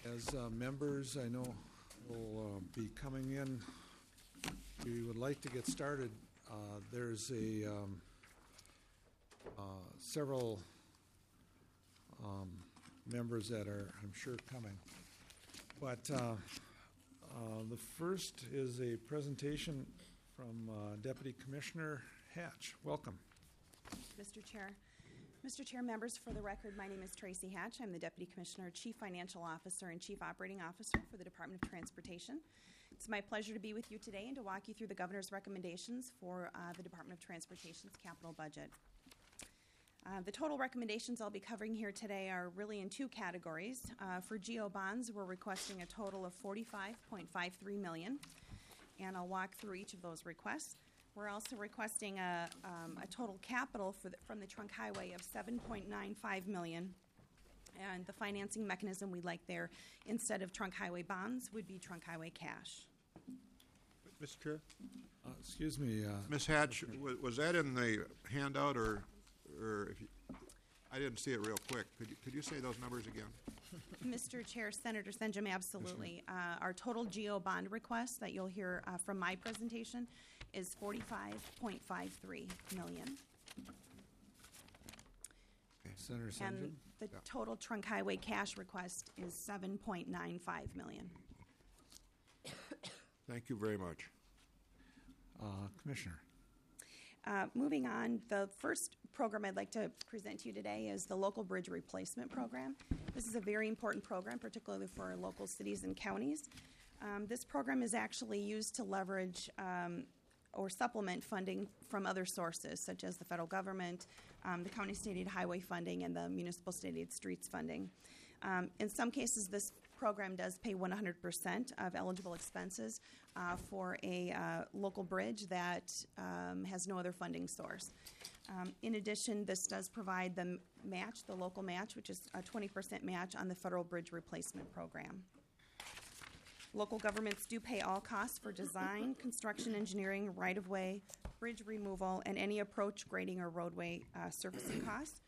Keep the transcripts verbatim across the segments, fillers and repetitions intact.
As uh, members, I know, will uh, be coming in, we would like to get started. Uh, there's a um, uh, several um, members that are, I'm sure, coming. But uh, uh, the first is a presentation from uh, Deputy Commissioner Hatch. Welcome. Mister Chair. Mister Chair, members, for the record, my name is Tracy Hatch. I'm the Deputy Commissioner, Chief Financial Officer, and Chief Operating Officer for the Department of Transportation. It's my pleasure to be with you today and to walk you through the Governor's recommendations for uh, the Department of Transportation's capital budget. Uh, the total recommendations I'll be covering here today are really in two categories. Uh, for G O bonds, we're requesting a total of forty-five point five three million dollars, and I'll walk through each of those requests. We're also requesting a, um, a total capital for the, from the trunk highway of seven point nine five million dollars, and the financing mechanism we'd like there, instead of trunk highway bonds, would be trunk highway cash. Mister Chair? Uh, excuse me. Uh, Miz Hatch, was, was that in the handout, or, or if you, I didn't see it real quick. Could you, could you say those numbers again? Mister Chair, Senator Senjum, absolutely. Uh, our total G O bond request that you'll hear uh, from my presentation is forty-five point five three million dollars. okay. Senator Senjum? And the Yeah. total trunk highway cash request is seven point nine five million dollars. Thank you very much. Uh, Commissioner. Uh, moving on, the first program I'd like to present to you today is the Local Bridge Replacement Program. This is a very important program, particularly for our local cities and counties. Um, this program is actually used to leverage um, or supplement funding from other sources, such as the federal government, um, the county state aid highway funding, and the municipal state aid streets funding. Um, in some cases, this program does pay one hundred percent of eligible expenses uh, for a uh, local bridge that um, has no other funding source. Um, in addition, this does provide the match, the local match, which is a twenty percent match on the federal bridge replacement program. Local governments do pay all costs for design, construction, engineering, right-of-way, bridge removal, and any approach, grading, or roadway uh, surfacing costs.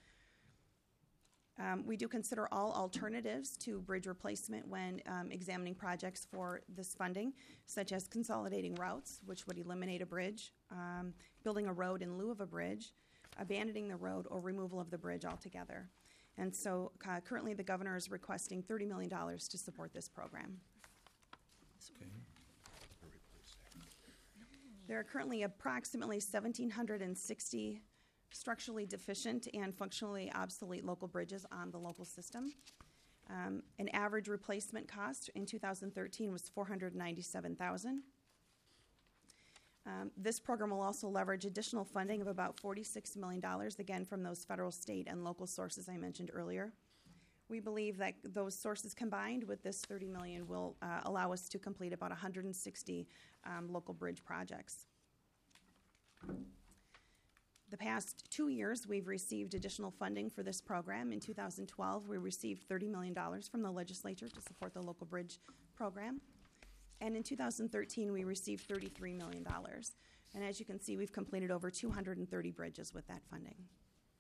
Um, we do consider all alternatives to bridge replacement when um, examining projects for this funding, such as consolidating routes, which would eliminate a bridge, um, building a road in lieu of a bridge, abandoning the road, or removal of the bridge altogether. And so uh, currently the governor is requesting thirty million dollars to support this program. Okay. There are currently approximately one thousand seven hundred sixty structurally deficient and functionally obsolete local bridges on the local system. Um, an average replacement cost in two thousand thirteen was four hundred ninety-seven thousand dollars. Um, this program will also leverage additional funding of about forty-six million dollars, again from those federal, state, and local sources I mentioned earlier. We believe that those sources combined with this thirty million dollars will uh, allow us to complete about one hundred sixty um, local bridge projects. The past two years, we've received additional funding for this program. In two thousand twelve, we received thirty million dollars from the legislature to support the local bridge program. And in two thousand thirteen, we received thirty-three million dollars. And as you can see, we've completed over two hundred thirty bridges with that funding.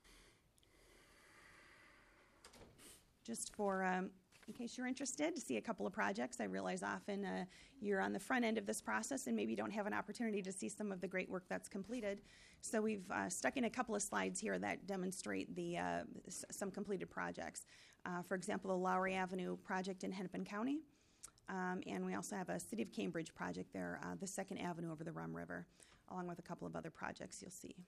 Just for, um, in case you're interested to see a couple of projects, I realize often uh, you're on the front end of this process and maybe you don't have an opportunity to see some of the great work that's completed. So we've uh, stuck in a couple of slides here that demonstrate the uh, s- some completed projects. Uh, for example, the Lowry Avenue project in Hennepin County. Um, and we also have a City of Cambridge project there, uh, the Second Avenue over the Rum River, along with a couple of other projects you'll see.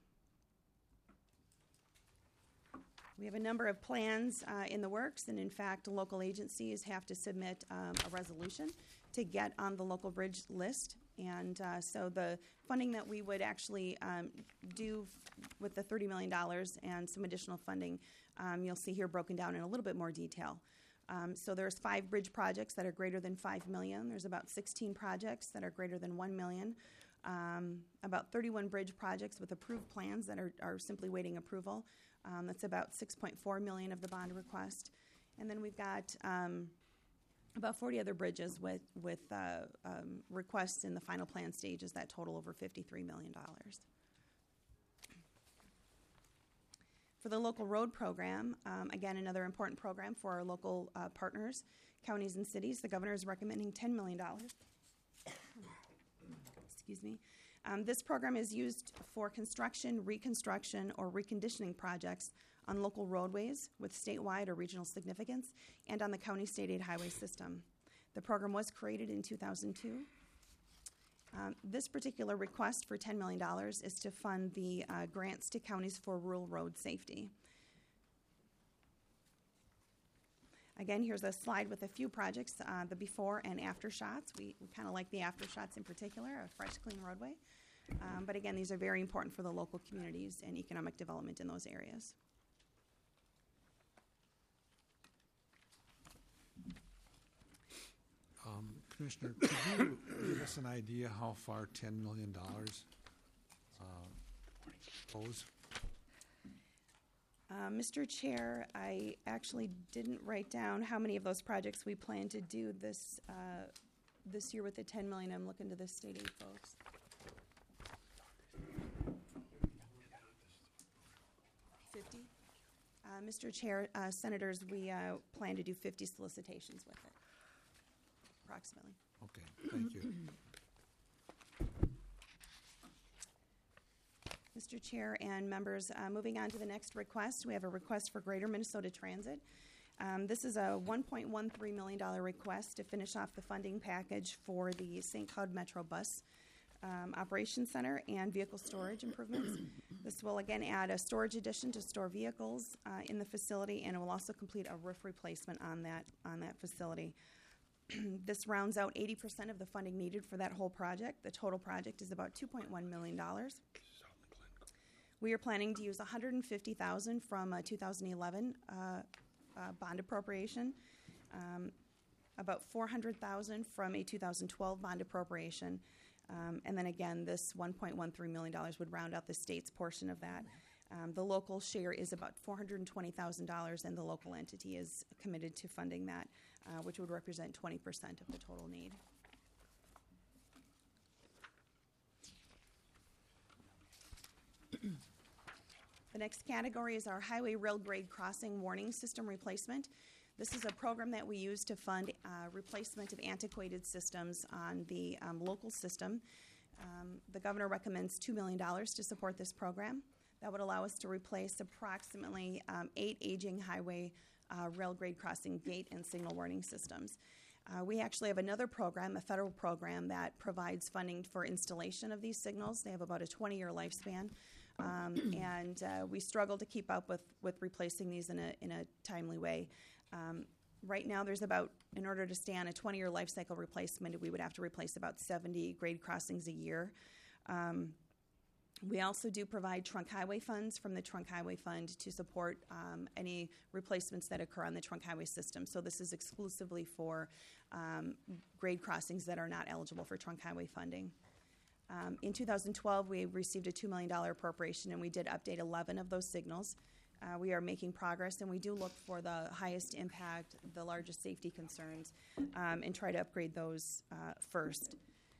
We have a number of plans uh, in the works, and in fact, local agencies have to submit um, a resolution to get on the local bridge list. And uh, so the funding that we would actually um, do f- with the thirty million dollars and some additional funding, um, you'll see here broken down in a little bit more detail. Um, so there's five bridge projects that are greater than five million dollars. There's about sixteen projects that are greater than one million dollars. Um, about thirty-one bridge projects with approved plans that are, are simply waiting approval. Um, that's about six point four million dollars of the bond request. And then we've got um, about forty other bridges with, with uh, um, requests in the final plan stages that total over fifty-three million dollars. For the local road program, um, again, another important program for our local uh, partners, counties, and cities. The governor is recommending ten million dollars. Excuse me. Um, this program is used for construction, reconstruction, or reconditioning projects on local roadways with statewide or regional significance and on the county state aid highway system. The program was created in two thousand two. Um, this particular request for ten million dollars is to fund the uh, grants to counties for rural road safety. Again, here's a slide with a few projects, uh, the before and after shots. We, we kind of like the after shots in particular, a fresh, clean roadway. Um, but again, these are very important for the local communities and economic development in those areas. Um, Commissioner, could you give us an idea how far ten million dollars uh, goes? Uh, Mister Chair, I actually didn't write down how many of those projects we plan to do this uh, this year with the ten million. I'm looking to the state aid folks. fifty? Uh, Mister Chair, uh, Senators, we uh, plan to do fifty solicitations with it, approximately. Okay, thank you. Mister Chair and members, uh, moving on to the next request, we have a request for Greater Minnesota Transit. Um, this is a one point one three million dollars request to finish off the funding package for the Saint Cloud Metro Bus um, Operations Center and vehicle storage improvements. This will again add a storage addition to store vehicles uh, in the facility, and it will also complete a roof replacement on that on that facility. This rounds out eighty percent of the funding needed for that whole project. The total project is about two point one million dollars. We are planning to use one hundred fifty thousand dollars from a two thousand eleven uh, uh, bond appropriation, um, about four hundred thousand dollars from a two thousand twelve bond appropriation, um, and then again, this one point one three million dollars would round out the state's portion of that. Um, the local share is about four hundred twenty thousand dollars, and the local entity is committed to funding that, uh, which would represent twenty percent of the total need. The next category is our highway rail grade crossing warning system replacement. This is a program that we use to fund uh, replacement of antiquated systems on the um, local system. Um, the governor recommends two million dollars to support this program. That would allow us to replace approximately um, eight aging highway uh, rail grade crossing gate and signal warning systems. Uh, we actually have another program, a federal program, that provides funding for installation of these signals. They have about a twenty-year lifespan. Um, and uh, we struggle to keep up with, with replacing these in a in a timely way. Um, right now, there's about, in order to stay on a twenty-year life cycle replacement, we would have to replace about seventy grade crossings a year. Um, we also do provide trunk highway funds from the Trunk Highway Fund to support um, any replacements that occur on the trunk highway system. So this is exclusively for um, grade crossings that are not eligible for trunk highway funding. Um, in two thousand twelve, we received a two million dollars appropriation, and we did update eleven of those signals. Uh, we are making progress, and we do look for the highest impact, the largest safety concerns, um, and try to upgrade those uh, first.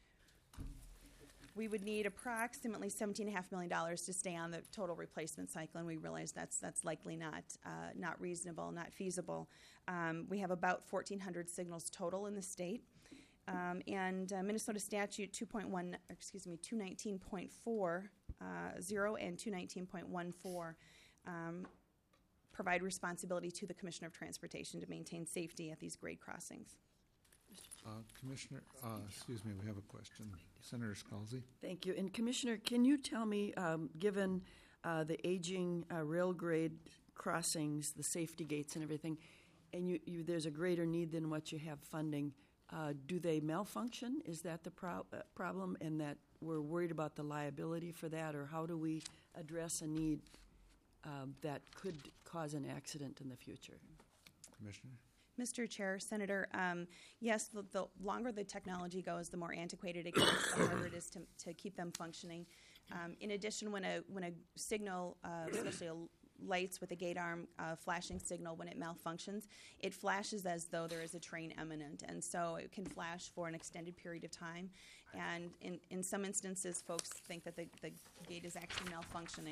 We would need approximately seventeen point five million dollars to stay on the total replacement cycle, and we realize that's that's likely not uh, not reasonable, not feasible. Um, we have about fourteen hundred signals total in the state. Um, and uh, Minnesota Statute two point one, excuse me, two nineteen point four uh, zero and two nineteen point one four um, provide responsibility to the Commissioner of Transportation to maintain safety at these grade crossings. Uh, Commissioner, uh, excuse me, we have a question. Senator Scalzi. Thank you. And Commissioner, can you tell me, um, given uh, the aging uh, rail grade crossings, the safety gates and everything, and you, you, there's a greater need than what you have funding, Uh, do they malfunction? Is that the pro- uh, problem, and that we're worried about the liability for that, or how do we address a need um, that could cause an accident in the future? Commissioner. Mister Chair, Senator, um, yes, the, the longer the technology goes, the more antiquated it gets, the harder it is to, to keep them functioning. Um, in addition, when a when a signal, uh, especially a lights with a gate arm uh, flashing signal, when it malfunctions, it flashes as though there is a train imminent, and so it can flash for an extended period of time. And in, in some instances, folks think that the, the gate is actually malfunctioning.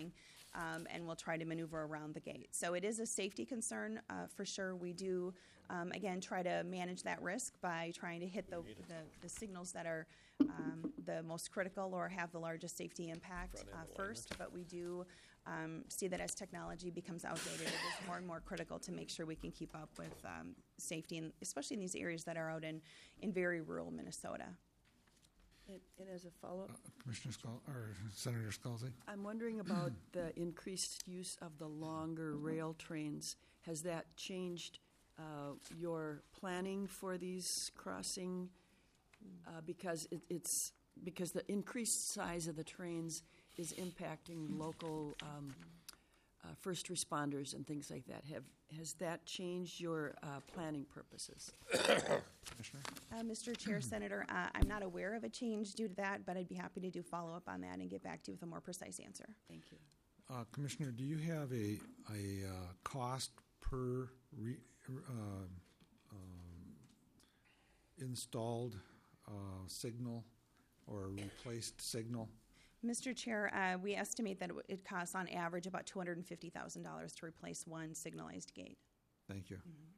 um, and will try to maneuver around the gate. So it is a safety concern uh, for sure. We do, um, again, try to manage that risk by trying to hit the, the, the signals that are um, the most critical or have the largest safety impact uh, first. But we do um, see that as technology becomes outdated, it is more and more critical to make sure we can keep up with um, safety, and especially in these areas that are out in, in very rural Minnesota. And, and as a follow-up, Commissioner Scal, or Senator Scalzi? I'm wondering about the increased use of the longer rail trains. Has that changed uh, your planning for these crossing? Uh, because it, it's because the increased size of the trains is impacting local um, uh, first responders and things like that. Have has that changed your uh, planning purposes? Commissioner? Uh, Mister Chair, Senator, uh, I'm not aware of a change due to that, but I'd be happy to do follow-up on that and get back to you with a more precise answer. Thank you. Uh, Commissioner, do you have a, a uh, cost per re, uh, um, installed uh, signal or replaced signal? Mister Chair, uh, we estimate that it, w- it costs on average about two hundred fifty thousand dollars to replace one signalized gate. Thank you.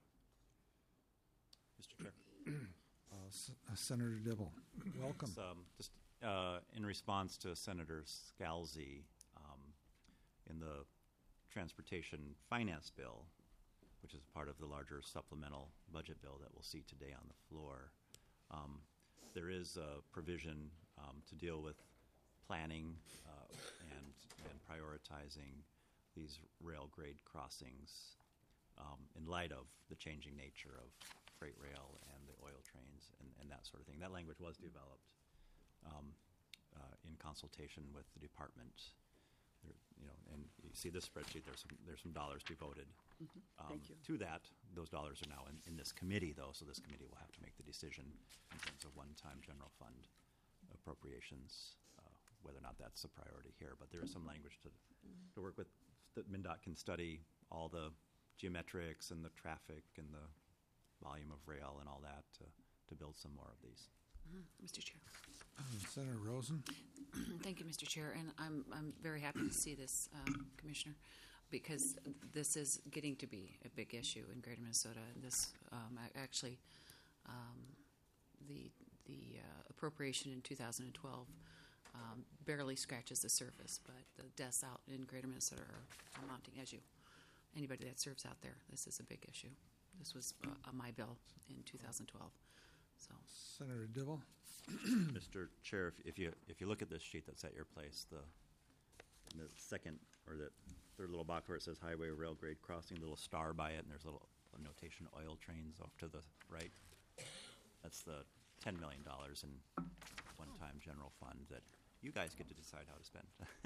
Mister Chair. Uh, S- uh, Senator Dibble, welcome. It's, um, just uh, in response to Senator Scalzi, um, in the Transportation Finance Bill, which is part of the larger supplemental budget bill that we'll see today on the floor, um, there is a provision um, to deal with planning uh, and, and prioritizing these rail grade crossings um, in light of the changing nature of freight rail and the oil trains and, and that sort of thing. That language was developed um, uh, in consultation with the department. There, you know, and you see this spreadsheet. There's some there's some dollars devoted Mm-hmm. um, Thank you. to that. Those dollars are now in, in this committee, though, so this committee will have to make the decision in terms of one-time general fund appropriations, uh, whether or not that's a priority here. But there is some language to to work with that MnDOT can study all the geometrics and the traffic and the volume of rail and all that to, to build some more of these. Mister Chair. Uh, Senator Rosen? Thank you, Mister Chair, and I'm I'm very happy to see this, um, Commissioner, because this is getting to be a big issue in Greater Minnesota. And this um, a- actually, um, the the uh, appropriation in two thousand twelve um, barely scratches the surface, but the deaths out in Greater Minnesota are, are mounting. As you, anybody that serves out there, this is a big issue. This was uh, a my bill in two thousand twelve. So. Senator Dibble? Mister Chair, if, if you if you look at this sheet that's at your place, the the second or the third little box where it says highway rail grade crossing, little star by it, and there's a little a notation oil trains off to the right. That's the ten million dollars in one-time general fund that you guys get to decide how to spend.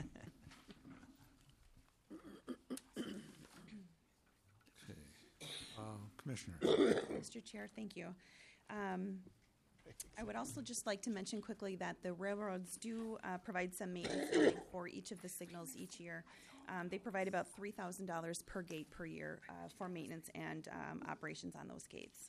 Okay. Uh, Commissioner? Mister Chair, thank you. Um, I would also just like to mention quickly that the railroads do uh, provide some maintenance funding for each of the signals each year. Um, they provide about three thousand dollars per gate per year uh, for maintenance and um, operations on those gates.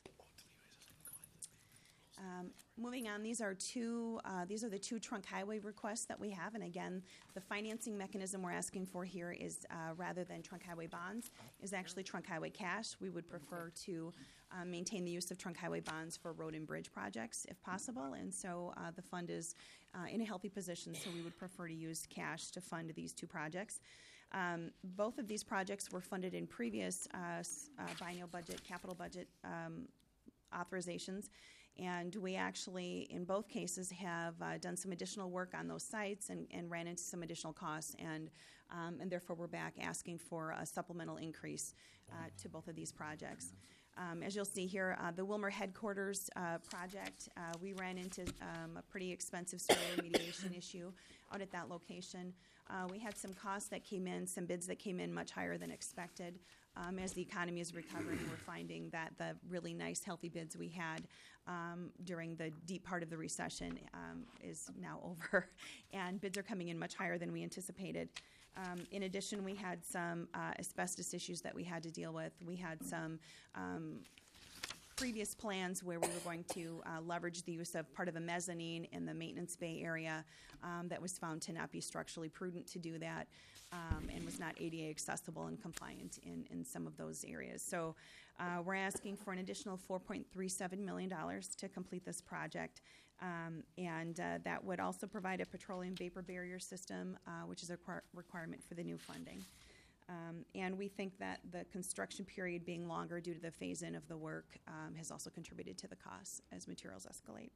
Um, moving on, these are two. Uh, these are the two trunk highway requests that we have, and again, the financing mechanism we're asking for here is uh, rather than trunk highway bonds, is actually trunk highway cash. We would prefer to uh, maintain the use of trunk highway bonds for road and bridge projects, if possible, and so uh, the fund is uh, in a healthy position. So we would prefer to use cash to fund these two projects. Um, both of these projects were funded in previous uh, s- uh, biennial budget, capital budget um, authorizations. And we actually, in both cases, have uh, done some additional work on those sites and, and ran into some additional costs, and um, and therefore we're back asking for a supplemental increase uh, to both of these projects. Um, as you'll see here, uh, the Wilmer headquarters uh, project, uh, we ran into um, a pretty expensive soil remediation issue out at that location. Uh, we had some costs that came in, some bids that came in much higher than expected. Um, as the economy is recovering, we're finding that the really nice, healthy bids we had um, during the deep part of the recession um, is now over, and bids are coming in much higher than we anticipated. Um, in addition, we had some uh, asbestos issues that we had to deal with. We had some um, previous plans where we were going to uh, leverage the use of part of a mezzanine in the maintenance bay area um, that was found to not be structurally prudent to do that um, and was not A D A accessible and compliant in, in some of those areas. So uh, we're asking for an additional four point three seven million dollars to complete this project. Um, and uh, that would also provide a petroleum vapor barrier system, uh, which is a requir- requirement for the new funding. Um, and we think that the construction period being longer due to the phase-in of the work um, has also contributed to the costs as materials escalate.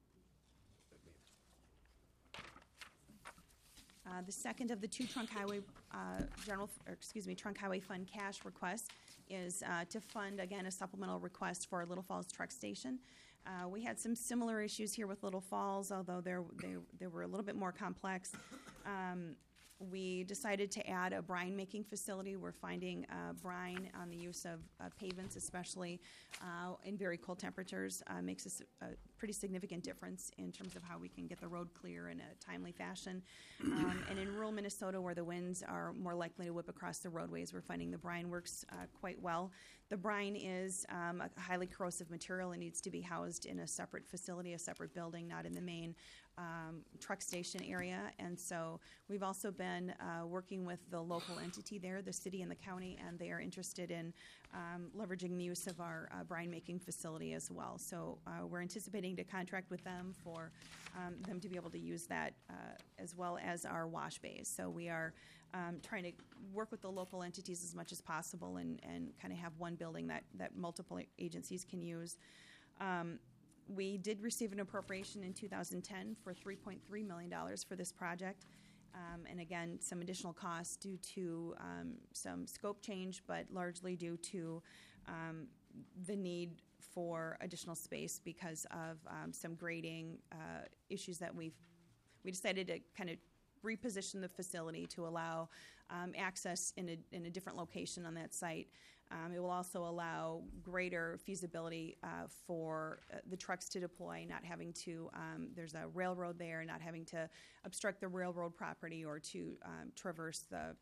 Uh, the second of the two trunk highway uh, general, or excuse me, trunk highway fund cash requests is uh, to fund again a supplemental request for Little Falls Truck Station. Uh, we had some similar issues here with Little Falls, although they they were a little bit more complex. Um, we decided to add a brine making facility. We're finding uh, brine on the use of uh, pavements, especially uh, in very cold temperatures, uh, makes a, a pretty significant difference in terms of how we can get the road clear in a timely fashion. Um, and in rural Minnesota, where the winds are more likely to whip across the roadways, we're finding the brine works uh, quite well. The brine is um, a highly corrosive material and needs to be housed in a separate facility, a separate building, not in the main um, truck station area. And so we've also been uh, working with the local entity there, the city and the county, and they are interested in um, leveraging the use of our uh, brine making facility as well. So uh, we're anticipating to contract with them for um, them to be able to use that uh, as well as our wash bays. So we are um, trying to work with the local entities as much as possible and, and kind of have one building that, that multiple agencies can use. Um, we did receive an appropriation in two thousand ten for three point three million dollars for this project. Um, and again, some additional costs due to um, some scope change, but largely due to um, the need for additional space because of um, some grading uh, issues that we've we decided to kind of reposition the facility to allow um, access in a, in a different location on that site. Um, it will also allow greater feasibility uh, for uh, the trucks to deploy, not having to, um, there's a railroad there, not having to obstruct the railroad property or to um, traverse the,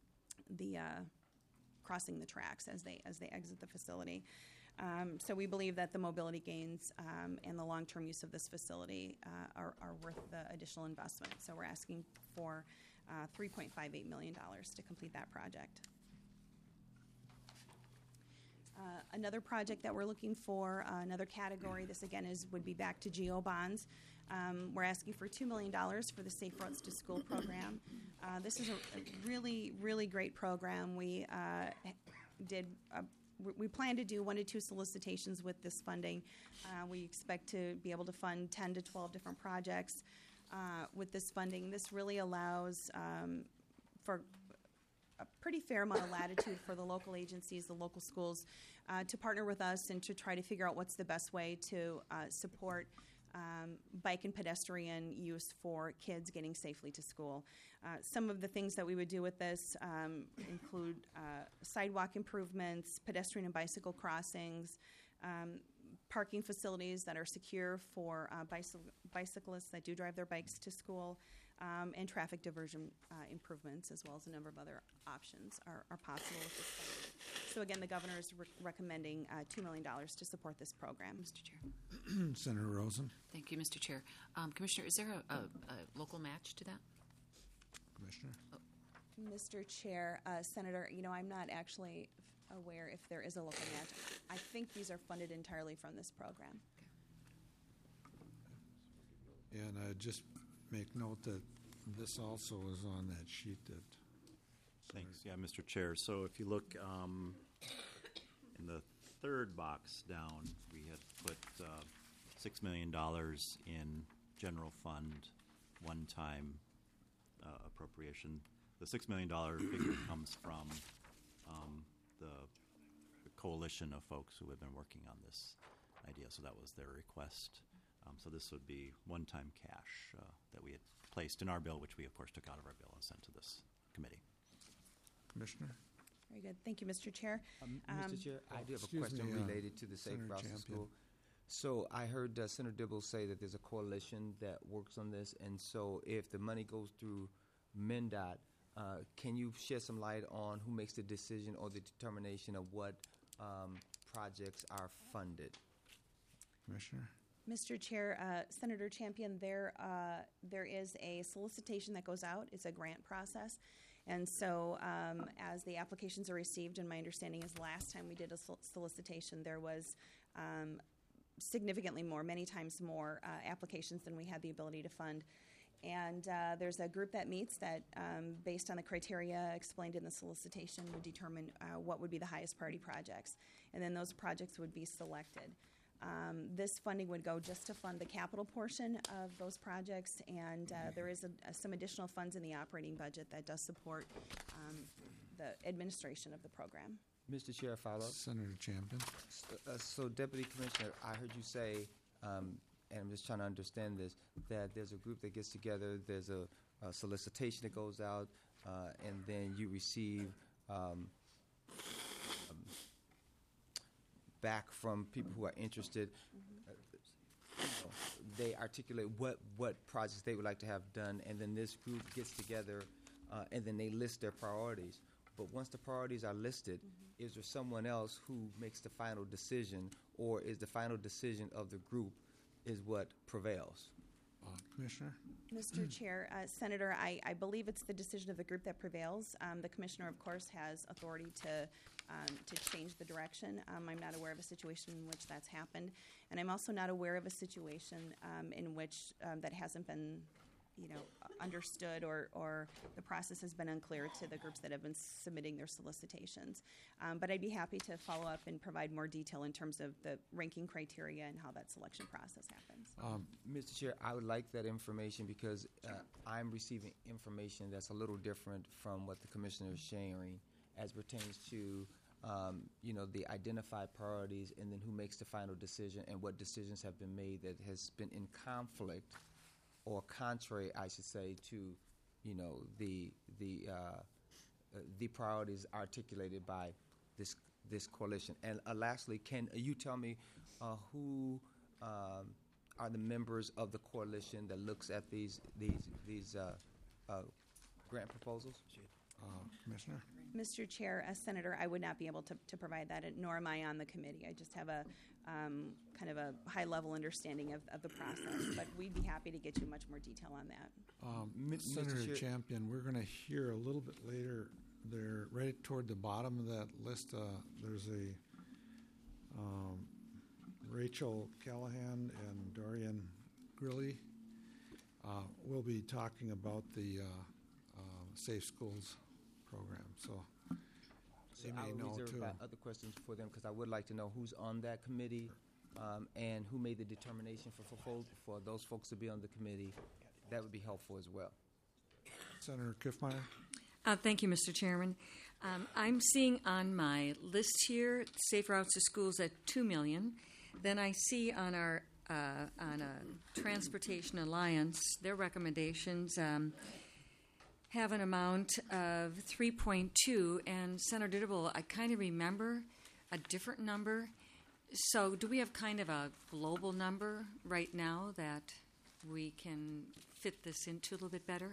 the uh, crossing the tracks as they, as they exit the facility. Um, so we believe that the mobility gains um, and the long-term use of this facility uh, are, are worth the additional investment. So we're asking for uh, three point five eight million dollars to complete that project. Uh, another project that we're looking for, uh, another category, this again is would be back to G O bonds. Um, we're asking for two million dollars for the Safe Routes to School program. Uh, this is a, a really, really great program. We uh, did a We plan to do one to two solicitations with this funding. Uh, we expect to be able to fund ten to twelve different projects uh, with this funding. This really allows um, for a pretty fair amount of latitude for the local agencies, the local schools, uh, to partner with us and to try to figure out what's the best way to uh, support Um, bike and pedestrian use for kids getting safely to school. Uh, some of the things that we would do with this um, include uh, sidewalk improvements, pedestrian and bicycle crossings, um, parking facilities that are secure for uh, bicy- bicyclists that do drive their bikes to school, um, and traffic diversion uh, improvements, as well as a number of other options are, are possible with this funding. So again, the governor is re- recommending uh, two million dollars to support this program. Mister Chair. Senator Rosen, Thank you, Mister Chair. Um, Commissioner, is there a, a, a local match to that? Commissioner. Mister Chair, uh, Senator, you know, I'm not actually f- aware if there is a local match. I think these are funded entirely from this program. And uh, just make note that this also is on that sheet that. Thanks. Yeah, Mister Chair. So if you look um, in the third box down, we had put uh, six million dollars in general fund one-time uh, appropriation. The six million dollars figure comes from um, the, the coalition of folks who have been working on this idea. So that was their request. Um, so this would be one-time cash uh, that we had placed in our bill, which we, of course, took out of our bill and sent to this committee. Commissioner? Very good. Thank you, Mister Chair. Um, Um, Mister Chair, I do have a excuse question me, uh, related to the Safe Senator Routes to Champion. School. So I heard uh, Senator Dibble say that there's a coalition that works on this, and so if the money goes through MnDOT, uh, can you shed some light on who makes the decision or the determination of what um, projects are funded? Commissioner. Mister Chair, uh, Senator Champion, there uh, there is a solicitation that goes out. It's a grant process. And so um, as the applications are received, and my understanding is last time we did a sol- solicitation, there was um, significantly more, many times more uh, applications than we had the ability to fund. And uh, there's a group that meets that, um, based on the criteria explained in the solicitation, would determine uh, what would be the highest priority projects. And then those projects would be selected. Um, this funding would go just to fund the capital portion of those projects, and uh, there is a, a, some additional funds in the operating budget that does support um, the administration of the program. Mister Chair, follow up. Senator Champion. So, uh, so, Deputy Commissioner, I heard you say, um, and I'm just trying to understand this, that there's a group that gets together, there's a, a solicitation that goes out, uh, and then you receive um, um, back from people who are interested. Uh, you know, they articulate what, what projects they would like to have done, and then this group gets together, uh, and then they list their priorities. But once the priorities are listed, mm-hmm. is there someone else who makes the final decision, or is the final decision of the group is what prevails? Uh, Commissioner? Mister Chair, uh, Senator, I, I believe it's the decision of the group that prevails. Um, the Commissioner, of course, has authority to um, to change the direction. Um, I'm not aware of a situation in which that's happened, and I'm also not aware of a situation um, in which um, that hasn't been, you know, understood, or, or the process has been unclear to the groups that have been submitting their solicitations. Um, but I'd be happy to follow up and provide more detail in terms of the ranking criteria and how that selection process happens. Um, Mister Chair, I would like that information because uh, I'm receiving information that's a little different from what the Commissioner is sharing as pertains to um, you know, the identified priorities and then who makes the final decision and what decisions have been made that has been in conflict or contrary, I should say, to, you know, the the uh, uh, the priorities articulated by this this coalition. And uh, lastly, can you tell me uh, who um, are the members of the coalition that looks at these these these uh, uh, grant proposals? Uh, Commissioner? Mister Chair, as Senator, I would not be able to, to provide that, nor am I on the committee. I just have a um, kind of a high-level understanding of, of the process, but we'd be happy to get you much more detail on that. Um, Mister Senator Chair- Champion, we're going to hear a little bit later there, right toward the bottom of that list, uh, there's a um, Rachel Callahan and Dorian Grilly. Uh, we'll be talking about the uh, uh, Safe Schools program, so they I may will know reserve too. my other questions for them because I would like to know who's on that committee um, and who made the determination for, for fol- for those folks to be on the committee. That would be helpful as well. Senator Kiffmeyer? Uh, thank you, Mister Chairman. Um, I'm seeing on my list here Safe Routes to Schools at two million dollars. Then I see on our uh, on a Transportation Alliance their recommendations um, have an amount of three point two, and Senator Dibble, I kind of remember a different number. So do we have kind of a global number right now that we can fit this into a little bit better?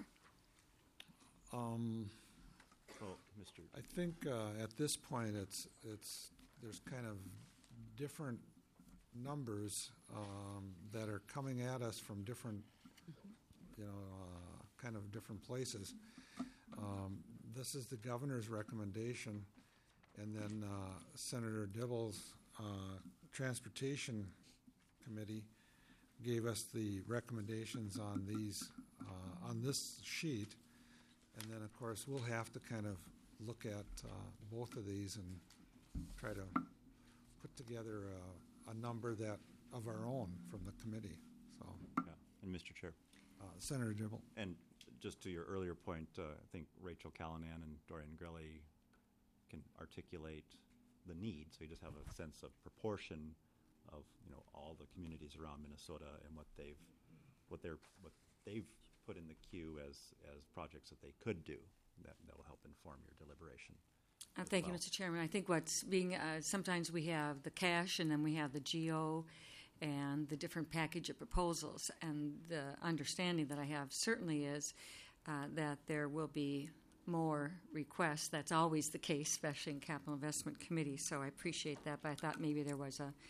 Um, Well, Mister I think uh, at this point it's it's there's kind of different numbers um, that are coming at us from different, you know, uh, kind of different places. Um, this is the governor's recommendation, and then uh, Senator Dibble's uh, Transportation Committee gave us the recommendations on these uh, on this sheet, and then of course we'll have to kind of look at uh, both of these and try to put together a, a number that of our own from the committee. So, yeah, and Mister Chair. uh, Senator Dibble. And just to your earlier point, uh, I think Rachel Callanan and Dorian Grelly can articulate the need, so you just have a sense of proportion of, you know, all the communities around Minnesota and what they've what they're what they've put in the queue as as projects that they could do. That that will help inform your deliberation. Uh, as thank you, well. Mister Chairman. I think what's being, uh, sometimes we have the cash and then we have the G O and the different package of proposals. And the understanding that I have certainly is uh, that there will be more requests. That's always the case, especially in Capital Investment Committee. So I appreciate that, but I thought maybe there was a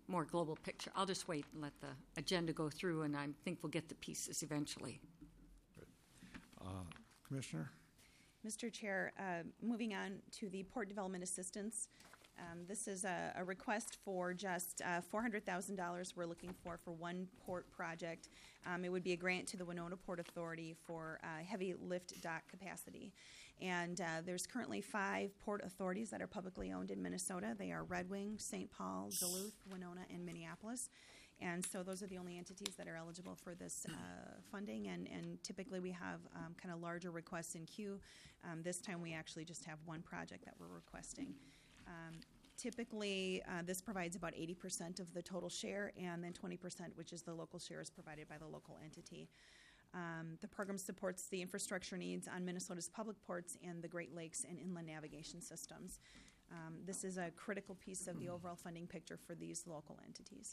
more global picture. I'll just wait and let the agenda go through, and I think we'll get the pieces eventually. Uh, Commissioner? Mister Chair, uh, moving on to the Port Development Assistance. Um, this is a, a request for just uh, four hundred thousand dollars we're looking for for one port project. Um, it would be a grant to the Winona Port Authority for uh, heavy lift dock capacity. And uh, there's currently five port authorities that are publicly owned in Minnesota. They are Red Wing, Saint Paul, Duluth, Winona, and Minneapolis. And so those are the only entities that are eligible for this uh, funding, and, and typically we have um, kind of larger requests in queue. Um, this time we actually just have one project that we're requesting. Um, typically, uh, this provides about eighty percent of the total share, and then twenty percent, which is the local share, is provided by the local entity. Um, the program supports the infrastructure needs on Minnesota's public ports and the Great Lakes and inland navigation systems. Um, this is a critical piece of the overall funding picture for these local entities.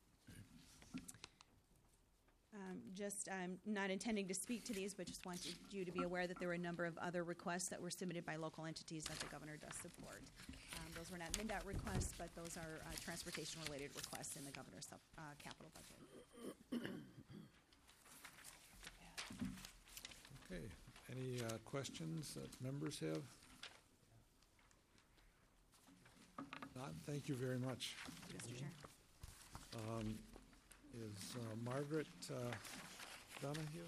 Um, just, I'm not intending to speak to these, but just wanted you to be aware that there were a number of other requests that were submitted by local entities that the governor does support. Um, those were not MnDOT requests, but those are uh, transportation-related requests in the governor's uh, capital budget. Okay. Any uh, questions that members have? Not. Thank you very much. Mister Chair. Um, Is uh, Margaret uh, Donahue?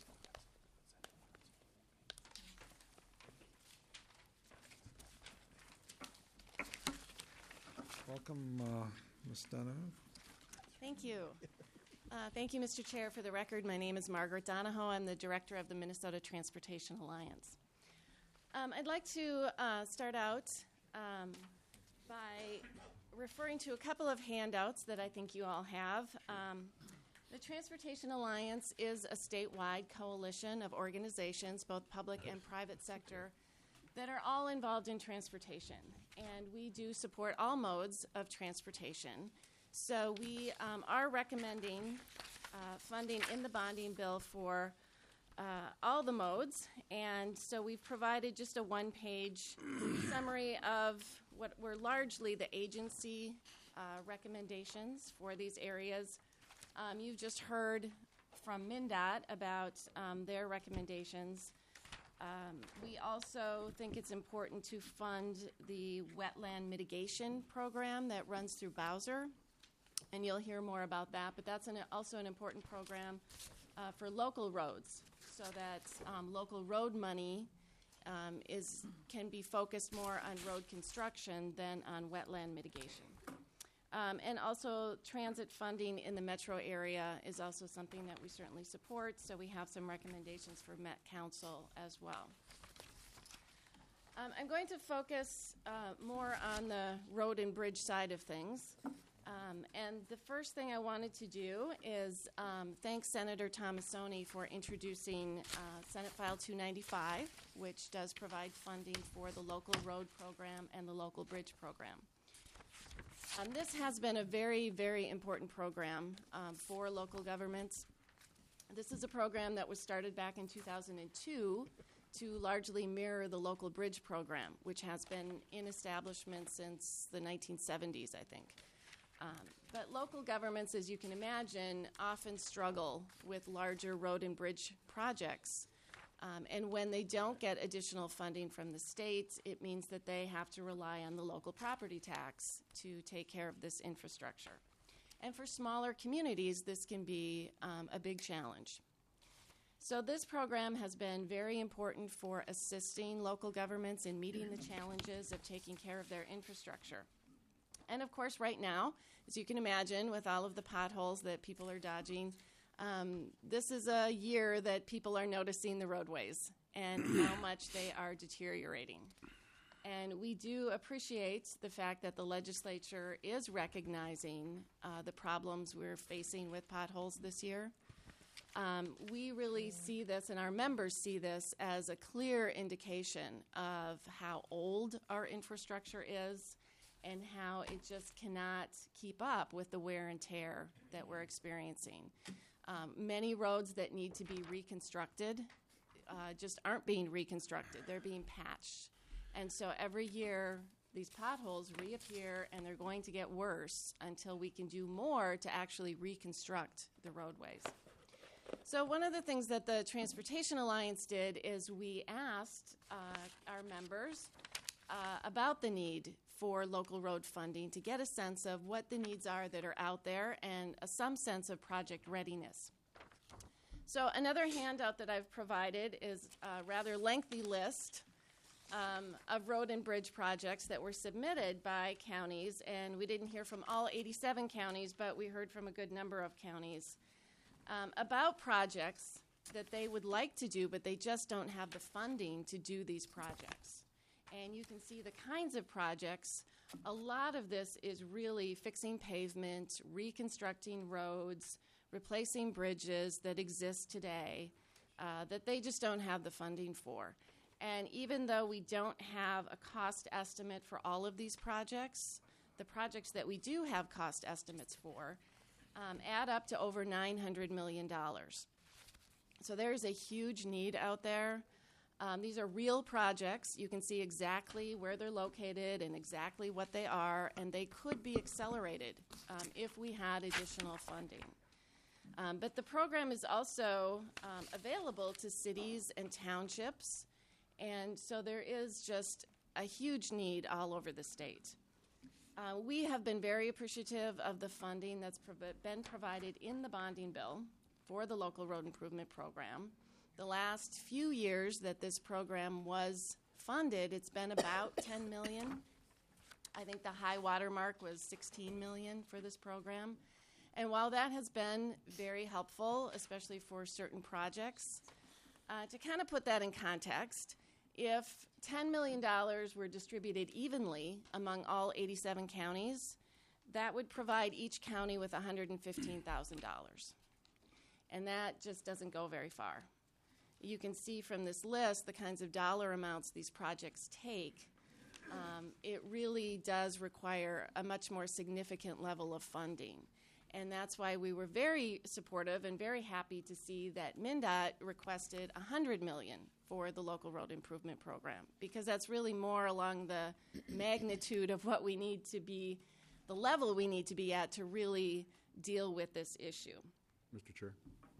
Welcome, uh, Miz Donahue. Thank you. Uh, thank you, Mister Chair. For the record, my name is Margaret Donahoe. I'm the director of the Minnesota Transportation Alliance. Um, I'd like to uh, start out um, by referring to a couple of handouts that I think you all have. Um, the Transportation Alliance is a statewide coalition of organizations, both public and private sector, that are all involved in transportation. And we do support all modes of transportation. So we um, are recommending uh, funding in the bonding bill for uh, all the modes. And so we've provided just a one-page summary of what were largely the agency uh, recommendations for these areas. Um, you've just heard from MnDOT about um, their recommendations. Um, we also think it's important to fund the wetland mitigation program that runs through Bowser, and you'll hear more about that, but that's an, also an important program uh, for local roads, so that um, local road money Um, is can be focused more on road construction than on wetland mitigation. Um, and also transit funding in the metro area is also something that we certainly support, so we have some recommendations for Met Council as well. Um, I'm going to focus uh, more on the road and bridge side of things. Um, and the first thing I wanted to do is um, thank Senator Tomassoni for introducing uh, Senate File two ninety-five, which does provide funding for the local road program and the local bridge program. Um, this has been a very, very important program um, for local governments. This is a program that was started back in two thousand two to largely mirror the local bridge program, which has been in establishment since the nineteen seventies, I think. Um, but local governments, as you can imagine, often struggle with larger road and bridge projects. Um, and when they don't get additional funding from the state, it means that they have to rely on the local property tax to take care of this infrastructure. And for smaller communities, this can be um, a big challenge. So this program has been very important for assisting local governments in meeting the challenges of taking care of their infrastructure. And of course, right now, as you can imagine, with all of the potholes that people are dodging, um, this is a year that people are noticing the roadways and how much they are deteriorating. And we do appreciate the fact that the legislature is recognizing uh, the problems we're facing with potholes this year. Um, we really see this, and our members see this, as a clear indication of how old our infrastructure is and how it just cannot keep up with the wear and tear that we're experiencing. Um, many roads that need to be reconstructed uh, just aren't being reconstructed. They're being patched. And so every year these potholes reappear, and they're going to get worse until we can do more to actually reconstruct the roadways. So one of the things that the Transportation Alliance did is we asked uh, our members uh, about the need for local road funding to get a sense of what the needs are that are out there and uh, some sense of project readiness. So another handout that I've provided is a rather lengthy list um, of road and bridge projects that were submitted by counties, and we didn't hear from all eighty-seven counties, but we heard from a good number of counties um, about projects that they would like to do, but they just don't have the funding to do these projects. And you can see the kinds of projects. A lot of this is really fixing pavement, reconstructing roads, replacing bridges that exist today uh, that they just don't have the funding for. And even though we don't have a cost estimate for all of these projects, the projects that we do have cost estimates for um, add up to over nine hundred million dollars. So there's a huge need out there. Um, these are real projects. You can see exactly where they're located and exactly what they are, and they could be accelerated um, if we had additional funding. Um, but the program is also um, available to cities and townships, and so there is just a huge need all over the state. Uh, we have been very appreciative of the funding that's prov- been provided in the bonding bill for the local road improvement program. The last few years that this program was funded, it's been about ten million dollars. I think the high water mark was sixteen million dollars for this program. And while that has been very helpful, especially for certain projects, uh, to kind of put that in context, if ten million dollars were distributed evenly among all eighty-seven counties, that would provide each county with one hundred fifteen thousand dollars. And that just doesn't go very far. You can see from this list the kinds of dollar amounts these projects take. Um, it really does require a much more significant level of funding. And that's why we were very supportive and very happy to see that MnDOT requested one hundred million dollars for the local road improvement program, because that's really more along the magnitude of what we need to be, the level we need to be at to really deal with this issue. Mister Chair.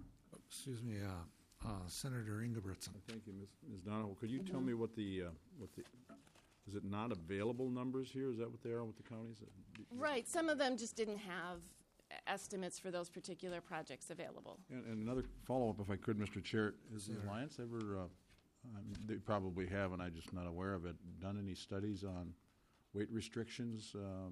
Excuse me, uh, uh, Senator Ingebrigtsen. Thank you, Miz Miz Donahoe. Could you tell me what the, uh, what the, is it not available numbers here? Is that what they are with the counties? Right. Some of them just didn't have estimates for those particular projects available. And, and another follow-up, if I could, Mister Chair, has the Alliance ever, uh, um, they probably have, and I'm just not aware of it, done any studies on weight restrictions, um,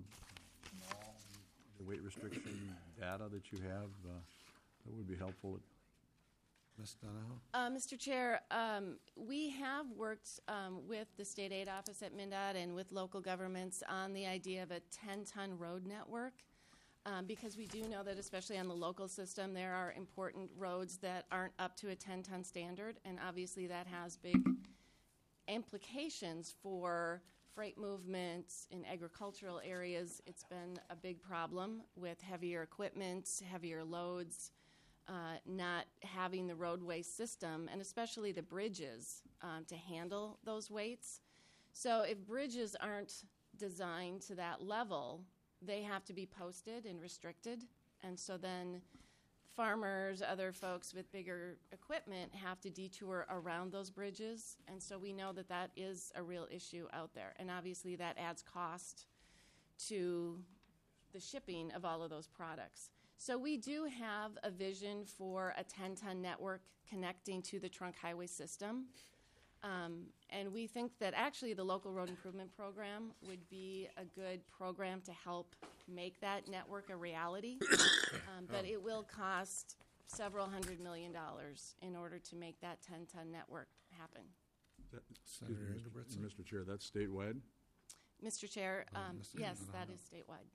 the weight restriction data that you have uh, that would be helpful? Miz Donahoe? Uh, Mister Chair, um, we have worked um, with the State Aid Office at MnDOT and with local governments on the idea of a ten-ton road network. Um, because we do know that, especially on the local system, there are important roads that aren't up to a ten-ton standard, and obviously that has big implications for freight movements in agricultural areas. It's been a big problem with heavier equipment, heavier loads, uh, not having the roadway system, and especially the bridges um, to handle those weights. So if bridges aren't designed to that level, they have to be posted and restricted, and so then farmers, other folks with bigger equipment have to detour around those bridges, and so we know that that is a real issue out there, and obviously that adds cost to the shipping of all of those products. So we do have a vision for a ten-ton network connecting to the trunk highway system. Um, and we think that actually the local road improvement program would be a good program to help make that network a reality. Um, but it will cost several hundred million dollars in order to make that ten-ton network happen. That, Senator excuse me, Ingebrigtsen? Mister Chair, that's statewide? Mister Chair, Uh, um, Mister yes, Donahoe. that is statewide.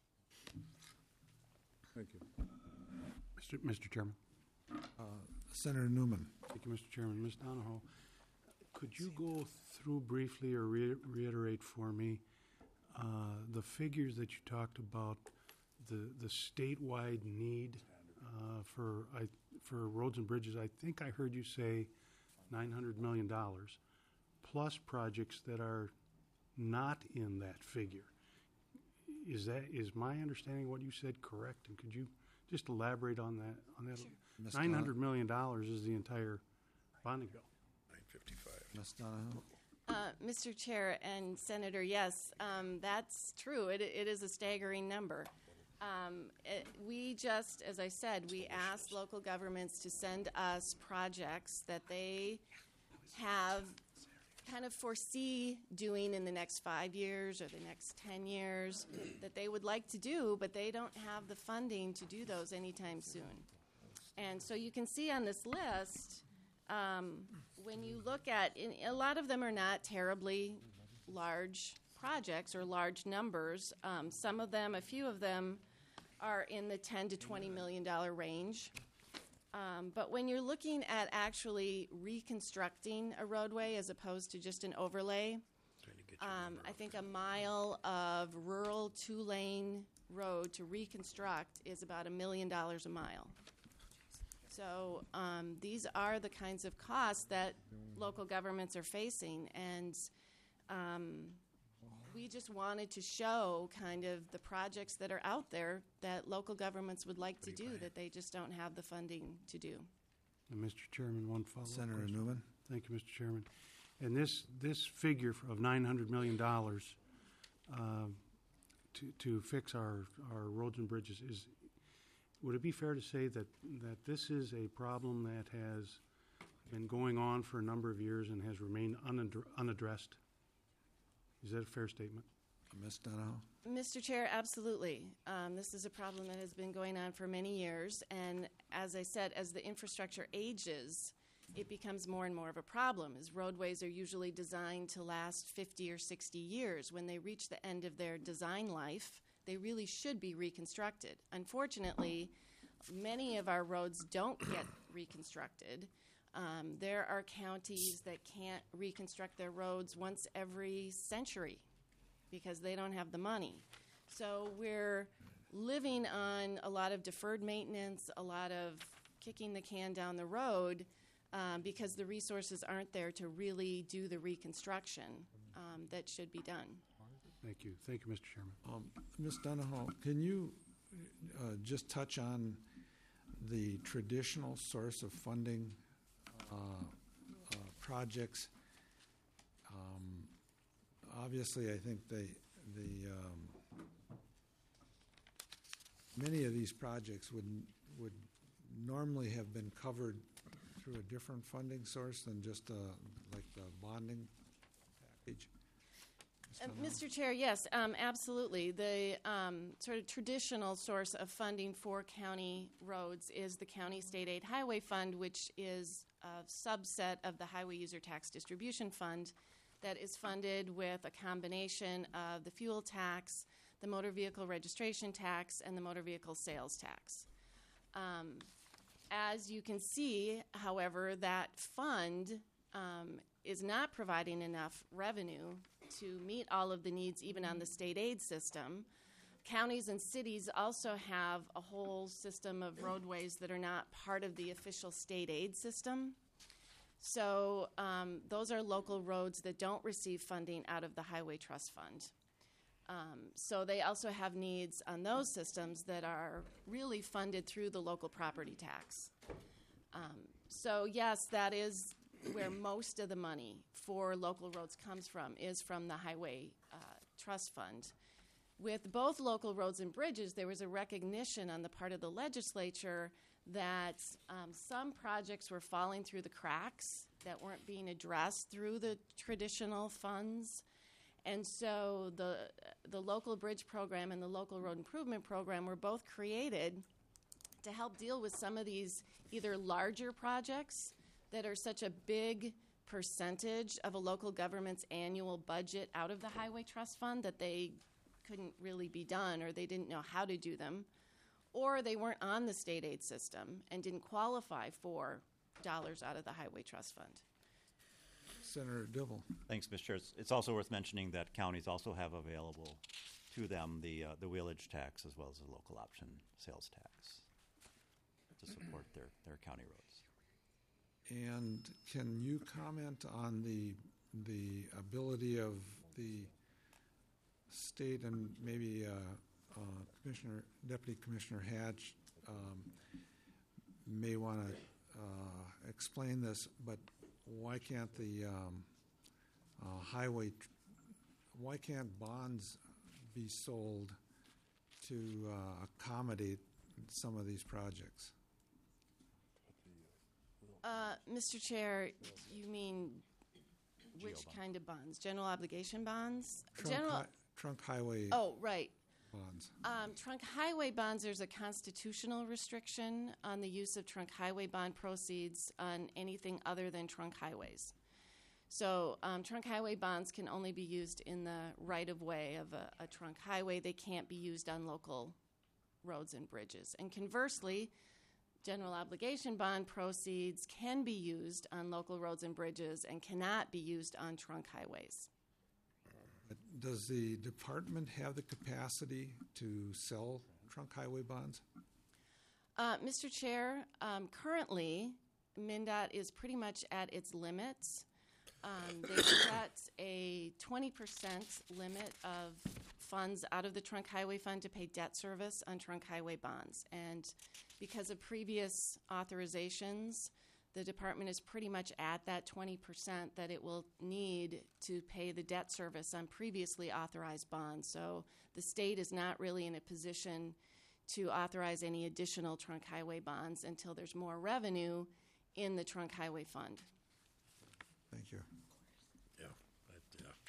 Thank you. Mister Mister Chairman. Uh, Senator Newman. Thank you, Mister Chairman. Miz Donahoe, could you go through briefly or re- reiterate for me uh, the figures that you talked about, the the statewide need uh, for I, for roads and bridges? I think I heard you say nine hundred million dollars, plus projects that are not in that figure. Is that, is my understanding what you said correct? And could you just elaborate on that? On that, Miz nine hundred million dollars is the entire bonding bill. Miz Donahoe? Uh, Mister Chair and Senator, yes, um, that's true. It, it is a staggering number. Um, it, we just, as I said, we asked local governments to send us projects that they have kind of foresee doing in the next five years or the next ten years that they would like to do, but they don't have the funding to do those anytime soon. And so you can see on this list, um, when you look at, in, a lot of them are not terribly large projects or large numbers. Um, some of them, a few of them, are in the ten to twenty million dollar range. Um, but when you're looking at actually reconstructing a roadway as opposed to just an overlay, um, I think a mile of rural two-lane road to reconstruct is about a million dollars a mile. So um, these are the kinds of costs that local governments are facing, and um, we just wanted to show kind of the projects that are out there that local governments would like to do that they just don't have the funding to do. And Mister Chairman, one follow-up Senator question. Newman? Thank you, Mister Chairman. And this this figure of nine hundred million dollars uh, to to fix our our roads and bridges is. Would it be fair to say that, that this is a problem that has been going on for a number of years and has remained unad- unaddressed? Is that a fair statement? Miz Donahoe? Mister Chair, absolutely. Um, this is a problem that has been going on for many years, and as I said, as the infrastructure ages, it becomes more and more of a problem, as roadways are usually designed to last fifty or sixty years. When they reach the end of their design life, they really should be reconstructed. Unfortunately, many of our roads don't get reconstructed. Um, there are counties that can't reconstruct their roads once every century because they don't have the money. So we're living on a lot of deferred maintenance, a lot of kicking the can down the road um, because the resources aren't there to really do the reconstruction um, that should be done. Thank you. Thank you, Mister Chairman. Um, Miz Donahoe, can you uh, just touch on the traditional source of funding uh, uh, projects? Um, obviously, I think they, the um, many of these projects would would normally have been covered through a different funding source than just uh, like the bonding package. Uh, Mister Chair, yes, um, absolutely. The um, sort of traditional source of funding for county roads is the County State Aid Highway Fund, which is a subset of the Highway User Tax Distribution Fund that is funded with a combination of the fuel tax, the motor vehicle registration tax, and the motor vehicle sales tax. Um, as you can see, however, that fund um, is not providing enough revenue to meet all of the needs even on the state aid system. Counties and cities also have a whole system of roadways that are not part of the official state aid system. So um, those are local roads that don't receive funding out of the Highway Trust Fund. Um, so they also have needs on those systems that are really funded through the local property tax. Um, so yes, that is where most of the money for local roads comes from, is from the Highway uh, Trust Fund. With both local roads and bridges, there was a recognition on the part of the legislature that um, some projects were falling through the cracks that weren't being addressed through the traditional funds. And so the, the local bridge program and the local road improvement program were both created to help deal with some of these either larger projects that are such a big percentage of a local government's annual budget out of the Highway Trust Fund that they couldn't really be done, or they didn't know how to do them, or they weren't on the state aid system and didn't qualify for dollars out of the Highway Trust Fund. Senator Dibble. Thanks, Mister Chair. It's, it's also worth mentioning that counties also have available to them the uh, the wheelage tax as well as the local option sales tax to support their, their county roads. And can you comment on the the ability of the state and maybe uh, uh, Commissioner, Deputy Commissioner Hatch um, may want to uh, explain this, but why can't the um, uh, highway, tr- why can't bonds be sold to uh, accommodate some of these projects? Uh, Mister Chair, you mean which kind of bonds? General obligation bonds? Trunk, General. hi- trunk highway Oh, right. bonds. Um, trunk highway bonds, there's a constitutional restriction on the use of trunk highway bond proceeds on anything other than trunk highways. So um, trunk highway bonds can only be used in the right-of-way of a, a trunk highway. They can't be used on local roads and bridges. And conversely, general obligation bond proceeds can be used on local roads and bridges and cannot be used on trunk highways. Does the department have the capacity to sell trunk highway bonds? Uh, Mister Chair, um, currently, MnDOT is pretty much at its limits. Um, they set a twenty percent limit of funds out of the trunk highway fund to pay debt service on trunk highway bonds. And because of previous authorizations, the department is pretty much at that twenty percent that it will need to pay the debt service on previously authorized bonds. So the state is not really in a position to authorize any additional trunk highway bonds until there's more revenue in the trunk highway fund. Thank you. Yeah, but, yeah.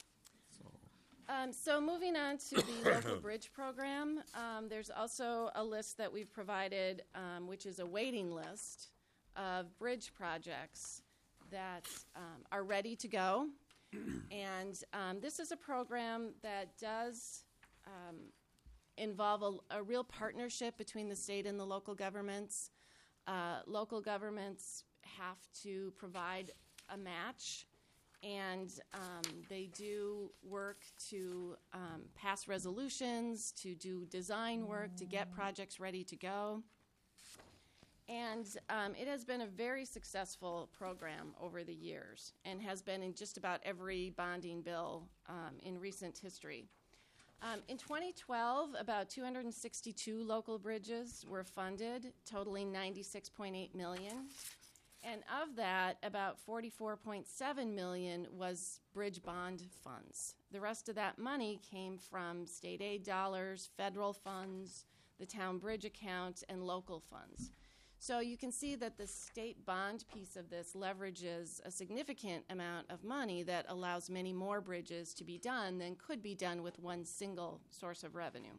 So, Um, so moving on to the local bridge program, um, there's also a list that we've provided, um, which is a waiting list of bridge projects that um, are ready to go. And um, this is a program that does um, involve a, a real partnership between the state and the local governments. Uh, local governments have to provide a match, and um, they do work to um, pass resolutions, to do design work, to get projects ready to go. And um, it has been a very successful program over the years and has been in just about every bonding bill um, in recent history. Um, in twenty twelve, about two hundred sixty-two local bridges were funded, totaling ninety-six point eight million dollars. And of that, about forty-four point seven million dollars was bridge bond funds. The rest of that money came from state aid dollars, federal funds, the town bridge account, and local funds. So you can see that the state bond piece of this leverages a significant amount of money that allows many more bridges to be done than could be done with one single source of revenue.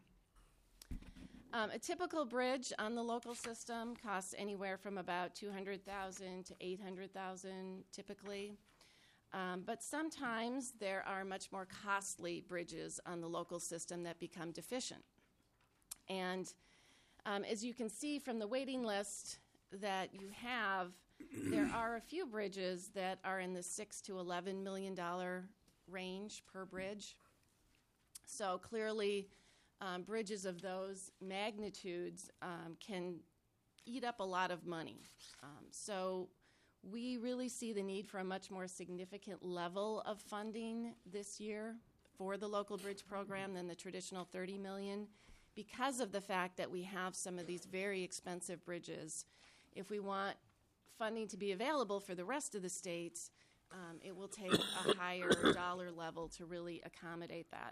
Um, a typical bridge on the local system costs anywhere from about two hundred thousand dollars to eight hundred thousand dollars typically. Um, but sometimes there are much more costly bridges on the local system that become deficient. And um, as you can see from the waiting list that you have, there are a few bridges that are in the six to eleven million dollar range per bridge. So clearly, um, bridges of those magnitudes um, can eat up a lot of money. Um, so we really see the need for a much more significant level of funding this year for the local bridge program than the traditional thirty million dollars because of the fact that we have some of these very expensive bridges. If we want funding to be available for the rest of the states, um, it will take a higher dollar level to really accommodate that.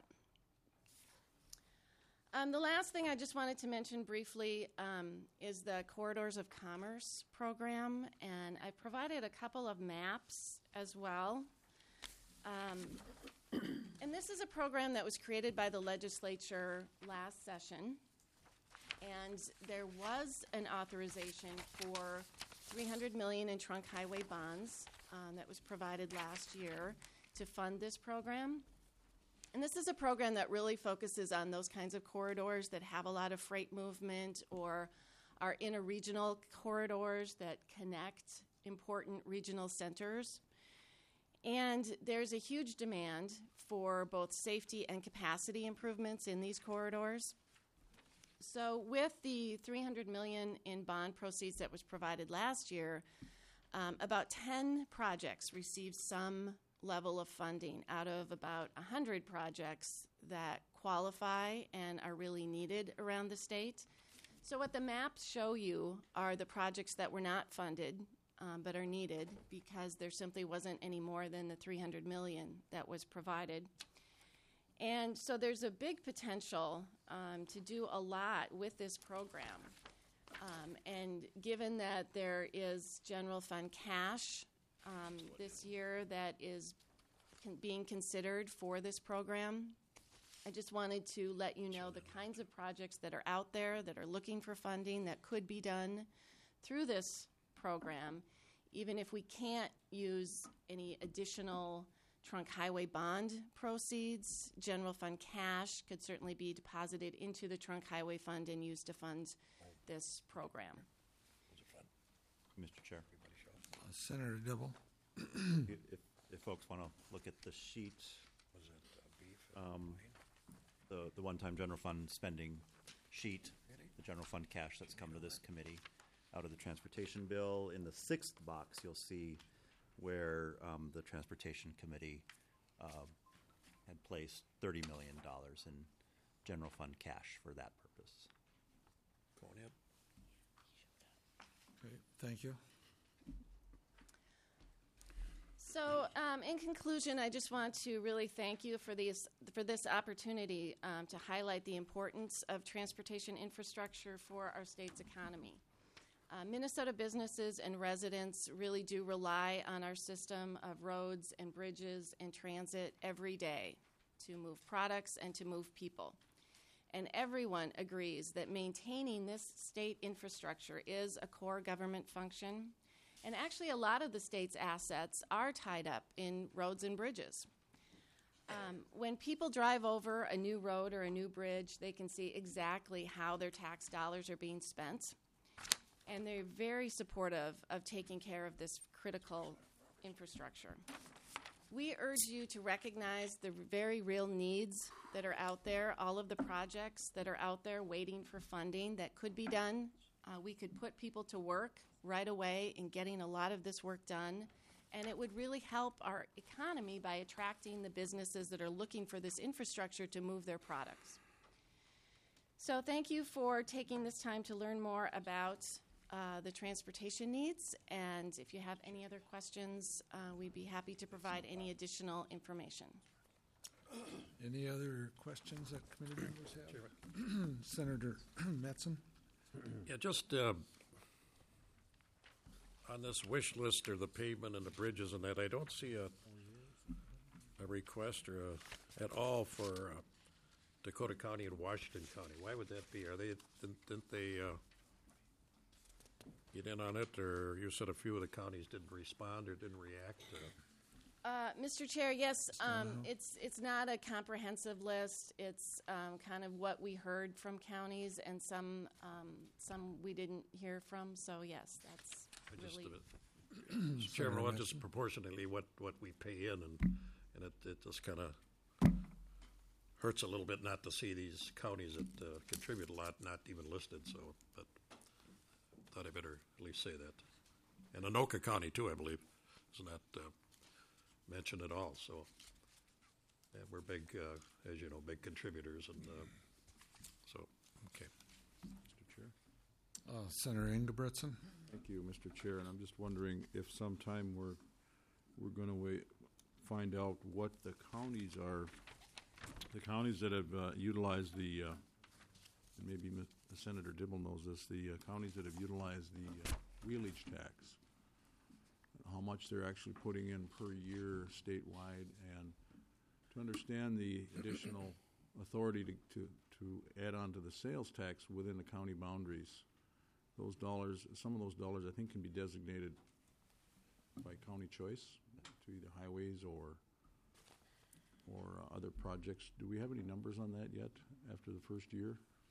Um, the last thing I just wanted to mention briefly um, is the Corridors of Commerce program, and I provided a couple of maps as well. Um, and this is a program that was created by the legislature last session, and there was an authorization for three hundred million dollars in trunk highway bonds um, that was provided last year to fund this program. And this is a program that really focuses on those kinds of corridors that have a lot of freight movement or are interregional corridors that connect important regional centers. And there's a huge demand for both safety and capacity improvements in these corridors. So with the three hundred million dollars in bond proceeds that was provided last year, um, about ten projects received some level of funding out of about one hundred projects that qualify and are really needed around the state. So what the maps show you are the projects that were not funded um, but are needed because there simply wasn't any more than the three hundred million that was provided. And so there's a big potential um, to do a lot with this program. Um, and given that there is general fund cash um, this year that is con- being considered for this program, I just wanted to let you know the kinds of projects that are out there that are looking for funding that could be done through this program, even if we can't use any additional trunk highway bond proceeds. General fund cash could certainly be deposited into the trunk highway fund and used to fund this program. Mister Chair, Uh, Senator Dibble. if, if, if folks want to look at the sheet, um, the, the one-time general fund spending sheet, the general fund cash that's come to this committee out of the transportation bill. In the sixth box, you'll see where um, the transportation committee uh, had placed thirty million dollars in general fund cash for that purpose. Going in. Great, thank you. So, um, in conclusion, I just want to really thank you for these for this opportunity um, to highlight the importance of transportation infrastructure for our state's economy. Uh, Minnesota businesses and residents really do rely on our system of roads and bridges and transit every day to move products and to move people. And everyone agrees that maintaining this state infrastructure is a core government function. And actually, a lot of the state's assets are tied up in roads and bridges. Um, when people drive over a new road or a new bridge, they can see exactly how their tax dollars are being spent. And they're very supportive of taking care of this critical infrastructure. We urge you to recognize the very real needs that are out there, all of the projects that are out there waiting for funding that could be done. Uh, we could put people to work right away in getting a lot of this work done, and it would really help our economy by attracting the businesses that are looking for this infrastructure to move their products. So thank you for taking this time to learn more about Uh, the transportation needs, and if you have any other questions, uh, we'd be happy to provide any additional information. Any other questions that committee members have? Senator Metzen. Yeah, just uh, on this wish list or the pavement and the bridges and that, I don't see a, a request or a, at all for uh, Dakota County and Washington County. Why would that be? Are they, didn't, didn't they uh, get in on it, or you said a few of the counties didn't respond or didn't react? Uh, Uh, Mister Chair, yes, um, it's it's not a comprehensive list. It's um, kind of what we heard from counties, and some um, some we didn't hear from. So yes, that's I just, really. uh, Mister Chairman, what just proportionately what, what we pay in, and and it, it just kind of hurts a little bit not to see these counties that uh, contribute a lot not even listed. So, but thought I better at least say that. And Anoka County too, I believe, is not uh, mentioned at all. So yeah, we're big, uh, as you know, big contributors, and uh, so okay. Mister Chair. Uh, Senator Ingebretson. Thank you, Mister Chair. And I'm just wondering if sometime we're we're going to wait, find out what the counties are, the counties that have uh, utilized the, uh, and maybe Miz Senator Dibble knows this, the uh, counties that have utilized the uh, wheelage tax, how much they're actually putting in per year statewide, and to understand the additional authority to, to, to add on to the sales tax within the county boundaries. Those dollars, some of those dollars I think can be designated by county choice to either highways or or uh, other projects. Do we have any numbers on that yet after the first year?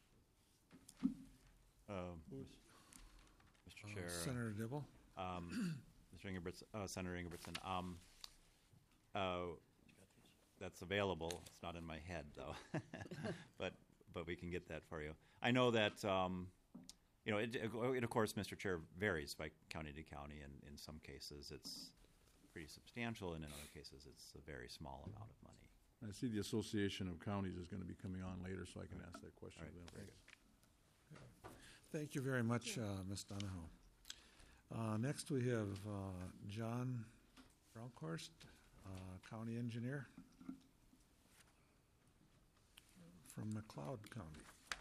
Um, Mister Uh, Chair, Senator Dibble. um, Mister Ingebrigtsen, uh, Senator Ingebrigtsen, um, uh, that's available. It's not in my head though, but but we can get that for you. I know that um, you know it, it. Of course, Mister Chair, varies by county to county, and in some cases it's pretty substantial, and in other cases it's a very small amount of money. I see the Association of Counties is going to be coming on later, so I can ask that question All of right, them. great. Thank you very much, uh, Miz Donahoe. Uh, next, we have uh, John Bronkhorst, uh, County Engineer from McLeod County.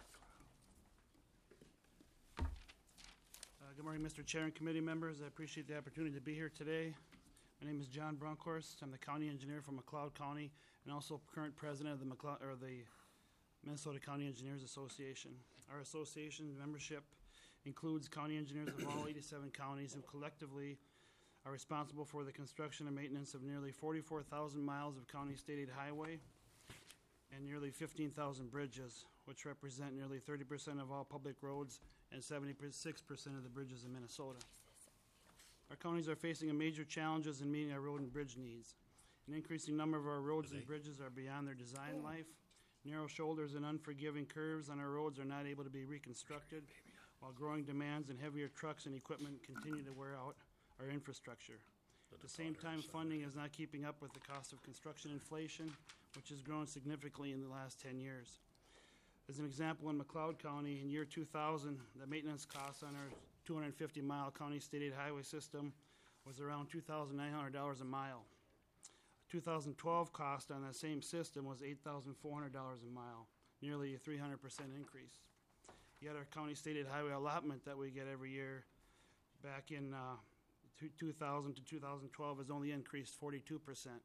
Uh, Good morning, Mister Chair and committee members. I appreciate the opportunity to be here today. My name is John Bronkhorst. I'm the county engineer from McLeod County and also current president of the McLeod, or the Minnesota County Engineers Association. Our association membership includes county engineers of all eighty-seven counties who collectively are responsible for the construction and maintenance of nearly forty-four thousand miles of county state aid highway and nearly fifteen thousand bridges, which represent nearly thirty percent of all public roads and seventy-six percent of the bridges in Minnesota. Our counties are facing a major challenges in meeting our road and bridge needs. An increasing number of our roads and bridges are beyond their design life. Narrow shoulders and unforgiving curves on our roads are not able to be reconstructed, while growing demands and heavier trucks and equipment continue to wear out our infrastructure. At the same time, funding is not keeping up with the cost of construction inflation, which has grown significantly in the last ten years. As an example, in McLeod County, in year two thousand, the maintenance costs on our two hundred fifty mile county state aid highway system was around two thousand nine hundred dollars a mile. two thousand twelve cost on that same system was eight thousand four hundred dollars a mile, nearly a three hundred percent increase. Yet our county state aid highway allotment that we get every year back in uh, two thousand to two thousand twelve has only increased forty-two percent.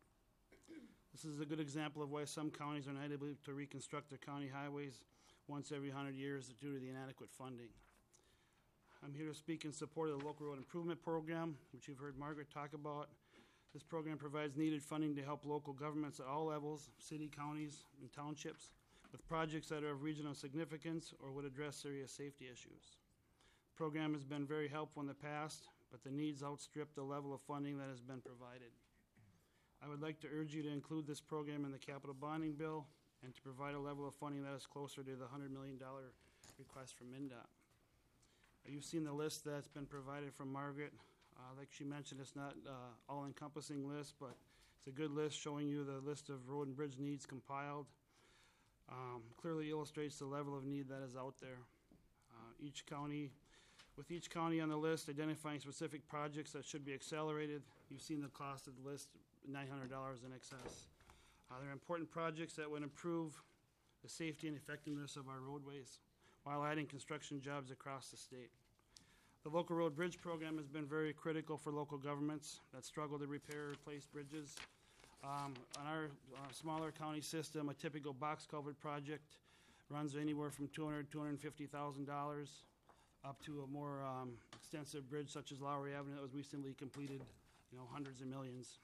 This is a good example of why some counties are not able to reconstruct their county highways once every one hundred years due to the inadequate funding. I'm here to speak in support of the Local Road Improvement Program, which you've heard Margaret talk about. This program provides needed funding to help local governments at all levels, city, counties, and townships, with projects that are of regional significance or would address serious safety issues. The program has been very helpful in the past, but the needs outstrip the level of funding that has been provided. I would like to urge you to include this program in the capital bonding bill and to provide a level of funding that is closer to the one hundred million dollars request from MnDOT. You've seen the list that's been provided from Margaret. Uh, like she mentioned, it's not uh, all-encompassing list, but it's a good list showing you the list of road and bridge needs compiled. Um, clearly illustrates the level of need that is out there. Uh, each county, with each county on the list identifying specific projects that should be accelerated. You've seen the cost of the list, nine hundred dollars in excess. Uh, there are important projects that would improve the safety and effectiveness of our roadways while adding construction jobs across the state. The Local Road Bridge Program has been very critical for local governments that struggle to repair or replace bridges. Um, on our uh, smaller county system, a typical box culvert project runs anywhere from two hundred thousand dollars, two hundred fifty thousand dollars up to a more um, extensive bridge such as Lowry Avenue that was recently completed, you know, hundreds of millions.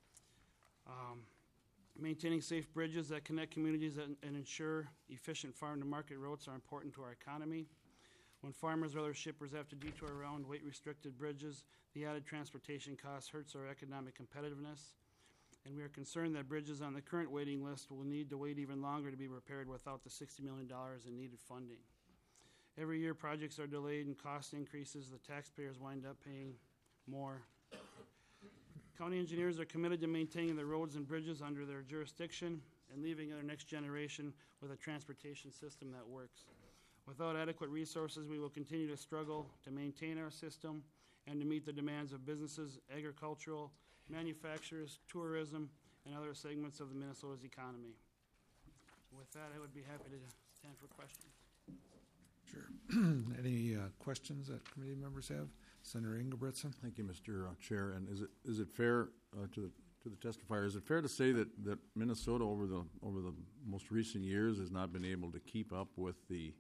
Um, maintaining safe bridges that connect communities and, and ensure efficient farm-to-market routes are important to our economy. When farmers or other shippers have to detour around weight-restricted bridges, the added transportation costs hurts our economic competitiveness. And we are concerned that bridges on the current waiting list will need to wait even longer to be repaired without the sixty million dollars in needed funding. Every year, projects are delayed and cost increases. The taxpayers wind up paying more. County engineers are committed to maintaining the roads and bridges under their jurisdiction and leaving our next generation with a transportation system that works. Without adequate resources, we will continue to struggle to maintain our system and to meet the demands of businesses, agricultural, manufacturers, tourism, and other segments of the Minnesota's economy. With that, I would be happy to stand for questions. Sure. Any uh, questions that committee members have? Senator Ingebretson. Thank you, Mister Uh, Chair. And is it is it fair uh, to the to the testifier? Is it fair to say that, that Minnesota over the over the most recent years has not been able to keep up with the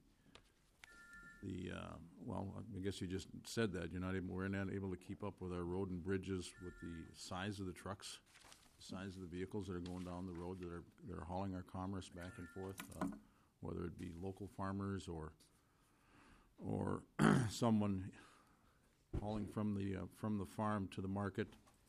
the uh, well? I guess you just said that you're not able. We're not able to keep up with our road and bridges with the size of the trucks, the size of the vehicles that are going down the road that are that are hauling our commerce back and forth, uh, whether it be local farmers or or someone hauling from the uh, from the farm to the market.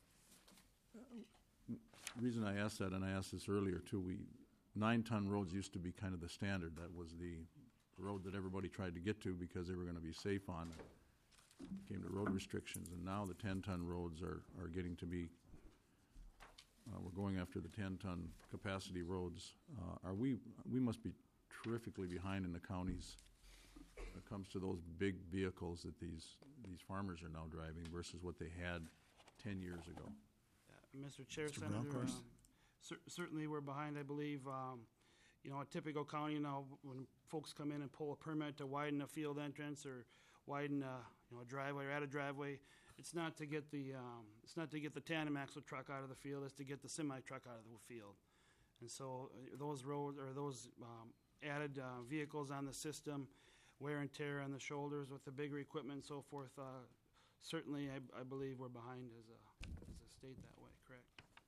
The reason I asked that, and I asked this earlier too, we nine-ton roads used to be kind of the standard. That was the road that everybody tried to get to because they were going to be safe on. It came to road restrictions, and now the ten-ton roads are, are getting to be uh, we're going after the ten-ton capacity roads. Uh, Are we, we must be terrifically behind in the counties when it comes to those big vehicles that these, these farmers are now driving versus what they had ten years ago. Uh, Mister Chair, Mister Senator, Bronckhorst? um, cer- certainly we're behind, I believe. Um, you know, a typical county now, when folks come in and pull a permit to widen a field entrance or widen a, you know, a driveway or add a driveway, it's not to get the um, it's not to get the tandem axle truck out of the field. It's to get the semi truck out of the field. And so uh, those roads or those um, added uh, vehicles on the system, wear and tear on the shoulders with the bigger equipment and so forth. Uh, certainly, I, I believe we're behind as a as a state that way. Correct.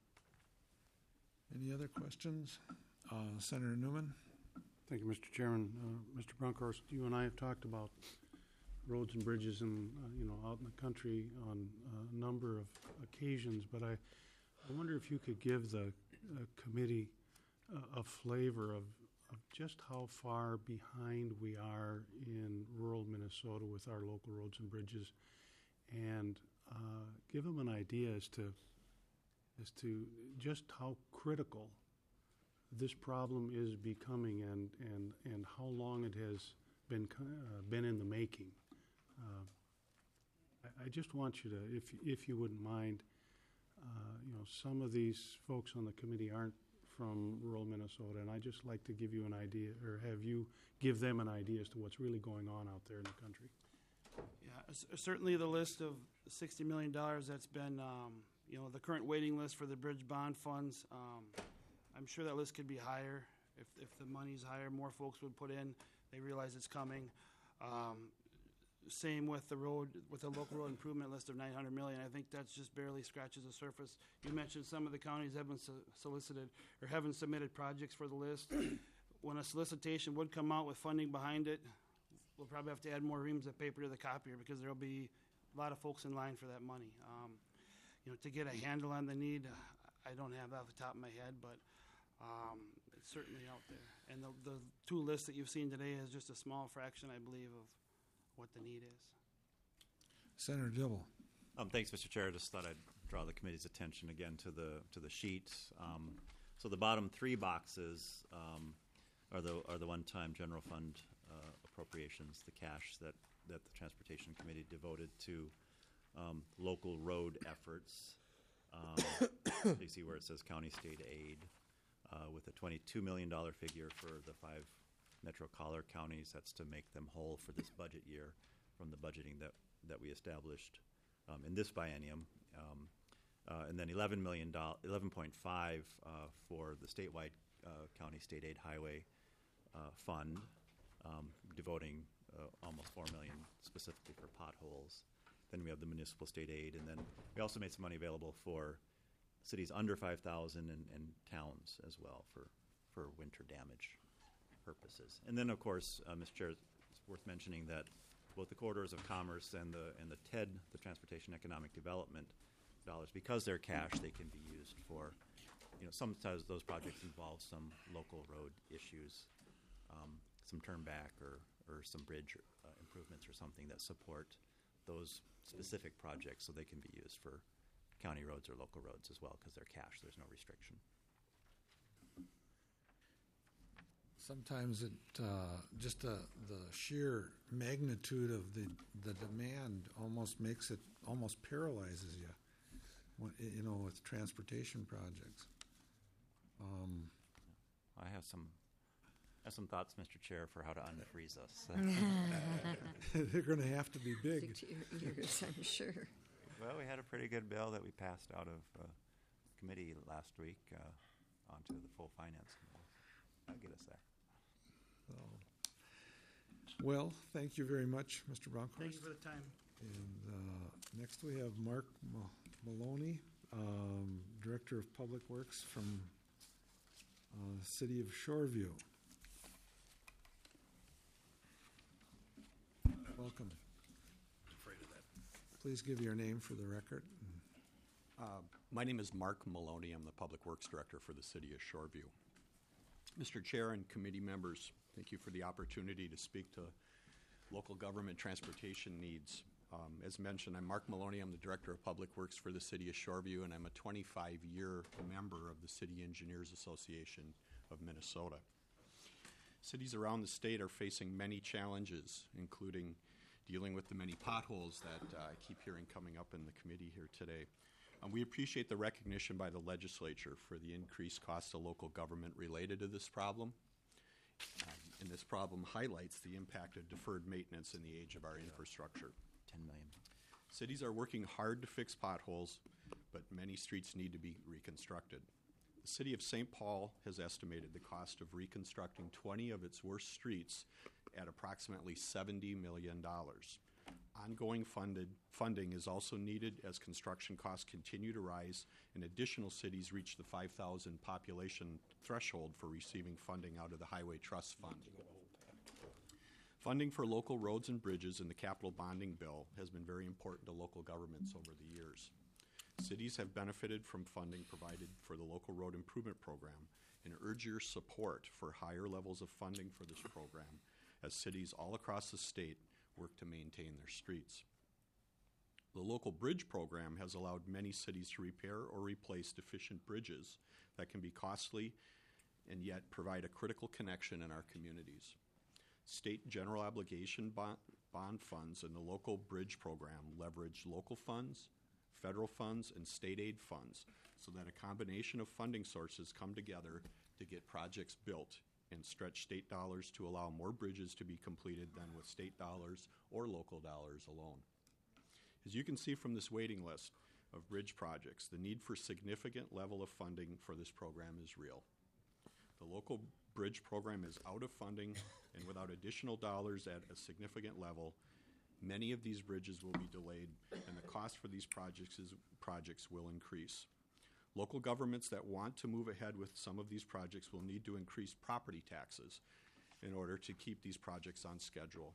Any other questions? Uh, Senator Newman? Thank you, Mister Chairman. Uh, Mister Brunkhorst, you and I have talked about roads and bridges and, uh, you know, out in the country on a number of occasions, but I, I wonder if you could give the uh, committee a, a flavor of, of just how far behind we are in rural Minnesota with our local roads and bridges, and uh, give them an idea as to as to just how critical this problem is becoming, and, and, and how long it has been uh, been in the making. Uh, I, I just want you to, if if you wouldn't mind, uh, you know, some of these folks on the committee aren't from rural Minnesota, and I just like to give you an idea, or have you give them an idea as to what's really going on out there in the country. Yeah, c- certainly the list of sixty million dollars that's been, um, you know, the current waiting list for the bridge bond funds. Um, I'm sure that list could be higher. If, if the money's higher, more folks would put in. They realize it's coming. Um, same with the road, with the local road improvement list of nine hundred million. I think that's just barely scratches the surface. You mentioned some of the counties haven't so- solicited or haven't submitted projects for the list. When a solicitation would come out with funding behind it, we'll probably have to add more reams of paper to the copier because there'll be a lot of folks in line for that money. Um, you know, to get a handle on the need, I don't have that off the top of my head, but um, it's certainly out there. And the, the two lists that you've seen today is just a small fraction, I believe, of what the need is. Senator Dibble? Um, thanks, Mister Chair. I just thought I'd draw the committee's attention again to the to the sheet. Um, so the bottom three boxes um, are the are the one-time general fund uh, appropriations, the cash that, that the Transportation Committee devoted to um, local road efforts. Um, you see where it says county state aid uh, with a twenty-two million dollars figure for the five Metro Collar counties. That's to make them whole for this budget year from the budgeting that, that we established um, in this biennium. Um, uh, and then eleven million dollars, eleven point five uh, for the statewide uh, county state aid highway uh, fund, um, devoting uh, almost four million dollars specifically for potholes. Then we have the municipal state aid, and then we also made some money available for cities under five thousand and, and towns as well for, for winter damage purposes. And then, of course, uh, Mister Chair, it's worth mentioning that both the corridors of commerce and the and the T E D, the Transportation Economic Development dollars, because they're cash, they can be used for, you know, sometimes those projects involve some local road issues, um, some turn back or, or some bridge uh, improvements or something that support those specific projects, so they can be used for county roads or local roads as well, because they're cash, there's no restriction. Sometimes it, uh, just the, the sheer magnitude of the, the demand almost makes it, almost paralyzes you, when, you know, with transportation projects. Um, I have some I have some thoughts, Mister Chair, for how to unfreeze us. They're going to have to be big. Stick to your ears, I'm sure. Well, we had a pretty good bill that we passed out of uh, committee last week uh, onto the full finance committee. That'll get us there. So, well, thank you very much, Mister Bronkhorst. Thank you for the time. And uh, next we have Mark Ma- Maloney, um, Director of Public Works from uh, City of Shoreview. Welcome. Afraid of that. Please give your name for the record. Uh, my name is Mark Maloney. I'm the Public Works Director for the City of Shoreview. Mister Chair and committee members, thank you for the opportunity to speak to local government transportation needs. Um, as mentioned, I'm Mark Maloney. I'm the Director of Public Works for the City of Shoreview, and I'm a twenty-five year member of the City Engineers Association of Minnesota. Cities around the state are facing many challenges, including dealing with the many potholes that uh, I keep hearing coming up in the committee here today. Um, we appreciate the recognition by the legislature for the increased cost of local government related to this problem. Um, and this problem highlights the impact of deferred maintenance in the age of our infrastructure. ten million. Cities are working hard to fix potholes, but many streets need to be reconstructed. The city of Saint Paul has estimated the cost of reconstructing twenty of its worst streets at approximately seventy million dollars. Ongoing funded, funding is also needed as construction costs continue to rise and additional cities reach the five thousand population threshold for receiving funding out of the Highway Trust Fund. Funding for local roads and bridges in the capital bonding bill has been very important to local governments over the years. Cities have benefited from funding provided for the local road improvement program and urge your support for higher levels of funding for this program as cities all across the state work to maintain their streets. The local bridge program has allowed many cities to repair or replace deficient bridges that can be costly and yet provide a critical connection in our communities. State general obligation bond, bond funds in the local bridge program leverage local funds, federal funds, and state aid funds so that a combination of funding sources come together to get projects built and stretch state dollars to allow more bridges to be completed than with state dollars or local dollars alone. As you can see from this waiting list of bridge projects, the need for significant level of funding for this program is real. The local bridge program is out of funding, and without additional dollars at a significant level, many of these bridges will be delayed, and the cost for these projects, is, projects will increase. Local governments that want to move ahead with some of these projects will need to increase property taxes in order to keep these projects on schedule.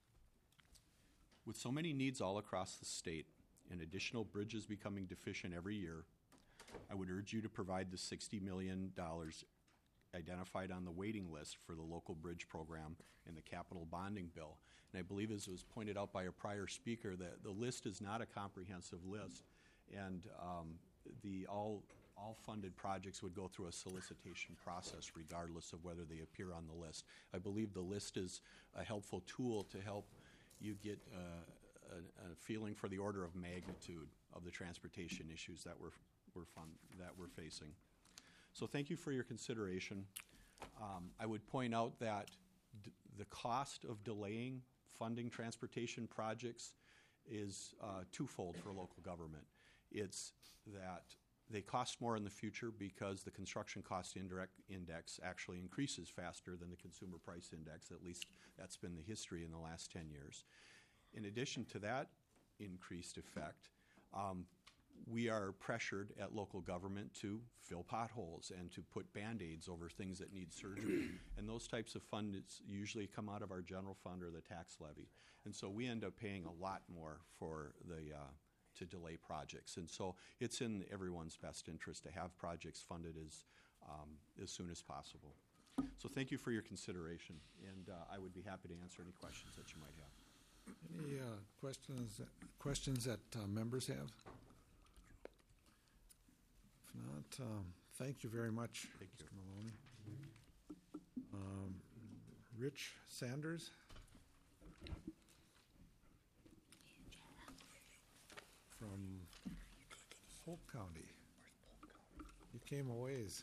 With so many needs all across the state and additional bridges becoming deficient every year, I would urge you to provide the sixty million dollars identified on the waiting list for the local bridge program in the capital bonding bill. And I believe, as was pointed out by a prior speaker, that the list is not a comprehensive list, and um, the all all funded projects would go through a solicitation process regardless of whether they appear on the list. I believe the list is a helpful tool to help you get uh, a, a feeling for the order of magnitude of the transportation issues that we're, we're fun, that we're facing. So thank you for your consideration. Um, I would point out that d- the cost of delaying funding transportation projects is uh, twofold for local government. It's that they cost more in the future because the construction cost indirect index actually increases faster than the consumer price index. At least that's been the history in the last ten years. In addition to that increased effect, um, we are pressured at local government to fill potholes and to put Band-Aids over things that need surgery. And those types of funds usually come out of our general fund or the tax levy. And so we end up paying a lot more for the uh, to delay projects. And so it's in everyone's best interest to have projects funded as, um, as soon as possible. So thank you for your consideration, and uh, I would be happy to answer any questions that you might have. Any uh, questions, questions that uh, members have? If not, um, thank you very much, Thank you. Mister Maloney. Um, Rich Sanders? From Polk County. You came a ways.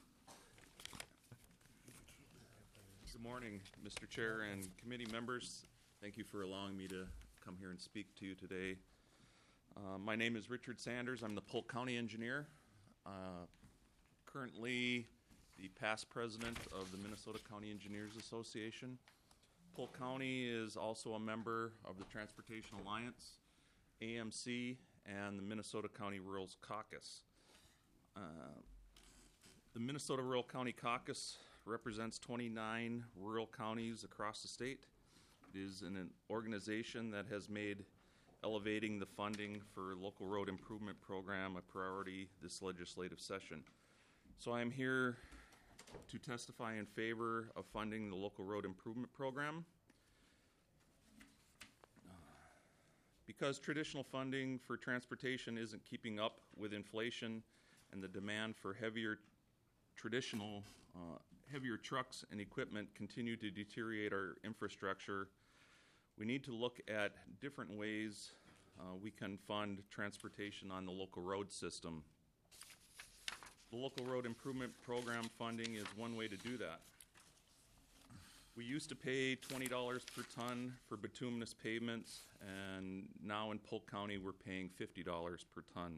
Good morning, Mister Chair and committee members. Thank you for allowing me to come here and speak to you today. Uh, my name is Richard Sanders. I'm the Polk County engineer. Uh, currently the past president of the Minnesota County Engineers Association. Polk County is also a member of the Transportation Alliance, A M C, and the Minnesota County Rural Caucus. Uh, the Minnesota Rural County Caucus represents twenty-nine rural counties across the state. It is an, an organization that has made elevating the funding for local road improvement program a priority this legislative session. So I'm here to testify in favor of funding the local road improvement program. Because traditional funding for transportation isn't keeping up with inflation and the demand for heavier traditional uh, heavier trucks and equipment continue to deteriorate our infrastructure, we need to look at different ways uh, we can fund transportation on the local road system. The Local Road Improvement Program funding is one way to do that. We used to pay twenty dollars per ton for bituminous pavements, and now in Polk County we're paying fifty dollars per ton.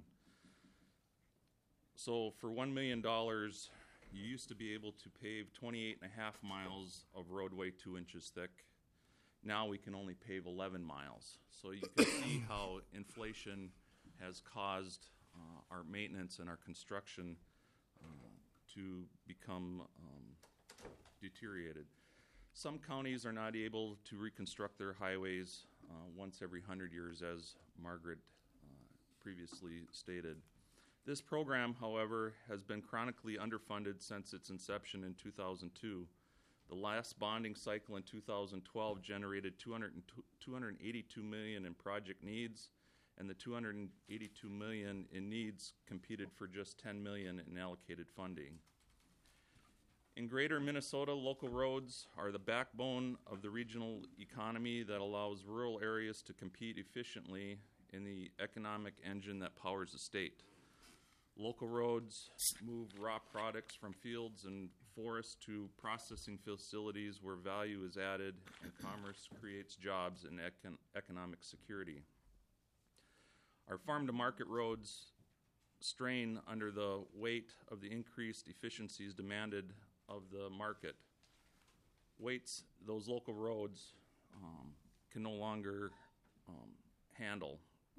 So for one million dollars, you used to be able to pave twenty-eight and a half miles of roadway two inches thick. Now we can only pave eleven miles. So you can see how inflation has caused uh, our maintenance and our construction uh, to become um, deteriorated. Some counties are not able to reconstruct their highways uh, once every one hundred years, as Margaret uh, previously stated. This program, however, has been chronically underfunded since its inception in two thousand two. The last bonding cycle in two thousand twelve generated two hundred eighty-two million dollars in project needs, and the two hundred eighty-two million dollars in needs competed for just ten million dollars in allocated funding. In greater Minnesota, local roads are the backbone of the regional economy that allows rural areas to compete efficiently in the economic engine that powers the state. Local roads move raw products from fields and forests to processing facilities where value is added and commerce creates jobs and econ- economic security. Our farm-to-market roads strain under the weight of the increased efficiencies demanded of the market. Weights those local roads um, can no longer um, handle.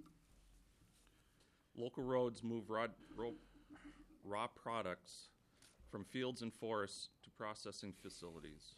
Local roads move raw, raw, raw products from fields and forests to processing facilities.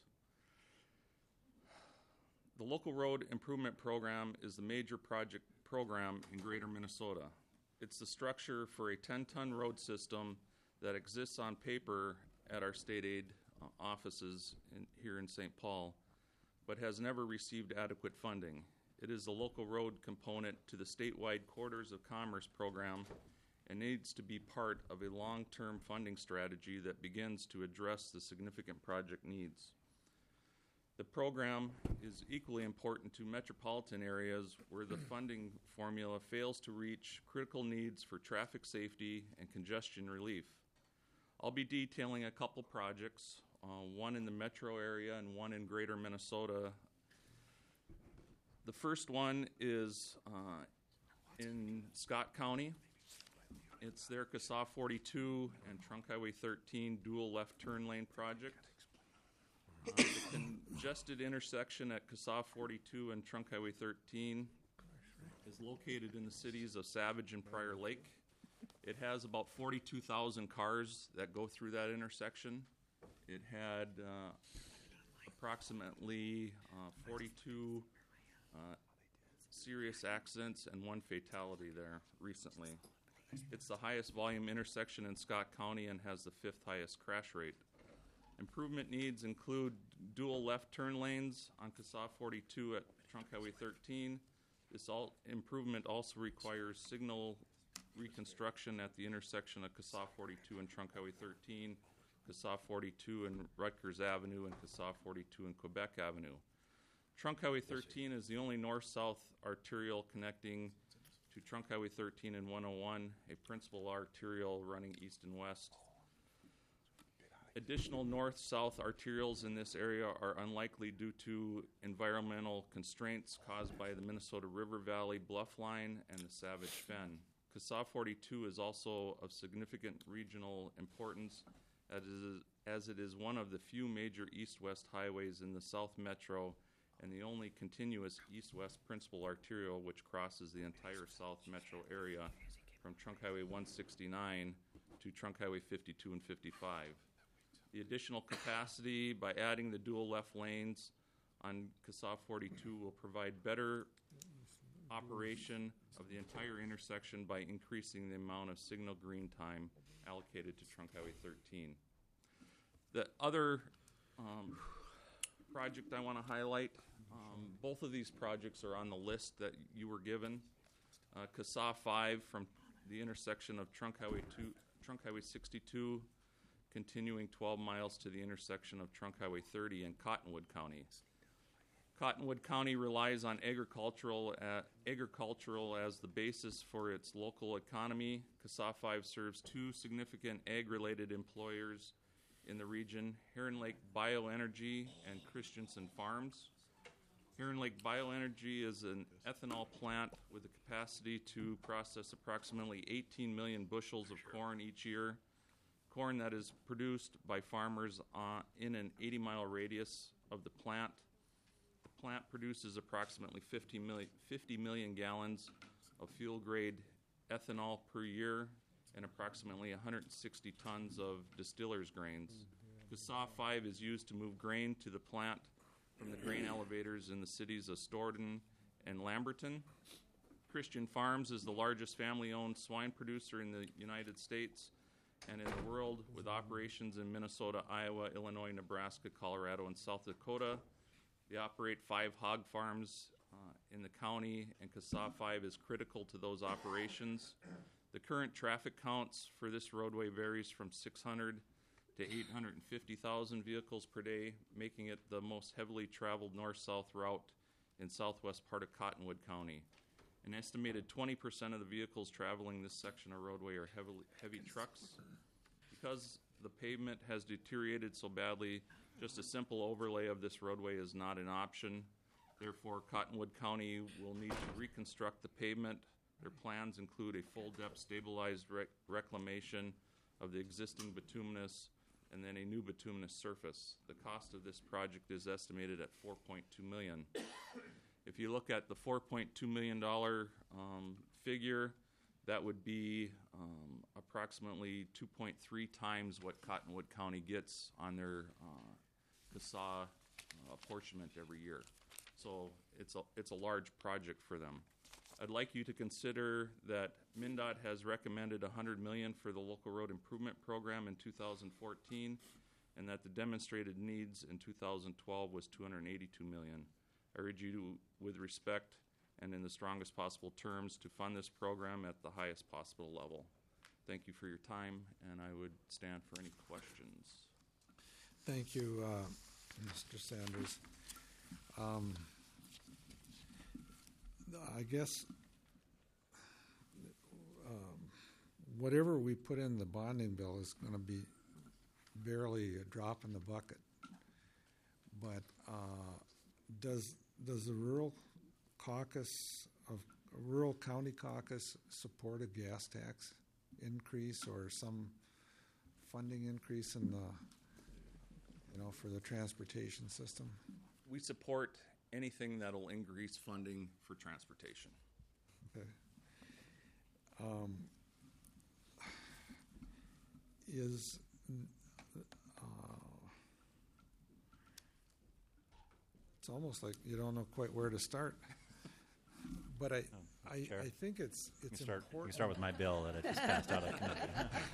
The Local Road Improvement Program is the major project program in greater Minnesota. It's the structure for a ten-ton road system that exists on paper at our state aid uh, offices in, here in Saint Paul, but has never received adequate funding. It is the local road component to the statewide Corridors of Commerce program and needs to be part of a long-term funding strategy that begins to address the significant project needs. The program is equally important to metropolitan areas where the funding formula fails to reach critical needs for traffic safety and congestion relief. I'll be detailing a couple projects, uh, one in the metro area and one in greater Minnesota. The first one is uh, in Scott County. It's their C A S A forty-two and Trunk Highway thirteen dual left turn lane project. Uh, the congested intersection at C A S A forty-two and Trunk Highway thirteen is located in the cities of Savage and Prior Lake. It has about forty-two thousand cars that go through that intersection. It had uh, approximately uh, forty-two uh, serious accidents and one fatality there recently. It's the highest volume intersection in Scott County and has the fifth highest crash rate. Improvement needs include dual left turn lanes on C A S A forty-two at Trunk Highway thirteen. This all improvement also requires signal reconstruction at the intersection of C A S A forty-two and Trunk Highway thirteen, C A S A forty-two and Rutgers Avenue, and C A S A forty-two and Quebec Avenue. Trunk Highway thirteen is the only north-south arterial connecting to Trunk Highway thirteen and one oh one, a principal arterial running east and west. Additional north-south arterials in this area are unlikely due to environmental constraints caused by the Minnesota River Valley Bluff Line and the Savage Fen. C A S A forty-two is also of significant regional importance as it is, as it is one of the few major east-west highways in the South Metro and the only continuous east-west principal arterial which crosses the entire South Metro area from Trunk Highway one sixty-nine to Trunk Highway fifty-two and fifty-five. The additional capacity by adding the dual left lanes on C A S A forty-two will provide better operation of the entire intersection by increasing the amount of signal green time allocated to Trunk Highway thirteen. The other um, project I want to highlight, um, both of these projects are on the list that you were given. uh, CASA five from the intersection of Trunk Highway two, Trunk Highway sixty-two, continuing twelve miles to the intersection of Trunk Highway thirty in Cottonwood County. Cottonwood County relies on agricultural uh, agricultural as the basis for its local economy. CASA five serves two significant ag-related employers in the region, Heron Lake Bioenergy and Christensen Farms. Heron Lake Bioenergy is an ethanol plant with the capacity to process approximately eighteen million bushels of corn each year, corn that is produced by farmers uh, in an eighty mile radius of the plant. The plant produces approximately fifty million, fifty million gallons of fuel-grade ethanol per year and approximately one hundred sixty tons of distillers' grains. CASA five is used to move grain to the plant from the grain elevators in the cities of Stoughton and Lamberton. Christian Farms is the largest family-owned swine producer in the United States and in the world, with operations in Minnesota, Iowa, Illinois, Nebraska, Colorado, and South Dakota. They operate five hog farms uh, in the county, and CASA five is critical to those operations. The current traffic counts for this roadway varies from six hundred to eight hundred fifty thousand vehicles per day, making it the most heavily traveled north-south route in southwest part of Cottonwood County. An estimated twenty percent of the vehicles traveling this section of roadway are heavily, heavy trucks. Because the pavement has deteriorated so badly, just a simple overlay of this roadway is not an option. Therefore, Cottonwood County will need to reconstruct the pavement. Their plans include a full-depth stabilized rec- reclamation of the existing bituminous and then a new bituminous surface. The cost of this project is estimated at four point two million dollars. If you look at the four point two million dollars um, figure, that would be um, approximately two point three times what Cottonwood County gets on their uh, CASA uh, apportionment every year. So it's a, it's a large project for them. I'd like you to consider that MnDOT has recommended one hundred million dollars for the local road improvement program in two thousand fourteen, and that the demonstrated needs in two thousand twelve was two hundred eighty-two million dollars. I urge you to, with respect and in the strongest possible terms, to fund this program at the highest possible level. Thank you for your time, and I would stand for any questions. Thank you, uh, Mister Sanders. Um, I guess um, whatever we put in the bonding bill is going to be barely a drop in the bucket. But uh, does does the rural caucus of rural county caucus support a gas tax increase or some funding increase in the you know for the transportation system? We support anything that'll increase funding for transportation. Okay. Um, is uh, it's almost like you don't know quite where to start. But I, Oh, I, Chair? I think it's We it's can start, we important. can start with my bill that I just passed out of committee.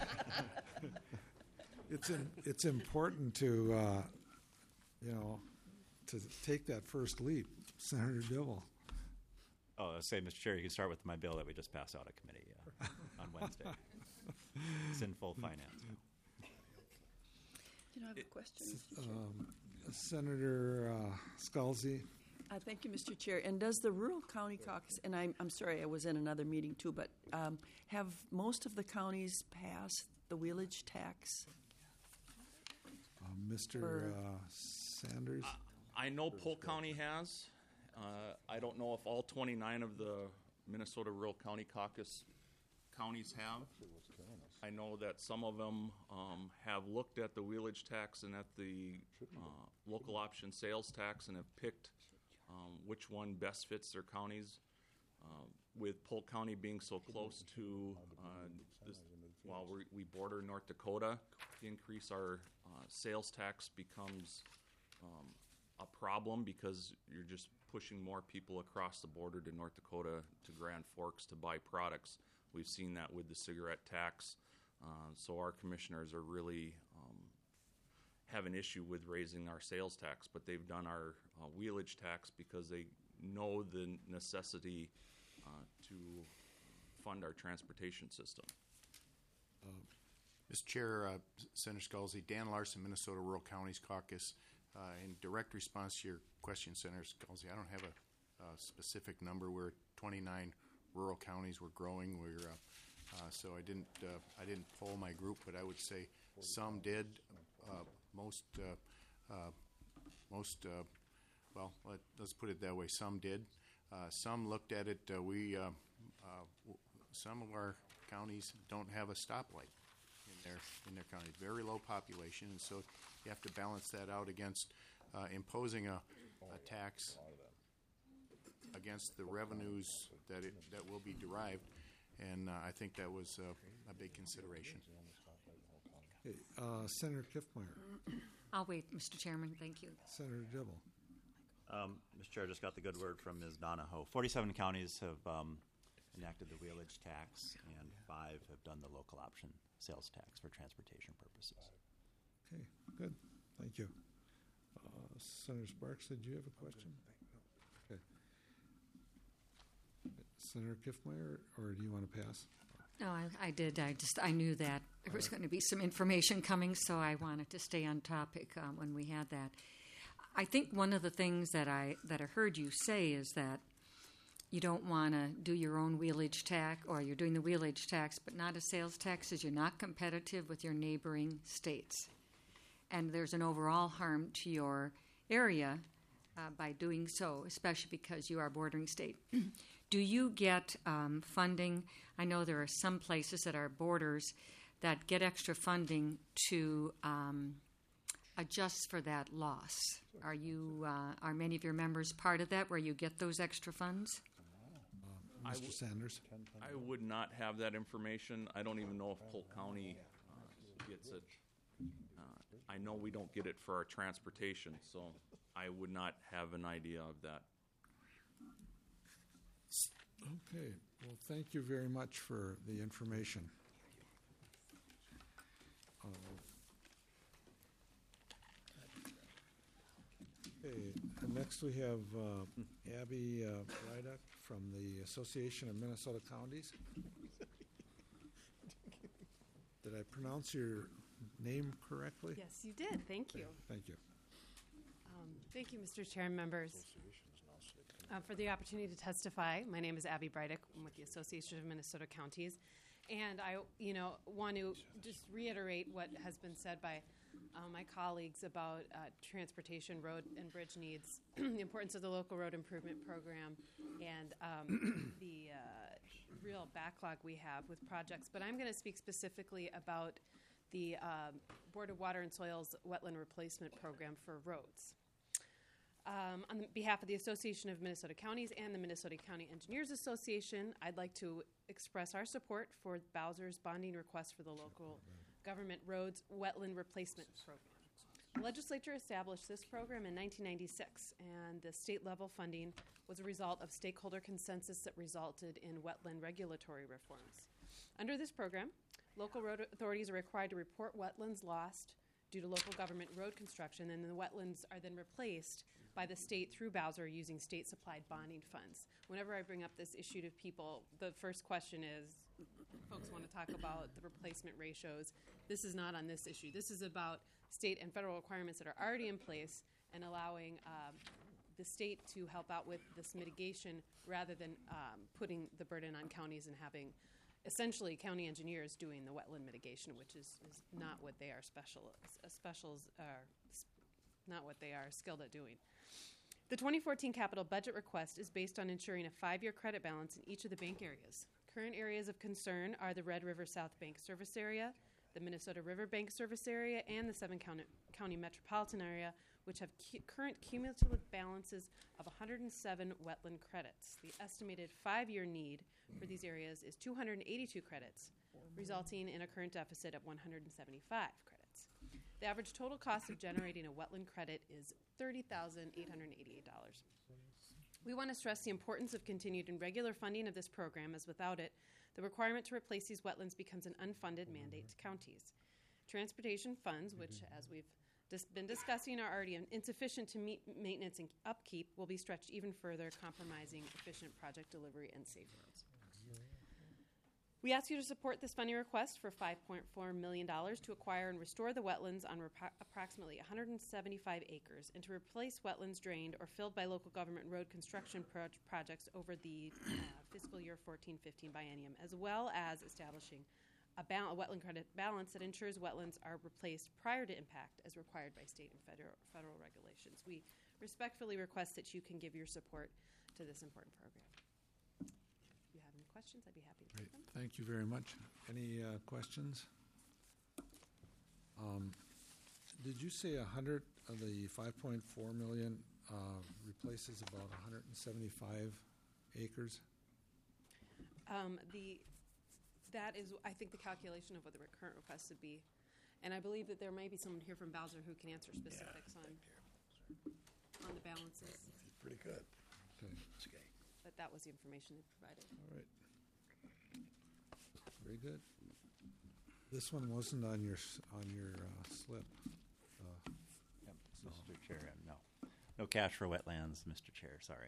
It's in, it's important to uh, you know to take that first leap, Senator Dibble. Oh, I say, Mister Chair, you can start with my bill that we just passed out of committee uh, on Wednesday. Sinful finance. You know, I have a question, Mister Chair. Um, Senator uh, Scalzi. Uh, thank you, Mister Chair. And does the Rural County Caucus, and I'm, I'm sorry, I was in another meeting too, but um, have most of the counties passed the wheelage tax? Uh, Mister Or- Uh, Sanders. I know Polk County has. Uh, I don't know if all twenty-nine of the Minnesota Rural County Caucus counties have. I know that some of them um, have looked at the wheelage tax and at the uh, local option sales tax and have picked um, which one best fits their counties. Uh, with Polk County being so close to, uh, this, while we, we border North Dakota, to increase our uh, sales tax becomes um, a problem because you're just pushing more people across the border to North Dakota to Grand Forks to buy products. We've seen that with the cigarette tax. Uh, so our commissioners are really um, have an issue with raising our sales tax, but they've done our uh, wheelage tax because they know the necessity uh, to fund our transportation system. Mister Chair, uh, Senator Scalzi, Dan Larson, Minnesota Rural Counties Caucus. Uh, in direct response to your question, Senator Scalzi, I don't have a, a specific number. We're at twenty-nine rural counties. We're growing. We're uh, uh, so I didn't uh, I didn't poll my group, but I would say some did. Uh, most uh, uh, most uh, well, let, let's put it that way. Some did. Uh, some looked at it. Uh, we uh, uh, w- some of our counties don't have a stoplight in their in their county. Very low population, and so you have to balance that out against uh, imposing a, a tax against the revenues that it, that will be derived, and uh, I think that was uh, a big consideration. Okay, uh, Senator Kiffmeyer. I'll wait, Mister Chairman. Thank you. Senator Dibble. Um, Mister Chair, just got the good word from Miz Donahoe. Forty-seven counties have um, enacted the wheelage tax, and five have done the local option sales tax for transportation purposes. Okay, good. Thank you. Uh, Senator Sparks, did you have a question? Okay. Senator Kiffmeyer, or do you want to pass? No, I, I did. I just I knew that there was going to be some information coming, so I wanted to stay on topic uh, when we had that. I think one of the things that I that I heard you say is that you don't want to do your own wheelage tax, or you're doing the wheelage tax, but not a sales tax, as you're not competitive with your neighboring states. And there's an overall harm to your area uh, by doing so, especially because you are a bordering state. Do you get um, funding? I know there are some places that are borders that get extra funding to um, adjust for that loss. Are you? Uh, are many of your members part of that, where you get those extra funds? Uh, Mister w- Sanders. I would not have that information. I don't even know if Polk County uh, gets it. Uh, I know we don't get it for our transportation, so I would not have an idea of that. Okay. Well, thank you very much for the information. Uh, okay. And next we have uh, Abby uh, Ryduck from the Association of Minnesota Counties. Did I pronounce your name correctly? Yes, you did. Thank you. Thank you. Um, thank you, Mister Chair and members, uh, for the opportunity to testify. My name is Abby Breidick. I'm with the Association of Minnesota Counties. And I, you know, want to just reiterate what has been said by uh, my colleagues about uh, transportation, road, and bridge needs, the importance of the local road improvement program, and um, the uh, real backlog we have with projects. But I'm going to speak specifically about the um, Board of Water and Soils Wetland Replacement Program for roads. Um, on behalf of the Association of Minnesota Counties and the Minnesota County Engineers Association, I'd like to express our support for Bowser's bonding request for the local government roads wetland replacement program. The legislature established this program in nineteen ninety-six, and the state level funding was a result of stakeholder consensus that resulted in wetland regulatory reforms. Under this program, local road authorities are required to report wetlands lost due to local government road construction, and the wetlands are then replaced by the state through Bowser using state-supplied bonding funds. Whenever I bring up this issue to people, the first question is, folks want to talk about the replacement ratios. This is not on this issue. This is about state and federal requirements that are already in place and allowing um, the state to help out with this mitigation rather than um, putting the burden on counties and having essentially county engineers doing the wetland mitigation, which is, is not what they are special uh, specials are not what they are skilled at doing. The twenty fourteen capital budget request is based on ensuring a five-year credit balance in each of the bank areas. Current areas of concern are the Red River South Bank Service Area, the Minnesota River Bank Service Area, and the seven county, county metropolitan area, which have cu- current cumulative balances of one hundred seven wetland credits. The estimated five-year need for these areas is two hundred eighty-two credits, resulting in a current deficit of one hundred seventy-five credits. The average total cost of generating a wetland credit is thirty thousand eight hundred eighty-eight dollars. We want to stress the importance of continued and regular funding of this program, as without it, the requirement to replace these wetlands becomes an unfunded mandate to counties. Transportation funds, which, as we've dis- been discussing, are already insufficient to meet maintenance and upkeep, will be stretched even further, compromising efficient project delivery and safe roads. We ask you to support this funding request for five point four million dollars to acquire and restore the wetlands on rep- approximately one hundred seventy-five acres and to replace wetlands drained or filled by local government road construction pro- projects over the uh, fiscal year fourteen fifteen biennium, as well as establishing a, ba- a wetland credit balance that ensures wetlands are replaced prior to impact as required by state and federal, federal regulations. We respectfully request that you can give your support to this important program. If you have any questions, I'd be happy to Great. take them. Thank you very much. Any uh, questions? Um, Did you say a hundred of the five point four million uh, replaces about one hundred seventy-five acres? Um, the, that is, I think, the calculation of what the current request would be. And I believe that there may be someone here from Bowser who can answer specifics on, on the balances. Pretty good. Okay. But that was the information they provided. All right. Very good. This one wasn't on your, s- on your uh, slip. uh, Yep, so- Mister Chair, uh, no. No cash for wetlands, Mister Chair, sorry.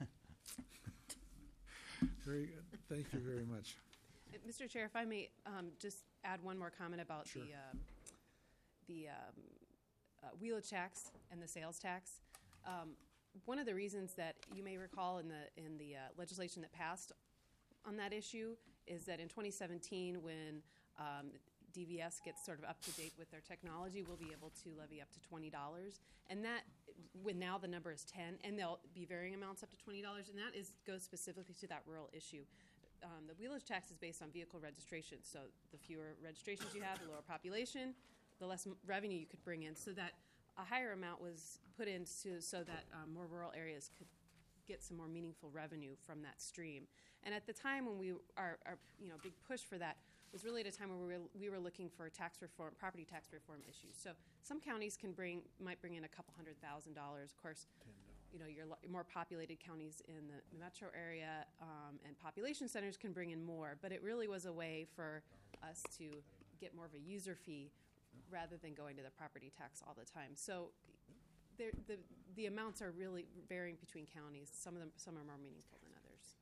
Very good. Thank you very much. Uh, Mister Chair, if I may um, just add one more comment about Sure. the um, the um, uh, wheelage tax and the sales tax. Um, one of the reasons that you may recall in the in the uh, legislation that passed on that issue is that in twenty seventeen, when um, D V S gets sort of up to date with their technology, we'll be able to levy up to twenty dollars, and that when now the number is ten, and there'll be varying amounts up to twenty dollars, and that is goes specifically to that rural issue. Um, the wheelage tax is based on vehicle registration, so the fewer registrations you have, the lower population, the less m- revenue you could bring in, so that a higher amount was put in to, so that um, more rural areas could get some more meaningful revenue from that stream. And at the time when we, our, our you know, big push for that was really at a time where we were, we were looking for tax reform, property tax reform issues. So some counties can bring, might bring in a couple hundred thousand dollars. Of course, you know, your lo- more populated counties in the metro area um, and population centers can bring in more, but it really was a way for us to get more of a user fee rather than going to the property tax all the time. So there, the the amounts are really varying between counties. Some of them, some are more meaningful than others.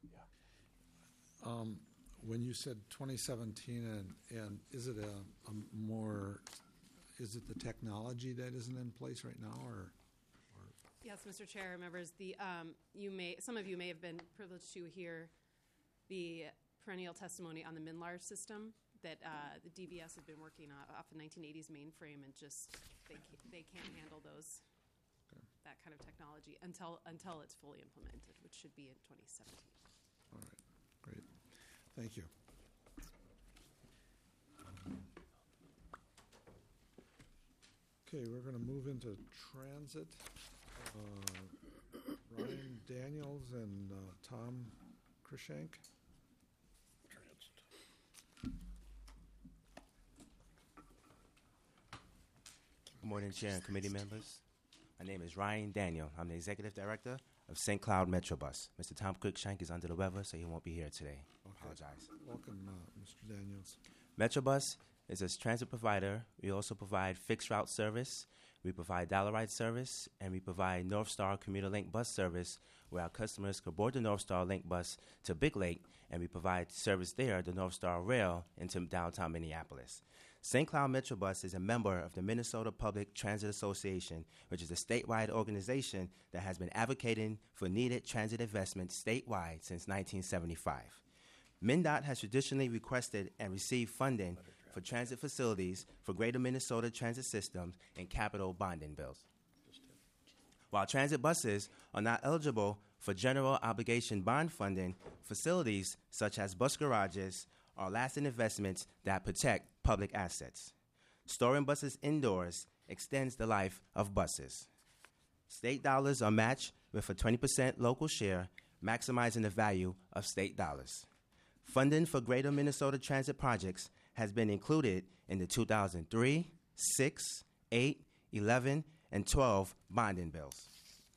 Um, When you said twenty seventeen, and, and is it a, a more, is it the technology that isn't in place right now, or? Yes, Mister Chair, members, the um, you may some of you may have been privileged to hear the perennial testimony on the MinLARS system that uh, the D V S has been working on, off the nineteen eighties mainframe, and just they ca- they can't handle those that kind of technology until until it's fully implemented, which should be in twenty seventeen. All right, great. Thank you. Okay, we're going to move into transit. Uh, Ryan Daniels and uh, Tom Krishank. Good morning, Chair and committee members. My name is Ryan Daniel. I'm the Executive Director of Saint Cloud Metrobus. Mister Tom Cruikshank is under the weather, so he won't be here today. Okay. Apologize. Welcome, uh, Mister Daniels. Metrobus is a transit provider. We also provide fixed route service. We provide dollar ride service, and we provide North Star Commuter Link bus service, where our customers could board the North Star Link bus to Big Lake, and we provide service there, the North Star Rail, into downtown Minneapolis. Saint Cloud Metrobus is a member of the Minnesota Public Transit Association, which is a statewide organization that has been advocating for needed transit investment statewide since nineteen seventy-five. MnDOT has traditionally requested and received funding for transit facilities for Greater Minnesota Transit Systems and capital bonding bills. While transit buses are not eligible for general obligation bond funding, facilities such as bus garages are lasting investments that protect public assets. Storing buses indoors extends the life of buses. State dollars are matched with a twenty percent local share, maximizing the value of state dollars. Funding for Greater Minnesota Transit projects has been included in the two thousand three, six, eight, eleven, and twelve bonding bills.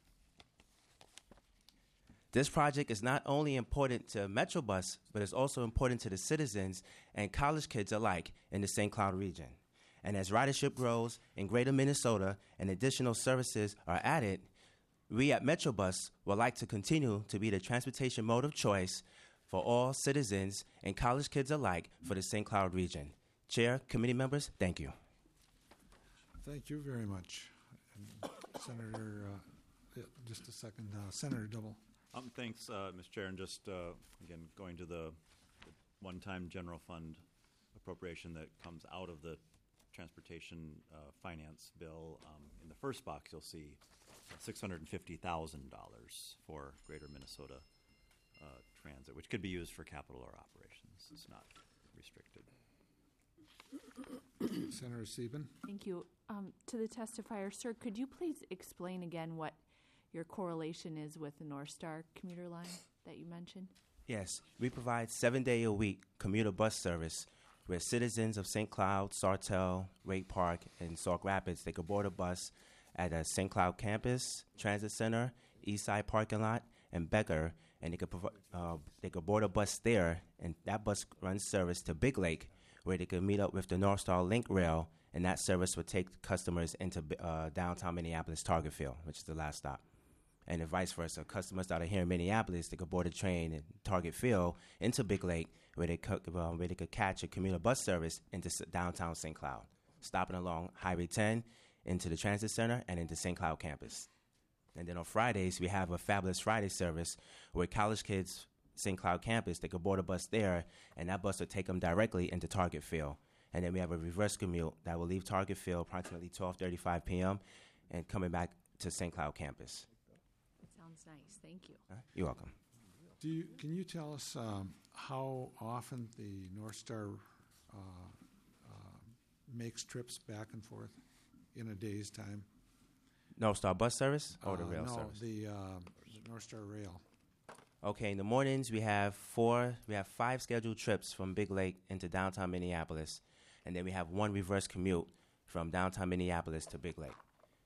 This project is not only important to Metrobus, but it's also important to the citizens and college kids alike in the Saint Cloud region. And as ridership grows in Greater Minnesota and additional services are added, we at Metrobus would like to continue to be the transportation mode of choice for all citizens and college kids alike for the Saint Cloud region. Chair, committee members, thank you. Thank you very much. And Senator, uh, yeah, just a second, uh, Senator Dibble. Um, thanks, uh, Mister Chair, and just, uh, again, going to the one-time general fund appropriation that comes out of the transportation uh, finance bill. Um, in the first box, you'll see six hundred fifty thousand dollars for Greater Minnesota uh, Transit, which could be used for capital or operations. It's not restricted. Senator Sieben. Thank you. Um, to the testifier, sir, could you please explain again what your correlation is with the North Star commuter line that you mentioned? Yes, we provide seven-day-a-week commuter bus service where citizens of Saint Cloud, Sartell, Wake Park, and Sauk Rapids, they could board a bus at a Saint Cloud campus, Transit Center, Eastside parking lot, and Becker, and they could, provi- uh, they could board a bus there, and that bus runs service to Big Lake, where they could meet up with the North Star Link Rail, and that service would take customers into uh, downtown Minneapolis Target Field, which is the last stop. And then vice versa. Customers that are here in Minneapolis, they could board a train at Target Field into Big Lake, where they could, uh, where they could catch a commuter bus service into s- downtown Saint Cloud, stopping along Highway ten into the Transit Center and into Saint Cloud campus. And then on Fridays, we have a Fabulous Friday service where college kids, Saint Cloud campus, they could board a bus there, and that bus will take them directly into Target Field. And then we have a reverse commute that will leave Target Field approximately twelve thirty-five p.m. and coming back to Saint Cloud campus. Sounds nice. Thank you. Uh, You're welcome. Do you, can you tell us um, how often the North Star uh, uh, makes trips back and forth in a day's time? North Star bus service or the Uh, rail no, service? the, uh, the North Star Rail. Okay, in the mornings we have four, we have five scheduled trips from Big Lake into downtown Minneapolis, and then we have one reverse commute from downtown Minneapolis to Big Lake.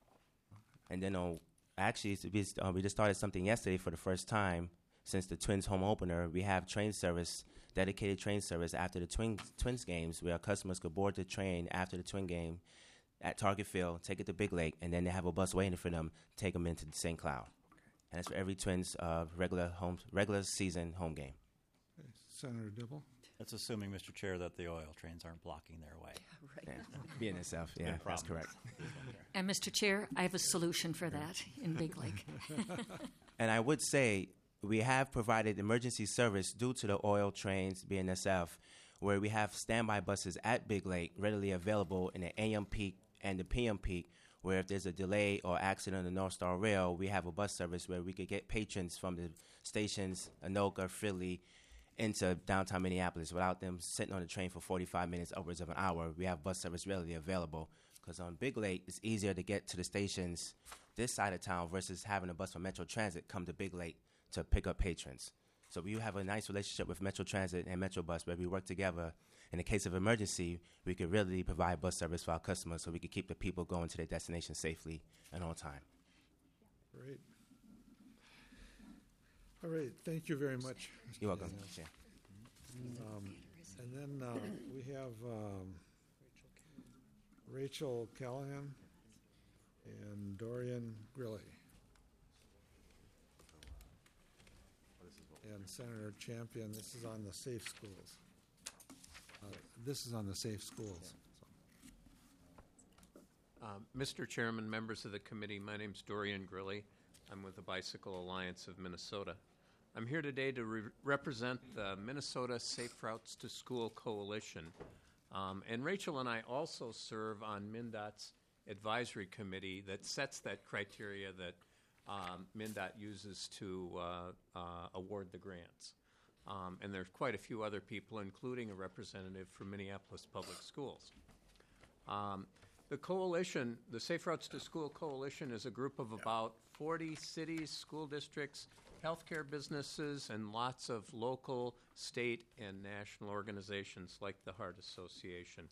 And then on, actually, it's- we, uh, we just started something yesterday for the first time since the Twins home opener. We have train service, dedicated train service after the Twins, Twins games, where our customers could board the train after the Twin game at Target Field, take it to Big Lake, and then they have a bus waiting for them, take them into Saint Cloud. And that's for every Twins uh, regular home, regular season home game. Okay. Senator Dibble. That's assuming, Mister Chair, that the oil trains aren't blocking their way. Yeah, being itself, yeah, that's correct. And Mister Chair, I have a solution for that in Big Lake. And I would say we have provided emergency service due to the oil trains, B N S F, where we have standby buses at Big Lake readily available in the A M peak and the P M peak, where if there's a delay or accident on the North Star Rail, we have a bus service where we could get patrons from the stations, Anoka, Philly, into downtown Minneapolis without them sitting on the train for forty-five minutes, upwards of an hour. We have bus service readily available because on Big Lake, it's easier to get to the stations this side of town versus having a bus from Metro Transit come to Big Lake to pick up patrons. So we have a nice relationship with Metro Transit and Metro Bus where we work together. In the case of emergency, we could really provide bus service for our customers so we could keep the people going to their destination safely and on time. Great. All right, thank you very much. Mister You're welcome. Daniels. Yeah. Um, and then uh, we have um, Rachel Callahan and Dorian Grilly. And Senator Champion, this is on the safe schools. Uh, This is on the safe schools. Um, Mister Chairman, members of the committee, my name's Dorian Grilly. I'm with the Bicycle Alliance of Minnesota. I'm here today to re- represent the Minnesota Safe Routes to School Coalition. Um, and Rachel and I also serve on MnDOT's advisory committee that sets that criteria that um, MnDOT uses to uh, uh, award the grants. Um, and there's quite a few other people, including a representative from Minneapolis Public Schools. Um, the coalition, the Safe Routes to School Coalition, is a group of about forty cities, school districts, healthcare businesses, and lots of local, state, and national organizations like the Heart Association.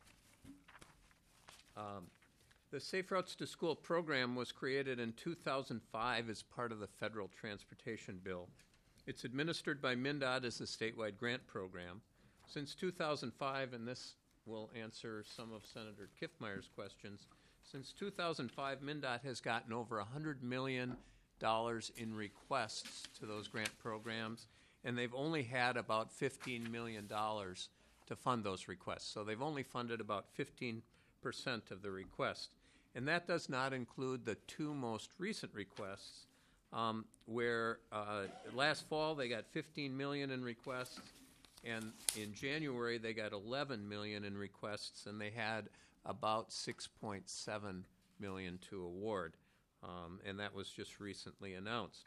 Um, the Safe Routes to School program was created in two thousand five as part of the federal transportation bill. It's administered by MnDOT as a statewide grant program. Since two thousand five, and this will answer some of Senator Kiffmeyer's questions, since two thousand five, MnDOT has gotten over one hundred million dollars in requests to those grant programs, and they've only had about fifteen million dollars to fund those requests. So they've only funded about fifteen percent of the request. And that does not include the two most recent requests, um, where uh, last fall they got fifteen million dollars in requests, and in January they got eleven million dollars in requests, and they had about six point seven million dollars to award. Um, and that was just recently announced.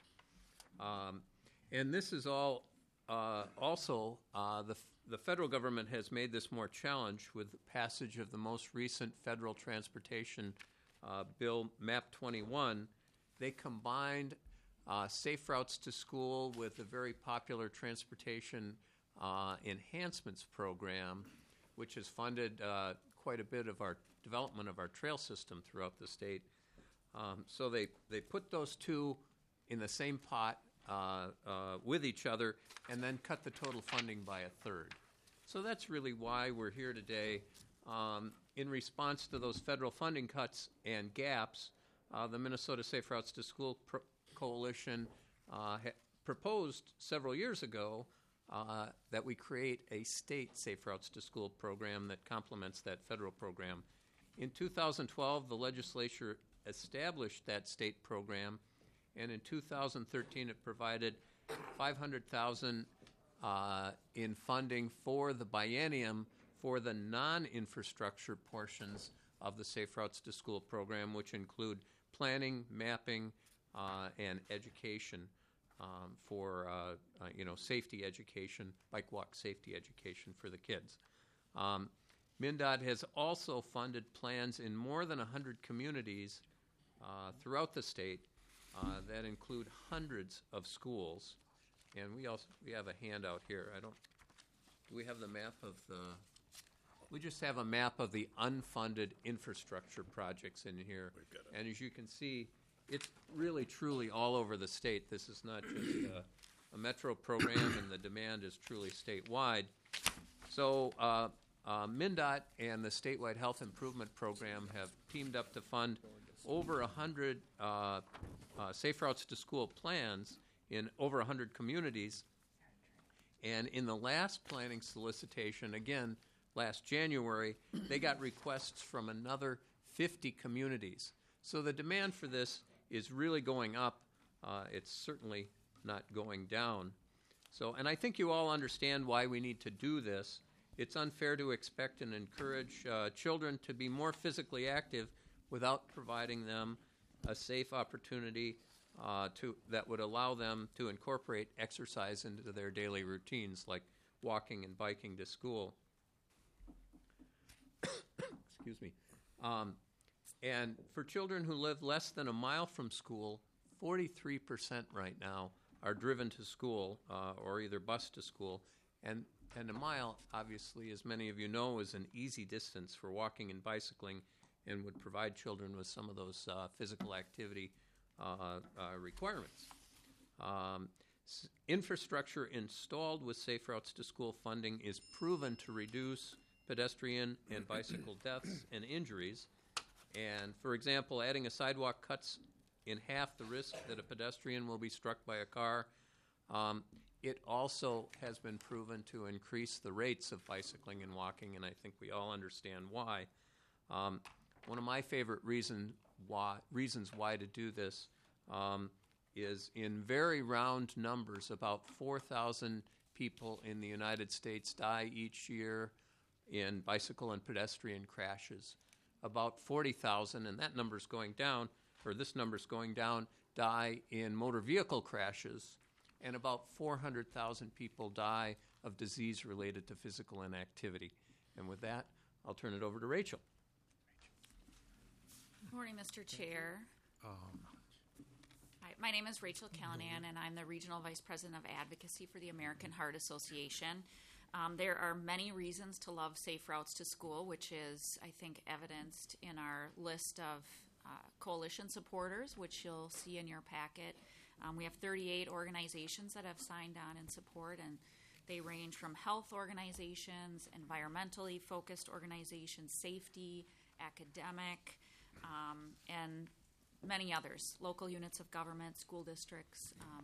Um, and this is all uh, also uh, the the federal government has made this more challenged with the passage of the most recent federal transportation uh, bill, MAP twenty-one. They combined uh, Safe Routes to School with a very popular transportation uh, enhancements program, which has funded uh, quite a bit of our development of our trail system throughout the state. Um, so they, they put those two in the same pot uh, uh, with each other and then cut the total funding by a third. So that's really why we're here today. Um, in response to those federal funding cuts and gaps, uh, the Minnesota Safe Routes to School Pro- Coalition uh, ha- proposed several years ago uh, that we create a state Safe Routes to School program that complements that federal program. In two thousand twelve, the legislature established that state program, and in two thousand thirteen it provided five hundred thousand dollars uh, in funding for the biennium for the non-infrastructure portions of the Safe Routes to School program, which include planning, mapping, uh, and education um, for uh, uh, you know safety education, bike walk safety education for the kids. Um, MnDOT has also funded plans in more than one hundred communities uh, throughout the state uh, that include hundreds of schools. And we also we have a handout here. I don't. Do we have the map of the? We just have a map of the unfunded infrastructure projects in here. We've got it. And as you can see, it's really truly all over the state. This is not just a, a metro program, and the demand is truly statewide. So. Uh, Uh, MnDOT and the statewide health improvement program have teamed up to fund over one hundred uh, uh, Safe Routes to School plans in over one hundred communities. And in the last planning solicitation, again, last January, they got requests from another fifty communities. So the demand for this is really going up. Uh, it's certainly not going down. So, and I think you all understand why we need to do this. It's unfair to expect and encourage uh, children to be more physically active without providing them a safe opportunity uh, to that would allow them to incorporate exercise into their daily routines, like walking and biking to school. Excuse me. Um, and for children who live less than a mile from school, forty-three percent right now are driven to school uh, or either bus to school. And And a mile, obviously, as many of you know, is an easy distance for walking and bicycling and would provide children with some of those uh, physical activity uh, uh, requirements. Um, s- infrastructure installed with Safe Routes to School funding is proven to reduce pedestrian and bicycle deaths and injuries. And, for example, adding a sidewalk cuts in half the risk that a pedestrian will be struck by a car. Um, It also has been proven to increase the rates of bicycling and walking, and I think we all understand why. Um, one of my favorite reason why, reasons why to do this um, is in very round numbers, about four thousand people in the United States die each year in bicycle and pedestrian crashes. About forty thousand, and that number's going down, or this number's going down, die in motor vehicle crashes. And about four hundred thousand people die of disease related to physical inactivity. And with that, I'll turn it over to Rachel. Good morning, Mister Chair. Um, Hi, my name is Rachel Callanan, and I'm the Regional Vice President of Advocacy for the American Heart Association. Um, there are many reasons to love Safe Routes to School, which is, I think, evidenced in our list of uh, coalition supporters, which you'll see in your packet. Um, we have thirty-eight organizations that have signed on in support, and they range from health organizations, environmentally focused organizations, safety, academic, um, and many others, local units of government, school districts, um,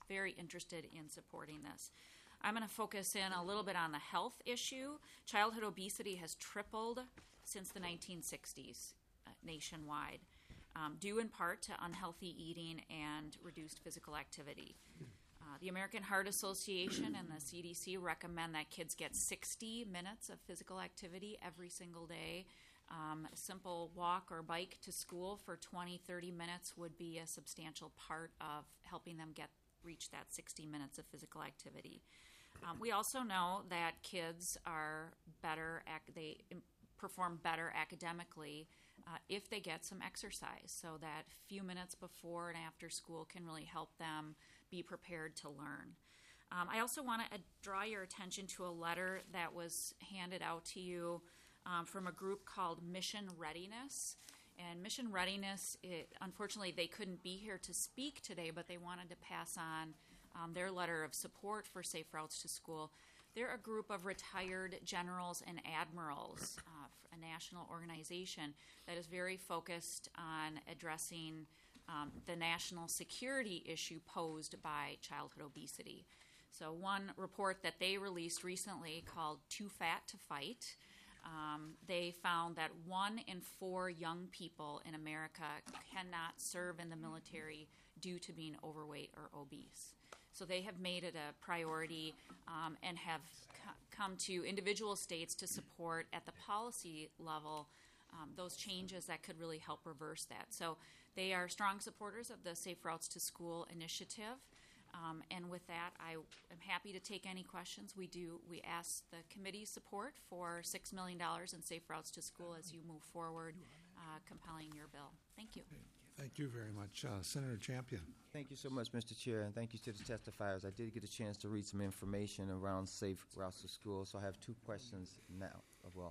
very interested in supporting this. I'm going to focus in a little bit on the health issue. Childhood obesity has tripled since the nineteen sixties uh, nationwide, um, due in part to unhealthy eating and reduced physical activity. Uh, the American Heart Association and the C D C recommend that kids get sixty minutes of physical activity every single day. Um, a simple walk or bike to school for twenty, thirty minutes would be a substantial part of helping them get reach that sixty minutes of physical activity. Um, we also know that kids are better, ac- they im- perform better academically uh, if they get some exercise, so that few minutes before and after school can really help them be prepared to learn. Um, I also want to uh, draw your attention to a letter that was handed out to you um, from a group called Mission Readiness. And Mission Readiness, it, unfortunately, they couldn't be here to speak today, but they wanted to pass on um, their letter of support for Safe Routes to School. They're a group of retired generals and admirals, uh, a national organization that is very focused on addressing um, the national security issue posed by childhood obesity. So one report that they released recently called Too Fat to Fight, Um, they found that one in four young people in America cannot serve in the military due to being overweight or obese. So they have made it a priority um, and have co- come to individual states to support at the policy level um, those changes that could really help reverse that. So they are strong supporters of the Safe Routes to School initiative. Um, and with that, I am happy to take any questions. We do. We ask the committee's support for six million dollars in Safe Routes to School as you move forward, uh, compelling your bill. Thank you. Thank you very much. Uh, Senator Champion. Thank you so much, Mister Chair, and thank you to the testifiers. I did get a chance to read some information around Safe Routes to School, so I have two questions now. Well,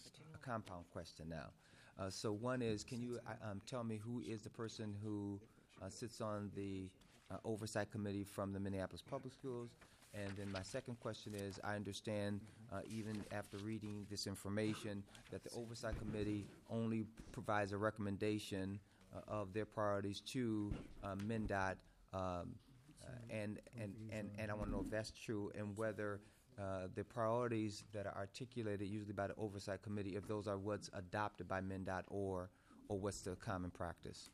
a compound question now. Uh, so one is, can you uh, um, tell me who is the person who uh, sits on the Uh, oversight committee from the Minneapolis Public Schools? And then my second question is, I understand uh, even after reading this information that the oversight committee only provides a recommendation uh, of their priorities to uh, MnDOT, um, uh, and, and, and, and I want to know if that's true, and whether uh, the priorities that are articulated usually by the oversight committee, if those are what's adopted by MnDOT or, or what's the common practice.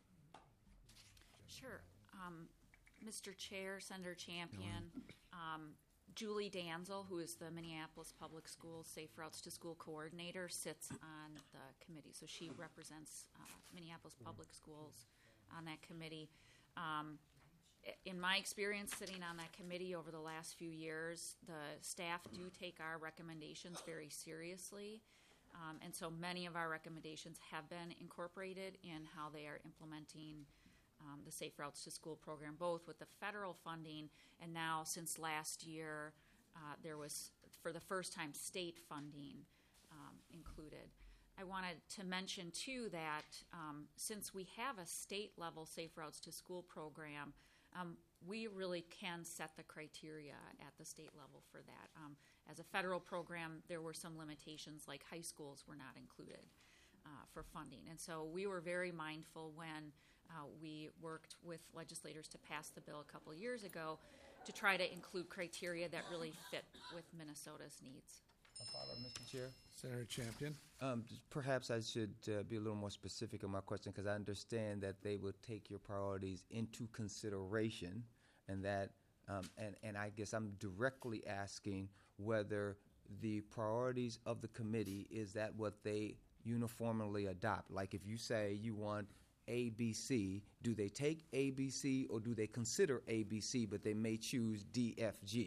Sure. Um, Mister Chair, Senator Champion, um, Julie Danzel, who is the Minneapolis Public Schools Safe Routes to School Coordinator, sits on the committee. So she represents uh, Minneapolis Public Schools on that committee. Um, in my experience sitting on that committee over the last few years, the staff do take our recommendations very seriously. Um, and so many of our recommendations have been incorporated in how they are implementing Um, the Safe Routes to School program, both with the federal funding and now, since last year, uh, there was, for the first time, state funding um, included. I wanted to mention, too, that um, since we have a state-level Safe Routes to School program, um, we really can set the criteria at the state level for that. Um, as a federal program, there were some limitations, like high schools were not included uh, for funding. And so we were very mindful when Uh, we worked with legislators to pass the bill a couple of years ago to try to include criteria that really fit with Minnesota's needs. A follow-up, Mister Chair? Senator Champion. Um, perhaps I should uh, be a little more specific in my question, because I understand that they will take your priorities into consideration, and that, um, and, and I guess I'm directly asking whether the priorities of the committee, is that what they uniformly adopt? Like if you say you want A, B, C, do they take A, B, C, or do they consider A, B, C, but they may choose D, F, G?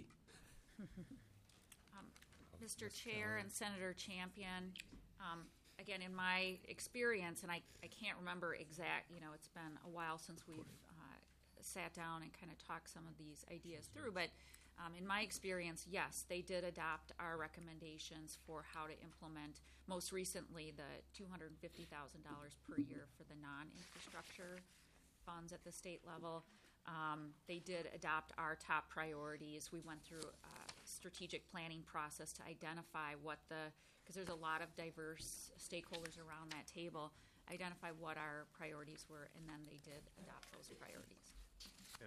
um, Mister Chair and Senator Champion, um, again, in my experience, and I, I can't remember exact, you know, it's been a while since we've uh, sat down and kind of talked some of these ideas through, but um, in my experience, yes, they did adopt our recommendations for how to implement, most recently, the two hundred fifty thousand dollars per year for the non-infrastructure funds at the state level. Um, they did adopt our top priorities. We went through a strategic planning process to identify what the, because there's a lot of diverse stakeholders around that table, identify what our priorities were, and then they did adopt those priorities. And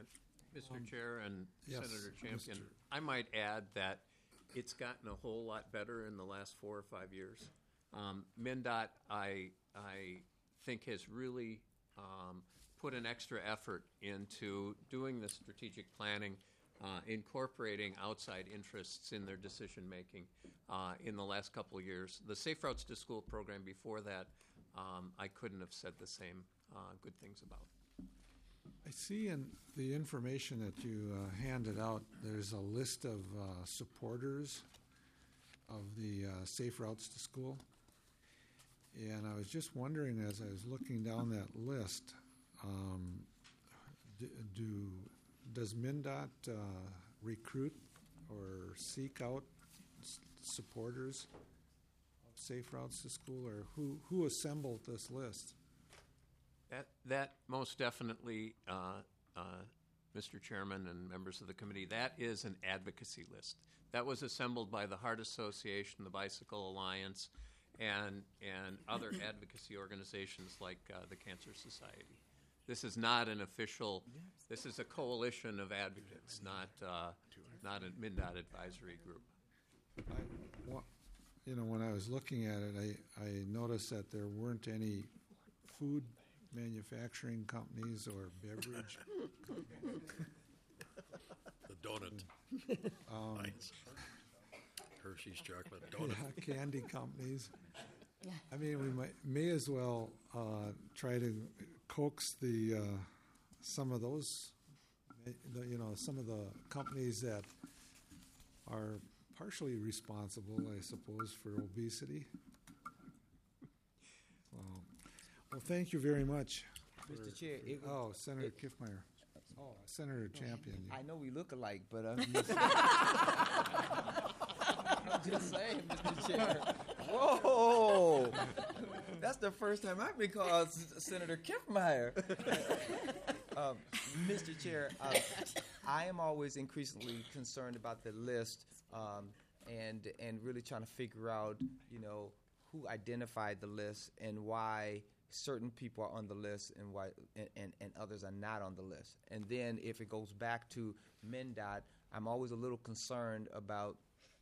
Mister Um, Chair and yes, Senator Champion, Mister I might add that it's gotten a whole lot better in the last four or five years. Um, MnDOT, I, I think, has really um, put an extra effort into doing the strategic planning, uh, incorporating outside interests in their decision-making uh, in the last couple of years. The Safe Routes to School program before that, um, I couldn't have said the same uh, good things about. I see in the information that you uh, handed out, there's a list of uh, supporters of the uh, Safe Routes to School. And I was just wondering, as I was looking down that list, um, do, do does MnDOT uh, recruit or seek out s- supporters of Safe Routes to School, or who who assembled this list? That, that most definitely, uh, uh, Mister Chairman and members of the committee, that is an advocacy list. That was assembled by the Heart Association, the Bicycle Alliance, and, and other advocacy organizations like uh, the Cancer Society. This is not an official, this is a coalition of advocates, not, uh, not a MnDOT advisory group. I, wa- you know, when I was looking at it, I, I noticed that there weren't any food manufacturing companies or beverage companies. The donut. Um, Nice. Hershey's chocolate donut. Yeah, candy companies. I mean, we might, may as well uh, try to coax the uh, some of those, the, you know, some of the companies that are partially responsible, I suppose, for obesity. So, well, thank you very much. Mister for- Chair, it was- oh, Senator it- Kiffmeyer. Oh, Senator Champion. I know we look alike, but I'm just, I'm just saying, Mister Chair. Whoa! That's the first time I've been called S- Senator Kiffmeyer. um, Mister Chair, uh, I am always increasingly concerned about the list um, and and really trying to figure out, you know, who identified the list and why certain people are on the list and why and, and, and others are not on the list. And then if it goes back to MnDOT, I'm always a little concerned about,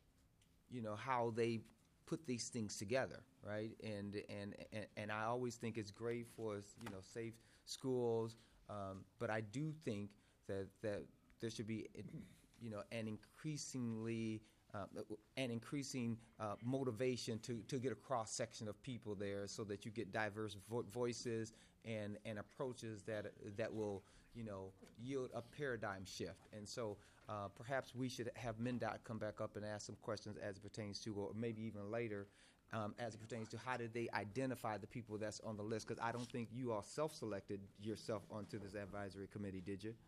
you know, how they put these things together, right? And and and, and I always think it's great for, you know, safe schools, um, but I do think that that there should be, you know, an increasingly Uh, an increasing uh, motivation to, to get a cross section of people there, so that you get diverse vo- voices and, and approaches that that will, you know, yield a paradigm shift. And so uh, perhaps we should have MnDOT come back up and ask some questions as it pertains to, or maybe even later, um, as it pertains to how did they identify the people that's on the list? Because I don't think you all self-selected yourself onto this advisory committee, did you?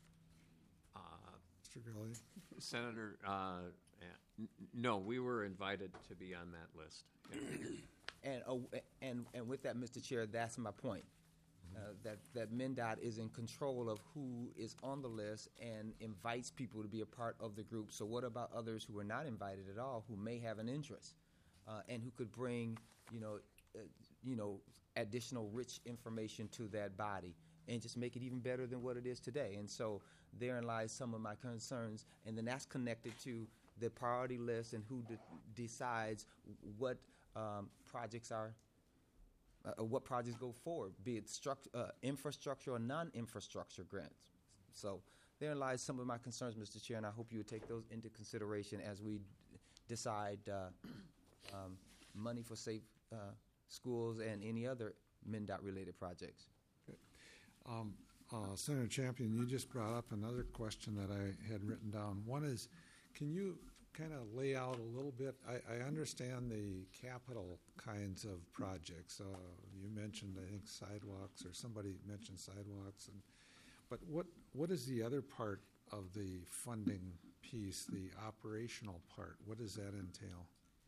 Uh, Mister Gurley. Senator, uh, yeah, n- no, we were invited to be on that list. Yeah. And, uh, and and with that, Mister Chair, that's my point. Uh, that that MnDOT is in control of who is on the list and invites people to be a part of the group. So what about others who are not invited at all, who may have an interest, uh, and who could bring, you know, uh, you know, additional rich information to that body and just make it even better than what it is today. And so therein lies some of my concerns, and then that's connected to the priority list and who de- decides what um, projects are. Uh, what projects go forward, be it struct- uh, infrastructure or non-infrastructure grants. So therein lies some of my concerns, Mister Chair, and I hope you would take those into consideration as we d- decide uh, um, money for safe uh, schools and any other MnDOT-related projects. Um, uh, Senator Champion, you just brought up another question that I had written down. One is, can you kind of lay out a little bit? I, I understand the capital kinds of projects. Uh, you mentioned, I think, sidewalks, or somebody mentioned sidewalks. And, but what what is the other part of the funding piece, the operational part? What does that entail?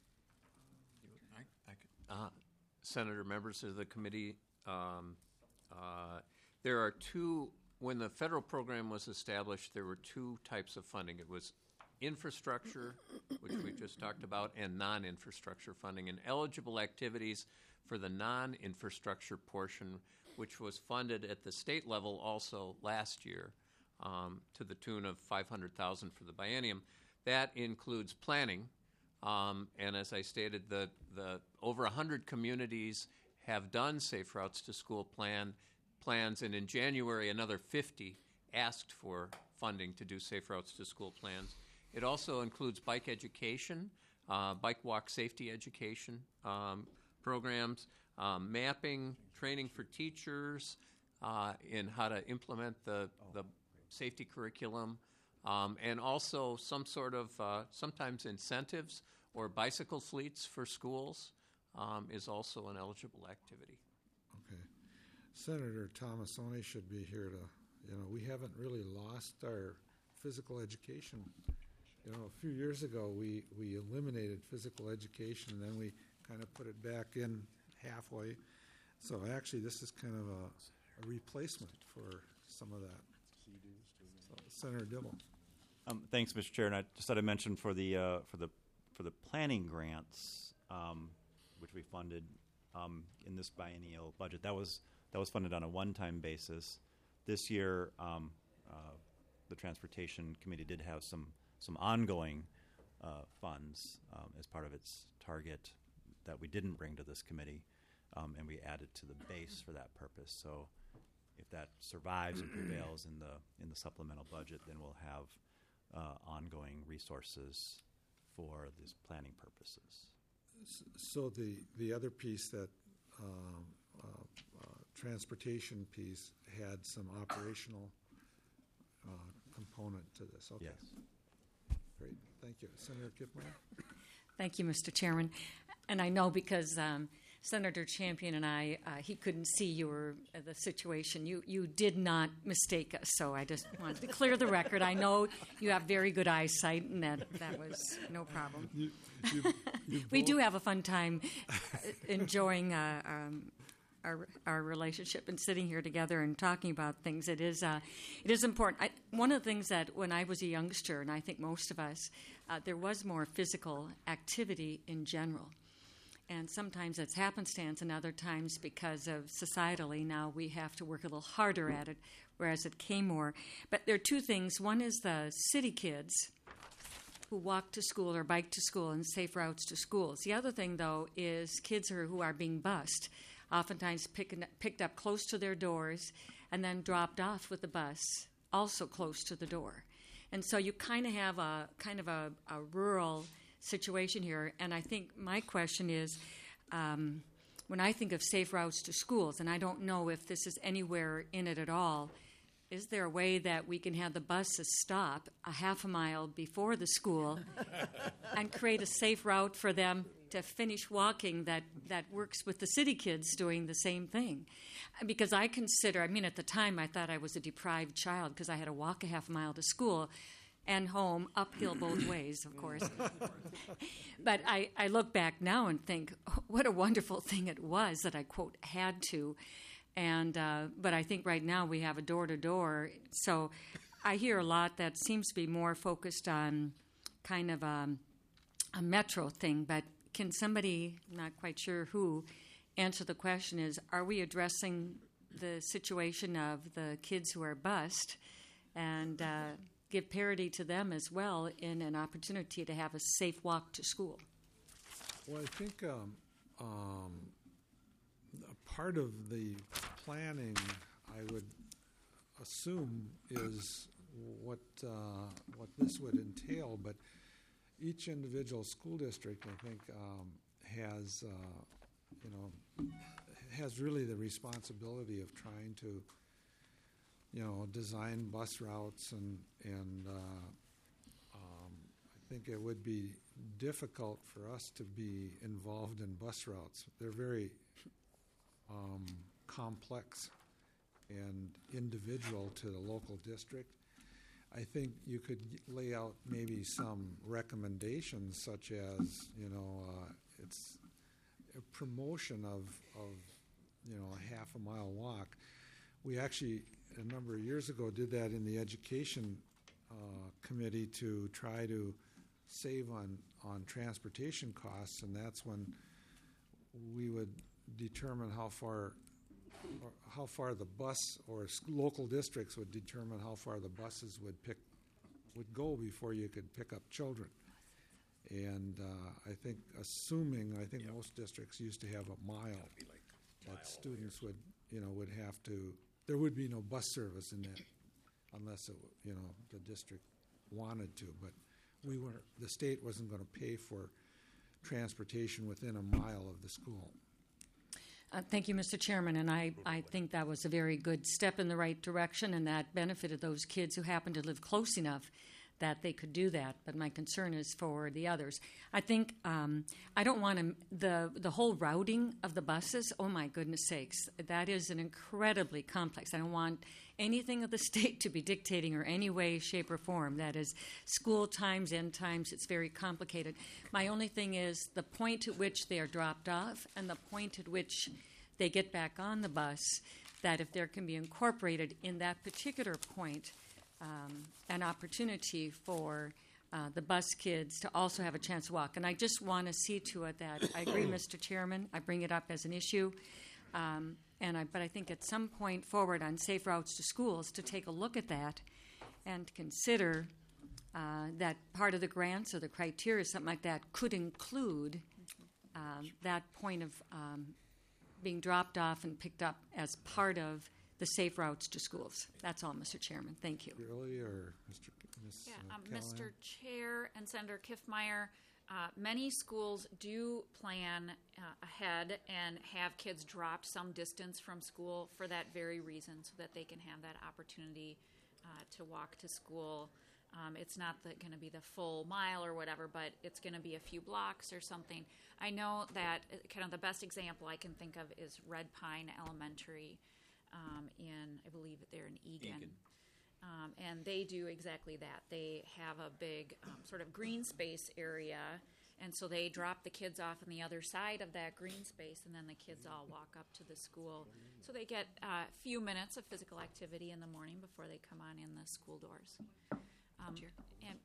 I, I could, uh, Senator, members of the committee, um, uh, there are two, when the federal program was established, there were two types of funding. It was infrastructure, which we just talked about, and non-infrastructure funding, and eligible activities for the non-infrastructure portion, which was funded at the state level also last year, um, to the tune of five hundred thousand dollars for the biennium. That includes planning, um, and as I stated, the, the over one hundred communities have done Safe Routes to School plan plans, and in January another fifty asked for funding to do Safe Routes to School plans. It also includes bike education, uh, bike walk safety education um, programs, um, mapping, training for teachers uh, in how to implement the, the safety curriculum, um, and also some sort of uh, sometimes incentives or bicycle fleets for schools um, is also an eligible activity. Okay. Senator Thomasoni should be here to, you know, we haven't really lost our physical education. You know, a few years ago, we, we eliminated physical education, and then we kind of put it back in halfway. So actually, this is kind of a, a replacement for some of that. So, Senator Dibble. Um, thanks, Mister Chair. And I just thought I'd mention for the uh, for the for the planning grants, um, which we funded um, in this biennial budget. That was that was funded on a one-time basis. This year, um, uh, the Transportation Committee did have some some ongoing uh, funds um, as part of its target that we didn't bring to this committee, um, and we added to the base for that purpose. So, if that survives and prevails in the in the supplemental budget, then we'll have uh, ongoing resources for these planning purposes. So the the other piece, that um, uh, uh, transportation piece, had some operational uh, component to this. Okay. Yes. Great. Thank you. Senator Kipmeyer? Thank you, Mister Chairman. And I know because um, Senator Champion and I, uh, he couldn't see your uh, the situation. You you did not mistake us, so I just wanted to clear the record. I know you have very good eyesight, and that, that was no problem. You, you, you we both- do have a fun time enjoying uh, um, our our relationship and sitting here together and talking about things. It is uh, it is important. I, one of the things that when I was a youngster, and I think most of us, uh, there was more physical activity in general. And sometimes it's happenstance, and other times because of societally now we have to work a little harder at it, whereas it came more. But there are two things. One is the city kids who walk to school or bike to school and safe routes to schools. The other thing, though, is kids who are, who are being bused, oftentimes picking, picked up close to their doors and then dropped off with the bus, also close to the door. And so you kind of have a kind of a, a rural situation here, and I think my question is, um, when I think of safe routes to schools, and I don't know if this is anywhere in it at all, is there a way that we can have the buses stop a half a mile before the school and create a safe route for them to finish walking that, that works with the city kids doing the same thing? Because I consider, I mean, at the time I thought I was a deprived child because I had to walk a half mile to school and home, uphill both ways, of course. But I, I look back now and think, oh, what a wonderful thing it was that I, quote, had to. And uh, but I think right now we have a door-to-door. So I hear a lot that seems to be more focused on kind of a, a metro thing. But can somebody, not quite sure who, answer the question is, are we addressing the situation of the kids who are bused and uh, give parity to them as well in an opportunity to have a safe walk to school? Well, I think um, um, a part of the planning, I would assume, is what uh, what this would entail. But each individual school district, I think, um, has uh, you know has really the responsibility of trying to you know design bus routes, and and uh, um, I think it would be difficult for us to be involved in bus routes. They're very um, complex and individual to the local district. I think you could lay out maybe some recommendations, such as you know uh, it's a promotion of of you know a half a mile walk. We actually a number of years ago did that in the education uh, committee to try to save on, on transportation costs, and that's when we would determine how far or how far the bus or s- local districts would determine how far the buses would pick, would go before you could pick up children. And uh, I think, assuming, I think most districts used to have a mile that students would, you know, would have to, there would be no bus service in that unless, it, w- you know, the district wanted to. But we weren't, the state wasn't going to pay for transportation within a mile of the school. Uh, Thank you, Mister Chairman, and I, I think that was a very good step in the right direction, and that benefited those kids who happened to live close enough that they could do that. But my concern is for the others. I think um, I don't want to the the whole routing of the buses. Oh my goodness sakes, that is an incredibly complex. I don't want anything of the state to be dictating or any way, shape, or form. That is school times, end times. It's very complicated. My only thing is the point at which they are dropped off and the point at which they get back on the bus. That if there can be incorporated in that particular point. Um, an opportunity for uh, the bus kids to also have a chance to walk. And I just want to see to it that I agree, Mister Chairman. I bring it up as an issue. Um, and I, but I think at some point forward on safe routes to schools to take a look at that and consider uh, that part of the grants or the criteria, something like that, could include um, that point of um, being dropped off and picked up as part of the safe routes to schools. That's all, Mister Chairman. Thank you. Really, or Mister Miz Yeah, uh, um, Callahan? Mister Chair and Senator Kiffmeyer, uh, many schools do plan uh, ahead and have kids dropped some distance from school for that very reason, so that they can have that opportunity uh, to walk to school. Um, it's not going to be the full mile or whatever, but it's going to be a few blocks or something. I know that uh, kind of the best example I can think of is Red Pine Elementary. Um, in, I believe they're in Egan. Egan. Um, and they do exactly that. They have a big um, sort of green space area, and so they drop the kids off on the other side of that green space, and then the kids all walk up to the school. So they get a uh, few minutes of physical activity in the morning before they come on in the school doors. Um, and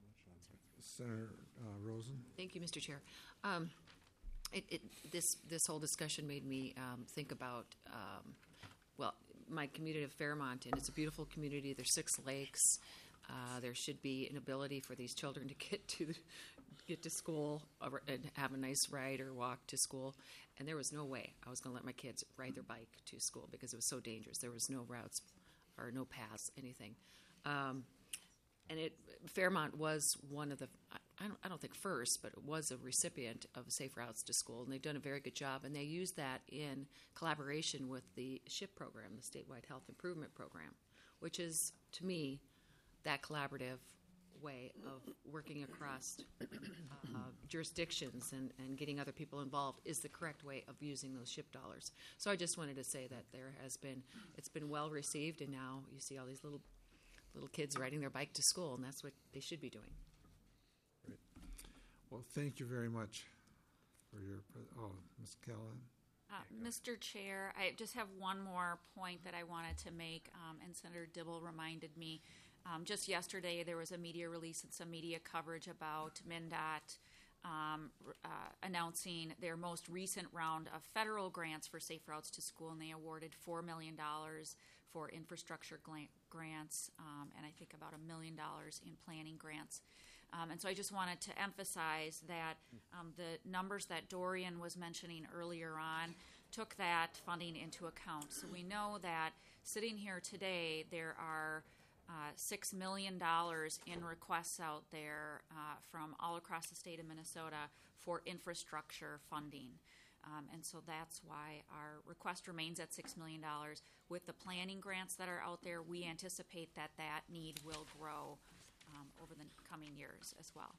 Senator uh, Rosen? Thank you, Mister Chair. Um, it, it, this this whole discussion made me um, think about um, well, my community of Fairmont, and it's a beautiful community. There's six lakes. Uh, there should be an ability for these children to get to the, get to school or, and have a nice ride or walk to school. And there was no way I was going to let my kids ride their bike to school because it was so dangerous. There was no routes or no paths, anything. Um, and it Fairmont was one of the, I don't, I don't think first, but it was a recipient of Safe Routes to School, and they've done a very good job. And they use that in collaboration with the SHIP program, the Statewide Health Improvement Program, which is, to me, that collaborative way of working across uh, jurisdictions and, and getting other people involved is the correct way of using those SHIP dollars. So I just wanted to say that there has been, it's been well received, and now you see all these little little kids riding their bike to school, and that's what they should be doing. Great. Well, thank you very much for your, pre- oh, Miz Callahan? Uh, Mister Chair, I just have one more point that I wanted to make, um, and Senator Dibble reminded me. Um, just yesterday, there was a media release and some media coverage about MnDOT um, uh, announcing their most recent round of federal grants for Safe Routes to School, and they awarded four million dollars for infrastructure gla- grants, um, and I think about a million dollars in planning grants. Um, and so I just wanted to emphasize that um, the numbers that Dorian was mentioning earlier on took that funding into account. So we know that sitting here today, there are uh, six million dollars in requests out there uh, from all across the state of Minnesota for infrastructure funding. Um, and so that's why our request remains at six million dollars. With the planning grants that are out there, we anticipate that that need will grow um, over the coming years as well.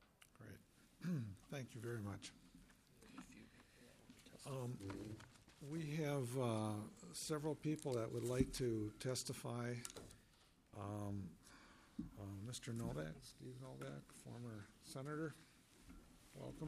Great. Thank you very much. Um, we have uh, several people that would like to testify. Um, uh, Mister Novak, Steve Novak, former senator, welcome.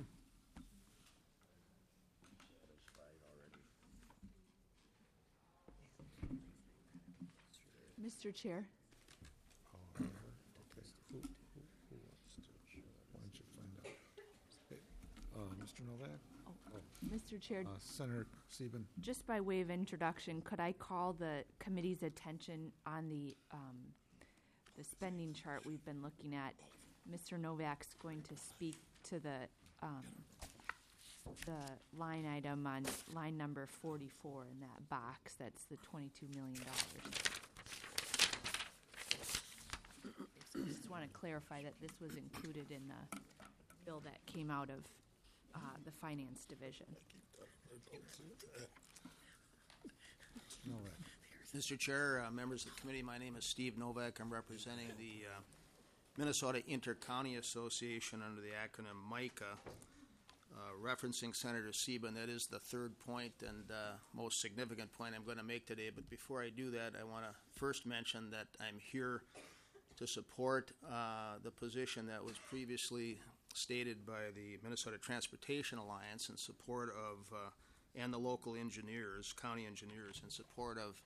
Mister Chair. Oh, okay. Who, who, who wants to? Why don't you find out? Okay. Uh, Mister Mister Novak? Mister Chair, Uh, Senator Sieben? just by way of introduction, could I call the committee's attention on the um, the spending chart we've been looking at? Mister Novak's going to speak to the um, the line item on line number forty-four in that box. That's the twenty-two million dollars. So I just want to clarify that this was included in the bill that came out of uh, the Finance Division. Novak. Mister Chair, uh, members of the committee, my name is Steve Novak. I'm representing the uh, Minnesota Inter-County Association under the acronym MICA. Uh, referencing Senator Sieben, that is the third point and uh, most significant point I'm going to make today. But before I do that, I want to first mention that I'm here to support uh, the position that was previously stated by the Minnesota Transportation Alliance in support of, uh, and the local engineers, county engineers, in support of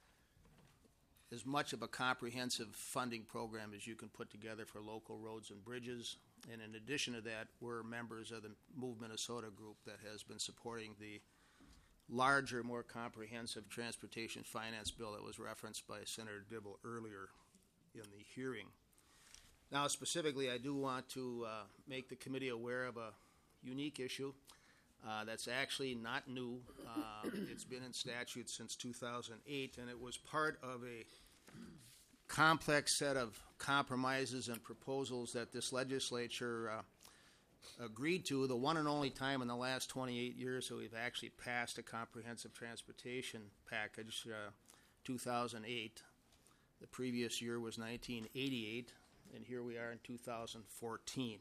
as much of a comprehensive funding program as you can put together for local roads and bridges. And in addition to that, we're members of the Move Minnesota group that has been supporting the larger, more comprehensive transportation finance bill that was referenced by Senator Dibble earlier in the hearing. Now, specifically, I do want to uh, make the committee aware of a unique issue uh, that's actually not new. Uh, it's been in statute since two thousand eight, and it was part of a complex set of compromises and proposals that this legislature uh, agreed to, the one and only time in the last twenty-eight years that we've actually passed a comprehensive transportation package, uh, two thousand eight. The previous year was nineteen eighty-eight, and here we are in two thousand fourteen.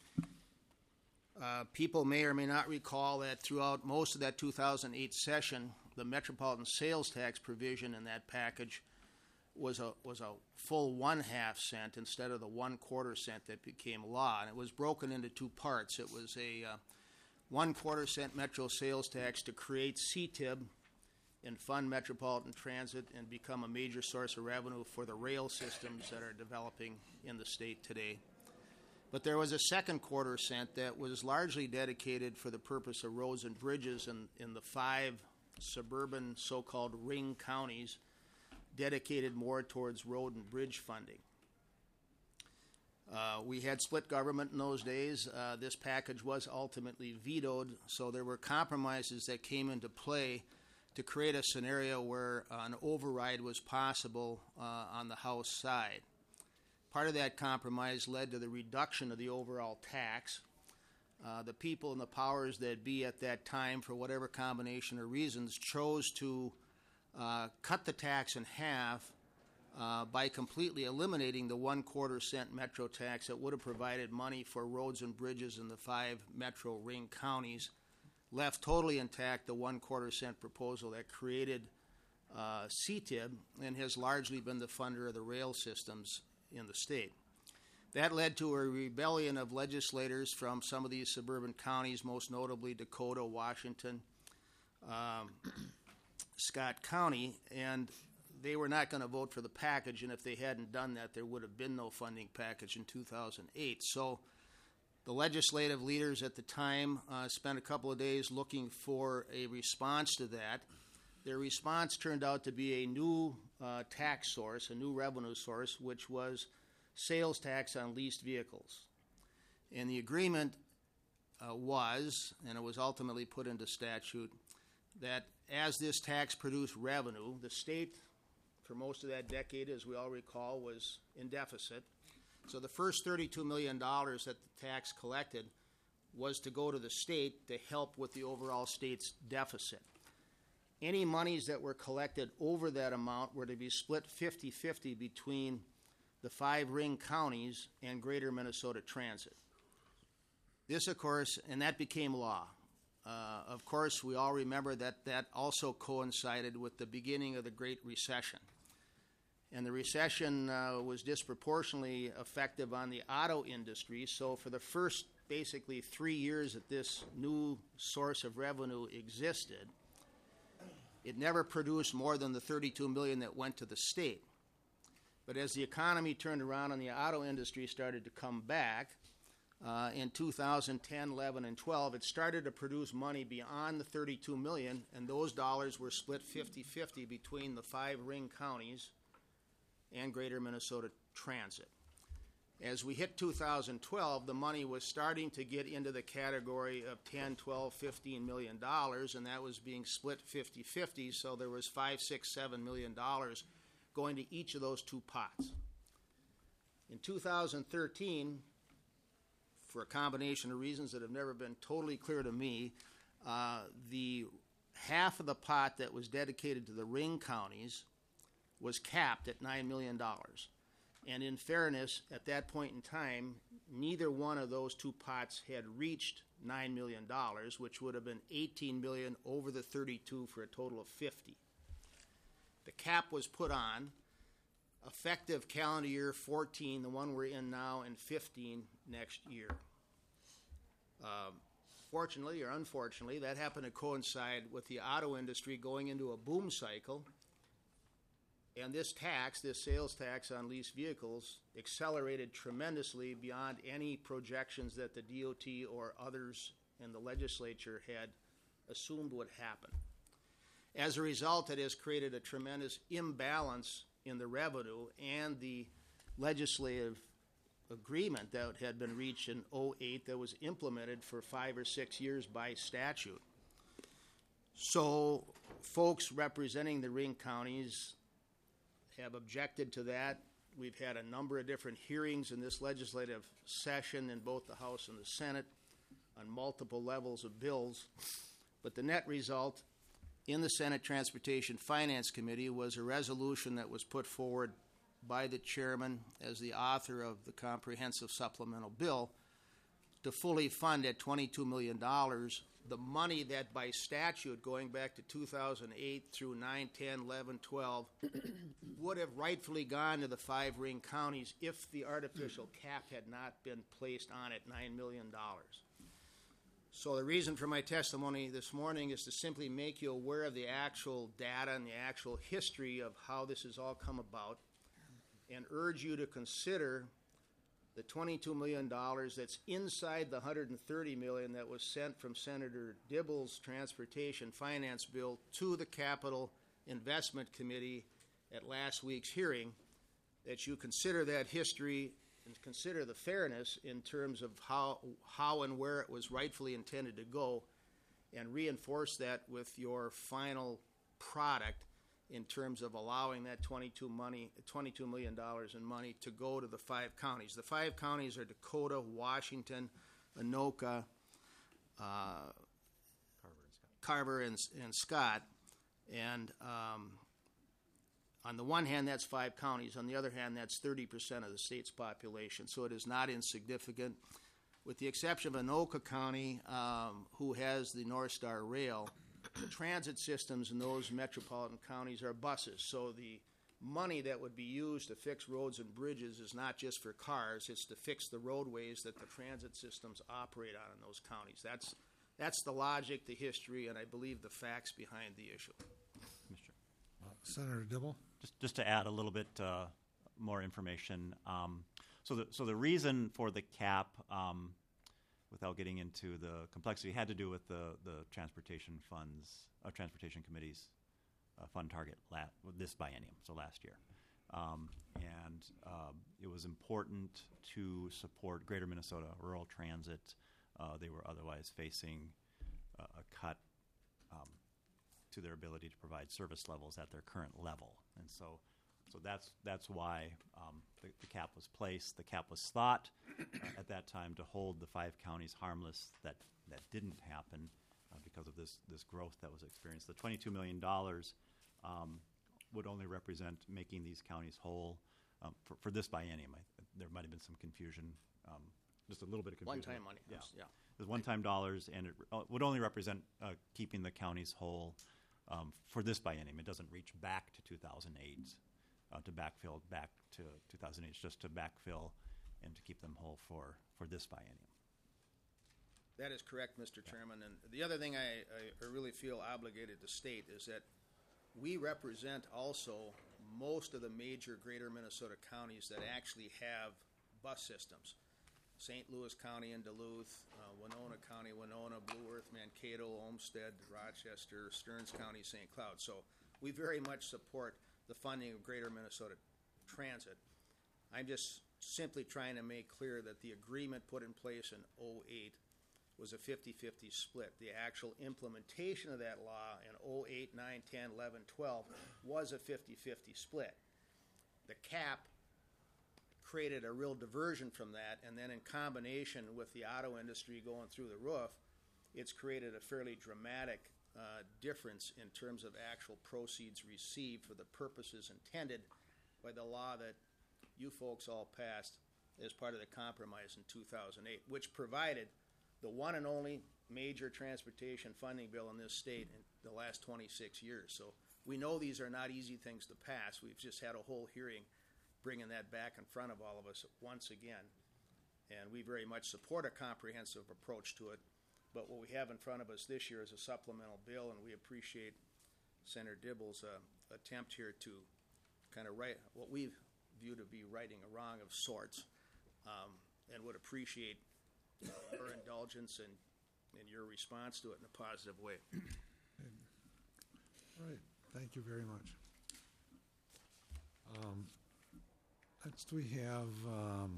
Uh, people may or may not recall that throughout most of that two thousand eight session, the metropolitan sales tax provision in that package was a was a full one half cent instead of the one quarter cent that became law, and it was broken into two parts. It was a uh, one quarter cent metro sales tax to create C T I B and fund metropolitan transit and become a major source of revenue for the rail systems that are developing in the state today. But there was a second quarter cent that was largely dedicated for the purpose of roads and bridges in, in the five suburban so-called ring counties, dedicated more towards road and bridge funding. Uh, we had split government in those days. Uh, this package was ultimately vetoed, so there were compromises that came into play to create a scenario where uh, an override was possible uh, on the House side. Part of that compromise led to the reduction of the overall tax. Uh, the people and the powers that be at that time, for whatever combination of reasons, chose to uh, cut the tax in half uh, by completely eliminating the one quarter cent metro tax that would have provided money for roads and bridges in the five metro ring counties, left totally intact the one quarter cent proposal that created uh, C T I B and has largely been the funder of the rail systems in the state. That led to a rebellion of legislators from some of these suburban counties, most notably Dakota, Washington, um, Scott County, and they were not going to vote for the package, and if they hadn't done that, there would have been no funding package in two thousand eight. So the legislative leaders at the time uh, spent a couple of days looking for a response to that. Their response turned out to be a new uh, tax source, a new revenue source, which was sales tax on leased vehicles. And the agreement uh, was, and it was ultimately put into statute, that as this tax produced revenue, the state, for most of that decade, as we all recall, was in deficit. So the first thirty-two million dollars that the tax collected was to go to the state to help with the overall state's deficit. Any monies that were collected over that amount were to be split fifty-fifty between the five ring counties and Greater Minnesota Transit. This, of course, and that became law. Uh, of course, we all remember that that also coincided with the beginning of the Great Recession. And the recession uh, was disproportionately effective on the auto industry. So for the first basically three years that this new source of revenue existed, it never produced more than the thirty-two million dollars that went to the state. But as the economy turned around and the auto industry started to come back, uh, in two thousand ten, eleven, and twelve, it started to produce money beyond the thirty-two million, and those dollars were split fifty-fifty between the five ring counties and Greater Minnesota Transit. As we hit two thousand twelve, the money was starting to get into the category of ten, twelve, fifteen million dollars, and that was being split fifty-fifty, so there was five, six, seven million dollars going to each of those two pots. In two thousand thirteen, for a combination of reasons that have never been totally clear to me, uh, the half of the pot that was dedicated to the ring counties was capped at nine million dollars. And in fairness, at that point in time, neither one of those two pots had reached nine million dollars, which would have been eighteen million dollars over the thirty-two for a total of fifty. The cap was put on effective calendar year fourteen, the one we're in now, and fifteen next year. Um, fortunately or unfortunately, that happened to coincide with the auto industry going into a boom cycle. And this tax, this sales tax on leased vehicles, accelerated tremendously beyond any projections that the D O T or others in the legislature had assumed would happen. As a result, it has created a tremendous imbalance in the revenue and the legislative agreement that had been reached in oh eight that was implemented for five or six years by statute. So folks representing the ring counties have objected to that. We've had a number of different hearings in this legislative session in both the House and the Senate on multiple levels of bills. But the net result in the Senate Transportation Finance Committee was a resolution that was put forward by the chairman as the author of the comprehensive supplemental bill to fully fund at twenty-two million dollars the money that by statute going back to two thousand eight through nine, ten, eleven, twelve would have rightfully gone to the five ring counties if the artificial cap had not been placed on it, nine million dollars. So the reason for my testimony this morning is to simply make you aware of the actual data and the actual history of how this has all come about, and urge you to consider the twenty-two million dollars that's inside the one hundred thirty million dollars that was sent from Senator Dibble's Transportation Finance Bill to the Capital Investment Committee at last week's hearing, that you consider that history and consider the fairness in terms of how, how and where it was rightfully intended to go, and reinforce that with your final product in terms of allowing that twenty-two money, twenty-two million dollars in money to go to the five counties. The five counties are Dakota, Washington, Anoka, uh, Carver, and, and Scott. And um, on the one hand, that's five counties. On the other hand, that's thirty percent of the state's population. So it is not insignificant. With the exception of Anoka County, um, who has the North Star Rail, the transit systems in those metropolitan counties are buses. So the money that would be used to fix roads and bridges is not just for cars, it's to fix the roadways that the transit systems operate on in those counties. That's, that's the logic, the history, and I believe the facts behind the issue. Uh, Senator Dibble? Just, just to add a little bit uh, more information. Um, so, the, so the reason for the cap, um, without getting into the complexity, had to do with the, the transportation funds, uh, transportation committee's uh, fund target la- this biennium, so last year. Um, and uh, it was important to support Greater Minnesota Rural Transit. Uh, they were otherwise facing uh, a cut um, to their ability to provide service levels at their current level. And so So that's that's why um, the, the cap was placed. The cap was thought uh, at that time to hold the five counties harmless. That that didn't happen uh, because of this this growth that was experienced. The twenty-two million dollars um, would only represent making these counties whole um, for, for this biennium. I, there might have been some confusion, um, just a little bit of confusion. One-time money. Yeah, Yeah. There's one-time dollars, and it uh, would only represent uh, keeping the counties whole um, for this biennium. It doesn't reach back to two thousand eight. Uh, to backfill back to two thousand eight, just to backfill and to keep them whole for, for this biennium. That is correct, Mister Yeah. Chairman. And the other thing I, I really feel obligated to state is that we represent also most of the major Greater Minnesota counties that actually have bus systems. Saint Louis County and Duluth, uh, Winona County, Winona, Blue Earth, Mankato, Olmsted, Rochester, Stearns County, Saint Cloud. So we very much support the funding of Greater Minnesota Transit. I'm just simply trying to make clear that the agreement put in place in oh eight was a fifty-fifty split. The actual implementation of that law in oh eight, nine, ten, eleven, twelve was a fifty-fifty split. The cap created a real diversion from that, and then in combination with the auto industry going through the roof, it's created a fairly dramatic uh, difference in terms of actual proceeds received for the purposes intended by the law that you folks all passed as part of the compromise in two thousand eight, which provided the one and only major transportation funding bill in this state in the last twenty-six years. So we know these are not easy things to pass. We've just had a whole hearing bringing that back in front of all of us once again. And we very much support a comprehensive approach to it. But what we have in front of us this year is a supplemental bill, and we appreciate Senator Dibble's uh, attempt here to kind of right what we view to be righting a wrong of sorts, um, and would appreciate your indulgence and, and your response to it in a positive way. All right. Thank you very much. Um, next we have um,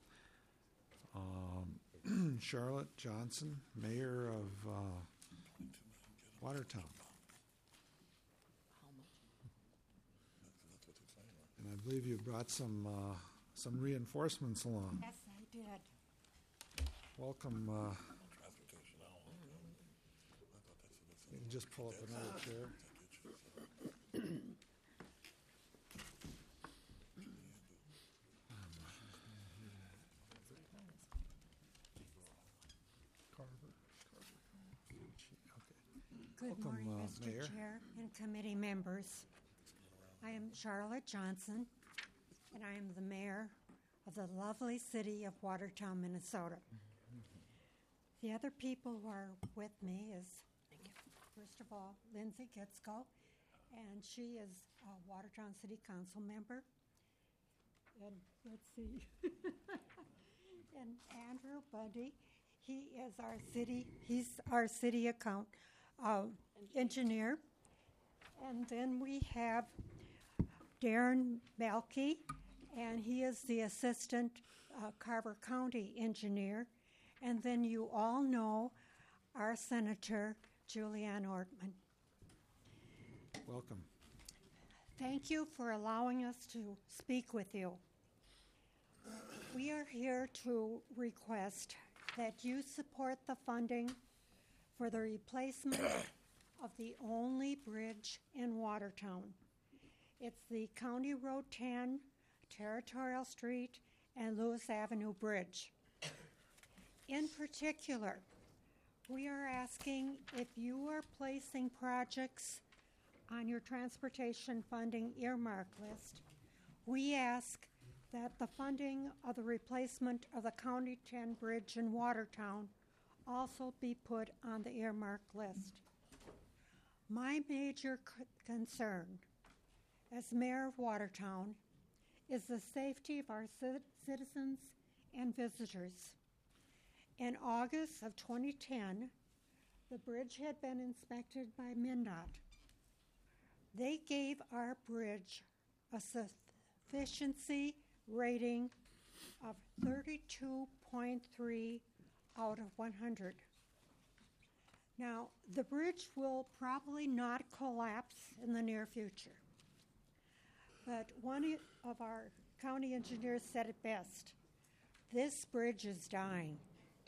um, Charlotte Johnson, Mayor of uh, Watertown. And I believe you brought some uh, some reinforcements along. Yes, I did. Welcome. Uh, you can just pull up another chair. Good Welcome, morning, uh, Mister Mayor. Chair and committee members. I am Charlotte Johnson, and I am the mayor of the lovely city of Watertown, Minnesota. The other people who are with me is, first of all, Lindsay Gitzko, and she is a Watertown City Council member. And let's see, and Andrew Bundy, he is our city, he's our city account uh, engineer. And then we have Darren Balke, and he is the assistant uh, Carver County engineer. And then you all know our Senator, Julianne Ortman. Welcome. Thank you for allowing us to speak with you. We are here to request that you support the funding for the replacement of the only bridge in Watertown. It's the County Road ten, Territorial Street, and Lewis Avenue Bridge. In particular, we are asking if you are placing projects on your transportation funding earmark list, we ask that the funding of the replacement of the County ten Bridge in Watertown also be put on the earmark list. My major c- concern as mayor of Watertown is the safety of our ci- citizens and visitors. In August of twenty ten, the bridge had been inspected by MnDOT. They gave our bridge a sufficiency rating of thirty-two point three out of one hundred. Now, the bridge will probably not collapse in the near future, but one of our county engineers said it best: this bridge is dying.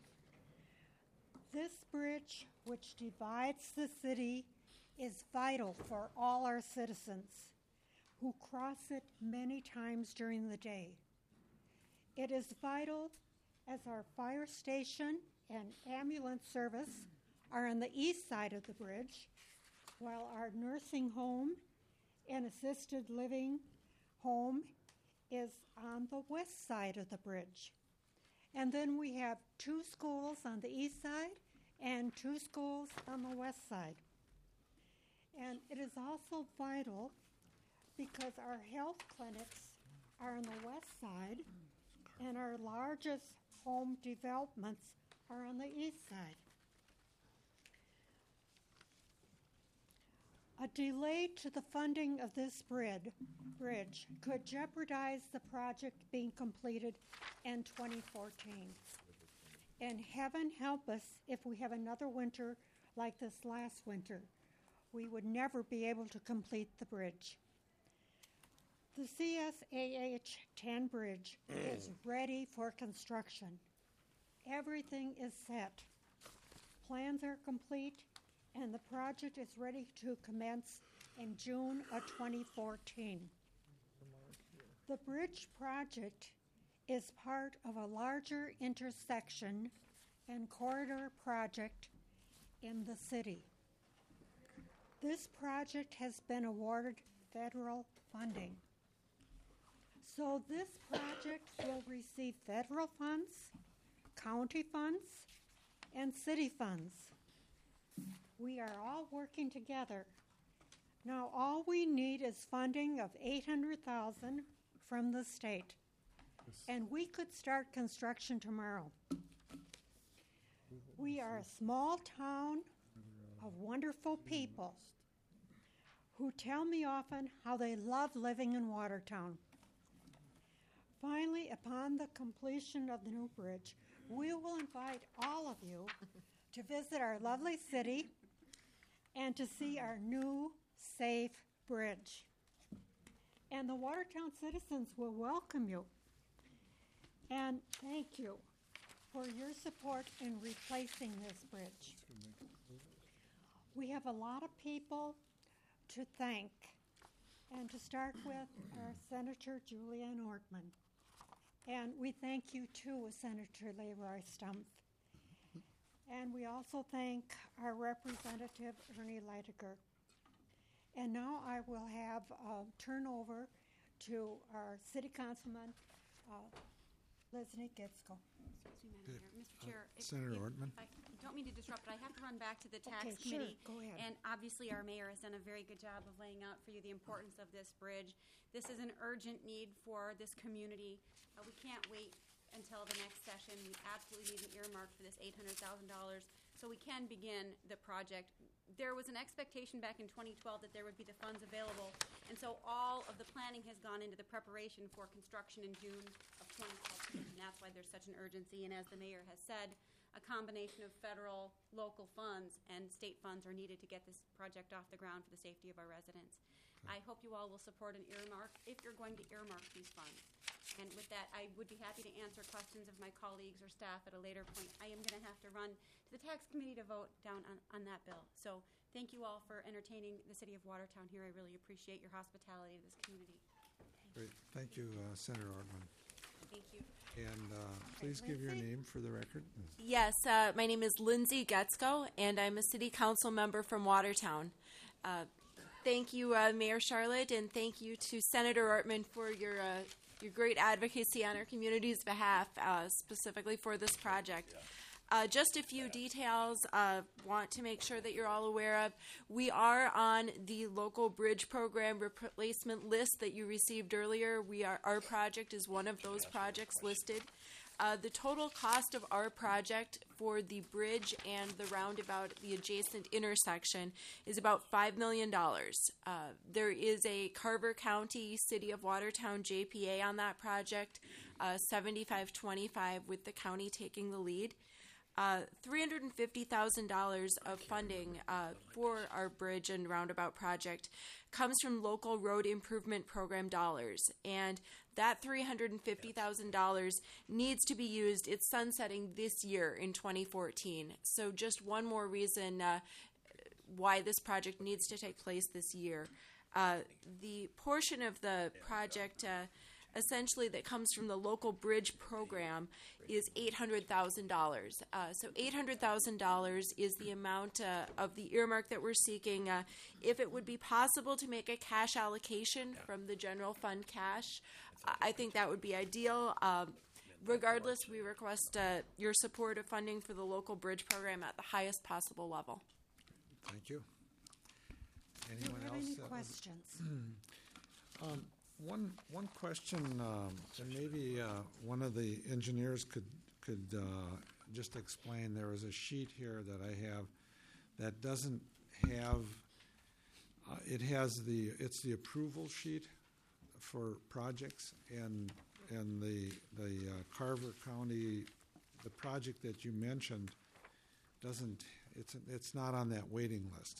This bridge, which divides the city, is vital for all our citizens who cross it many times during the day. It is vital as our fire station and ambulance service are on the east side of the bridge, while our nursing home and assisted living home is on the west side of the bridge. And then we have two schools on the east side and two schools on the west side. And it is also vital because our health clinics are on the west side, and our largest home developments are on the east side. A delay to the funding of this brid- bridge could jeopardize the project being completed in twenty fourteen. And heaven help us if we have another winter like this last winter. We would never be able to complete the bridge. The C S A H ten bridge is ready for construction. Everything is set. Plans are complete, and the project is ready to commence in June of twenty fourteen. The bridge project is part of a larger intersection and corridor project in the city. This project has been awarded federal funding. So this project will receive federal funds, county funds, and city funds. We are all working together. Now all we need is funding of eight hundred thousand dollars from the state, and we could start construction tomorrow. We are a small town of wonderful people who tell me often how they love living in Watertown. Finally, upon the completion of the new bridge, we will invite all of you to visit our lovely city and to see our new, safe bridge. And the Watertown citizens will welcome you. And thank you for your support in replacing this bridge. We have a lot of people to thank, and to start with our Senator Julianne Ortman. And we thank you too, Senator Leroy Stumpf. And we also thank our Representative Ernie Leidiger. And now I will have uh, turn over to our City Councilman, uh, Leslie Getzko. Excuse me, Madam Mayor. Mister Chair, if- Senator if- Ortman. if I don't mean to disrupt, but I have to run back to the tax Okay, sure. committee. Go ahead. And obviously, our mayor has done a very good job of laying out for you the importance of this bridge. This is an urgent need for this community. Uh, we can't wait until the next session. We absolutely need an earmark for this eight hundred thousand dollars so we can begin the project. There was an expectation back in twenty twelve that there would be the funds available, and so all of the planning has gone into the preparation for construction in June of twenty fourteen, and that's why there's such an urgency. And as the mayor has said, a combination of federal, local funds, and state funds are needed to get this project off the ground for the safety of our residents. I hope you all will support an earmark if you're going to earmark these funds. And with that, I would be happy to answer questions of my colleagues or staff at a later point. I am going to have to run to the tax committee to vote down on, on that bill. So thank you all for entertaining the city of Watertown here. I really appreciate your hospitality to this community. Great. Thank you, uh, Senator Ortman. Thank you. And uh, please give your name for the record. Yes, uh, my name is Lindsay Getzko, and I'm a city council member from Watertown. Uh, thank you, uh, Mayor Charlotte, and thank you to Senator Ortman for your uh, your great advocacy on our community's behalf, uh, specifically for this project. Uh, just a few details uh, want to make sure that you're all aware of. We are on the local bridge program replacement list that you received earlier. We are our project is one of those projects listed. Uh, the total cost of our project for the bridge and the roundabout, the adjacent intersection, is about five million dollars. Uh, there is a Carver County, City of Watertown J P A on that project, uh, seventy-five twenty-five, with the county taking the lead. Uh, three hundred fifty thousand dollars of funding uh, for our bridge and roundabout project comes from local road improvement program dollars, and that three hundred fifty thousand dollars needs to be used. It's sunsetting this year in twenty fourteen, so just one more reason uh, why this project needs to take place this year. Uh, the portion of the project uh, essentially that comes from the local bridge program is eight hundred thousand dollars. Uh, so eight hundred thousand dollars is the amount uh, of the earmark that we're seeking. Uh, if it would be possible to make a cash allocation from the general fund cash, I think that would be ideal. Um, regardless, we request uh, your support of funding for the local bridge program at the highest possible level. Thank you. Do you Anyone have else? any that would- questions? um, one one question, um, and maybe uh, one of the engineers could could uh, just explain, there is a sheet here that I have that doesn't have, uh, it has the, it's the approval sheet for projects, and and the the uh, Carver County, the project that you mentioned doesn't, it's it's not on that waiting list.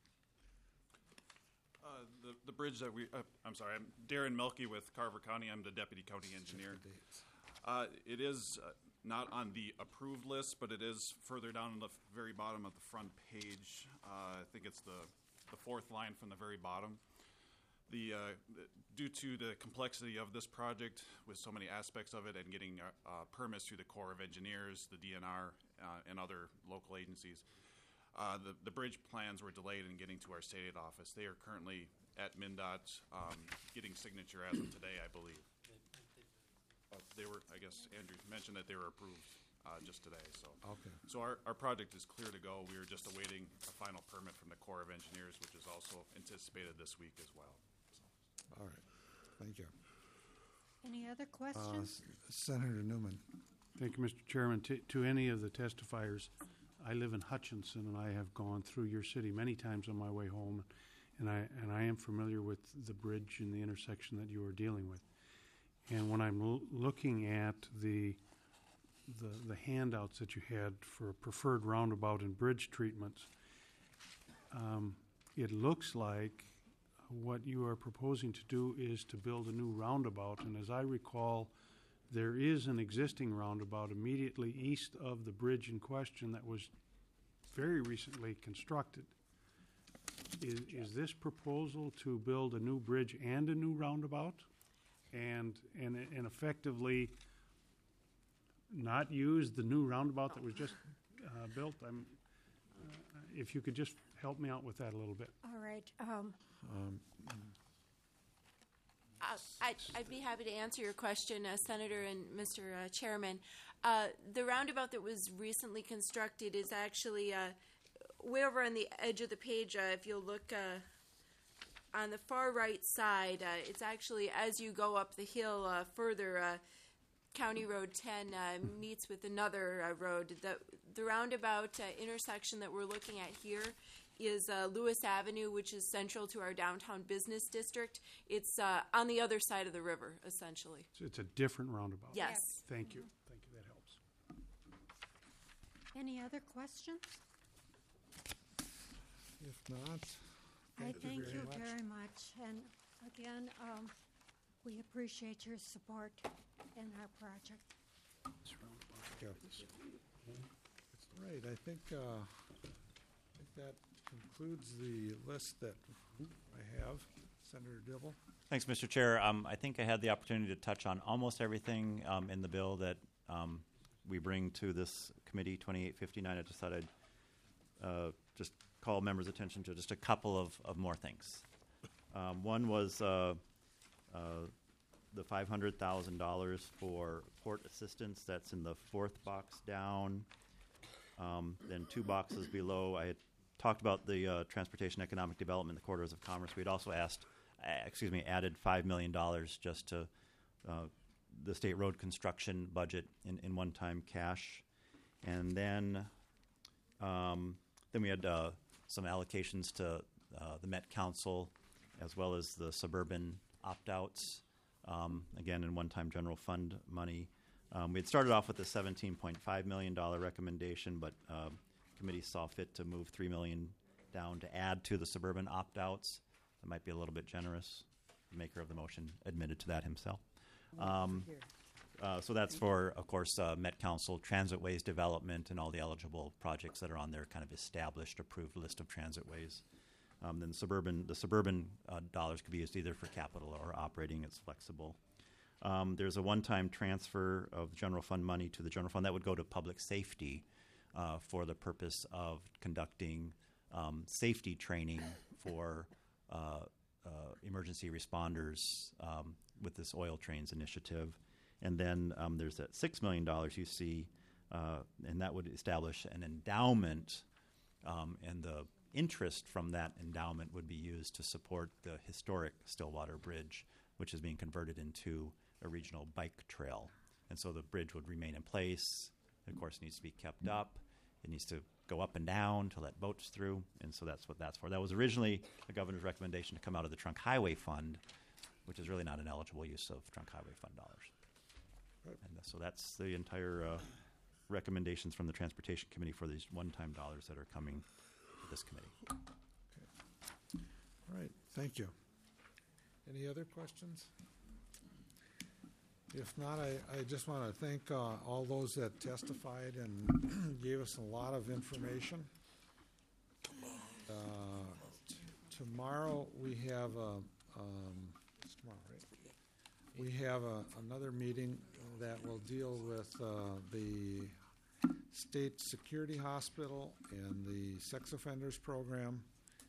Uh, the, the bridge that we, uh, I'm sorry, I'm Darren Melky with Carver County. I'm the deputy county engineer. Uh, it is uh, not on the approved list, but it is further down on the very bottom of the front page. Uh, I think it's the, the fourth line from the very bottom. The, uh, due to the complexity of this project with so many aspects of it and getting uh, uh, permits through the Corps of Engineers, the D N R, uh, and other local agencies, Uh, the, the bridge plans were delayed in getting to our state aid office. They are currently at MnDOT um, getting signature as of today, I believe. Uh, they were, I guess Andrew mentioned that they were approved uh, just today. So, Okay. so our, our project is clear to go. We are just awaiting a final permit from the Corps of Engineers, which is also anticipated this week as well. So. All right, thank you. Any other Uh, questions? S- Senator Newman. Thank you, Mister Chairman. To, to any of the testifiers, I live in Hutchinson, and I have gone through your city many times on my way home, and I and I am familiar with the bridge and the intersection that you are dealing with. And when I'm l- looking at the, the the handouts that you had for preferred roundabout and bridge treatments, um, it looks like what you are proposing to do is to build a new roundabout. And as I recall, there is an existing roundabout immediately east of the bridge in question that was very recently constructed. Is, is this proposal to build a new bridge and a new roundabout, and and and effectively not use the new roundabout that was just uh, built? I'm, uh, if you could just help me out with that a little bit. All right. Um, Um, Uh, I'd, I'd be happy to answer your question, uh, Senator and Mister Uh, Chairman. Uh, the roundabout that was recently constructed is actually uh, way over on the edge of the page. Uh, if you'll look uh, on the far right side, uh, it's actually as you go up the hill uh, further, uh, County Road ten uh, meets with another uh, road. The, the roundabout uh, intersection that we're looking at here is uh, Lewis Avenue, which is central to our downtown business district. It's uh, on the other side of the river, essentially. So it's a different roundabout. Yes. Thank you. Thank you. That helps. Any other questions? If not, I thank you thank very you much. very much. And again, um, we appreciate your support in our project. Yeah. Right, I think, uh, I think that concludes the list that I have. Senator Dibble? Thanks, Mister Chair. Um, I think I had the opportunity to touch on almost everything um, in the bill that um, we bring to this committee, twenty-eight fifty-nine. I just thought I'd uh, just call members' attention to just a couple of, of more things. Um, one was uh, uh, the five hundred thousand dollars for port assistance. That's in the fourth box down. Um, then two boxes below, I had talked about the uh, transportation economic development, the corridors of commerce. We had also asked, uh, excuse me, added five million dollars just to uh, the state road construction budget in, in one-time cash. And then um, then we had uh, some allocations to uh, the Met Council as well as the suburban opt-outs, um, again in one-time general fund money. Um, we had started off with a seventeen point five million dollars recommendation, but uh, committee saw fit to move three million dollars down to add to the suburban opt-outs. That might be a little bit generous. The maker of the motion admitted to that himself. Um, uh, so that's for, of course, uh, Met Council, Transit Ways Development, and all the eligible projects that are on their kind of established, approved list of transit ways. Um, then suburban, the suburban uh, dollars could be used either for capital or operating. It's flexible. Um, there's a one-time transfer of general fund money to the general fund that would go to public safety uh, for the purpose of conducting um, safety training for uh, uh, emergency responders um, with this oil trains initiative. And then um, there's that six million dollars you see, uh, and that would establish an endowment, um, and the interest from that endowment would be used to support the historic Stillwater Bridge, which is being converted into a regional bike trail. And so the bridge would remain in place, It, of course, needs to be kept up. It needs to go up and down to let boats through, and so that's what that's for. That was originally the governor's recommendation to come out of the Trunk Highway Fund, which is really not an eligible use of Trunk Highway Fund dollars. Right. And so that's the entire uh, recommendations from the Transportation Committee for these one-time dollars that are coming to this committee. All right, thank you. Any other questions? If not, I, I just want to thank uh, all those that testified and gave us a lot of information. Uh, t- tomorrow we have a, um, it's tomorrow, right? We have a, another meeting that will deal with uh, the State Security Hospital and the Sex Offenders Program.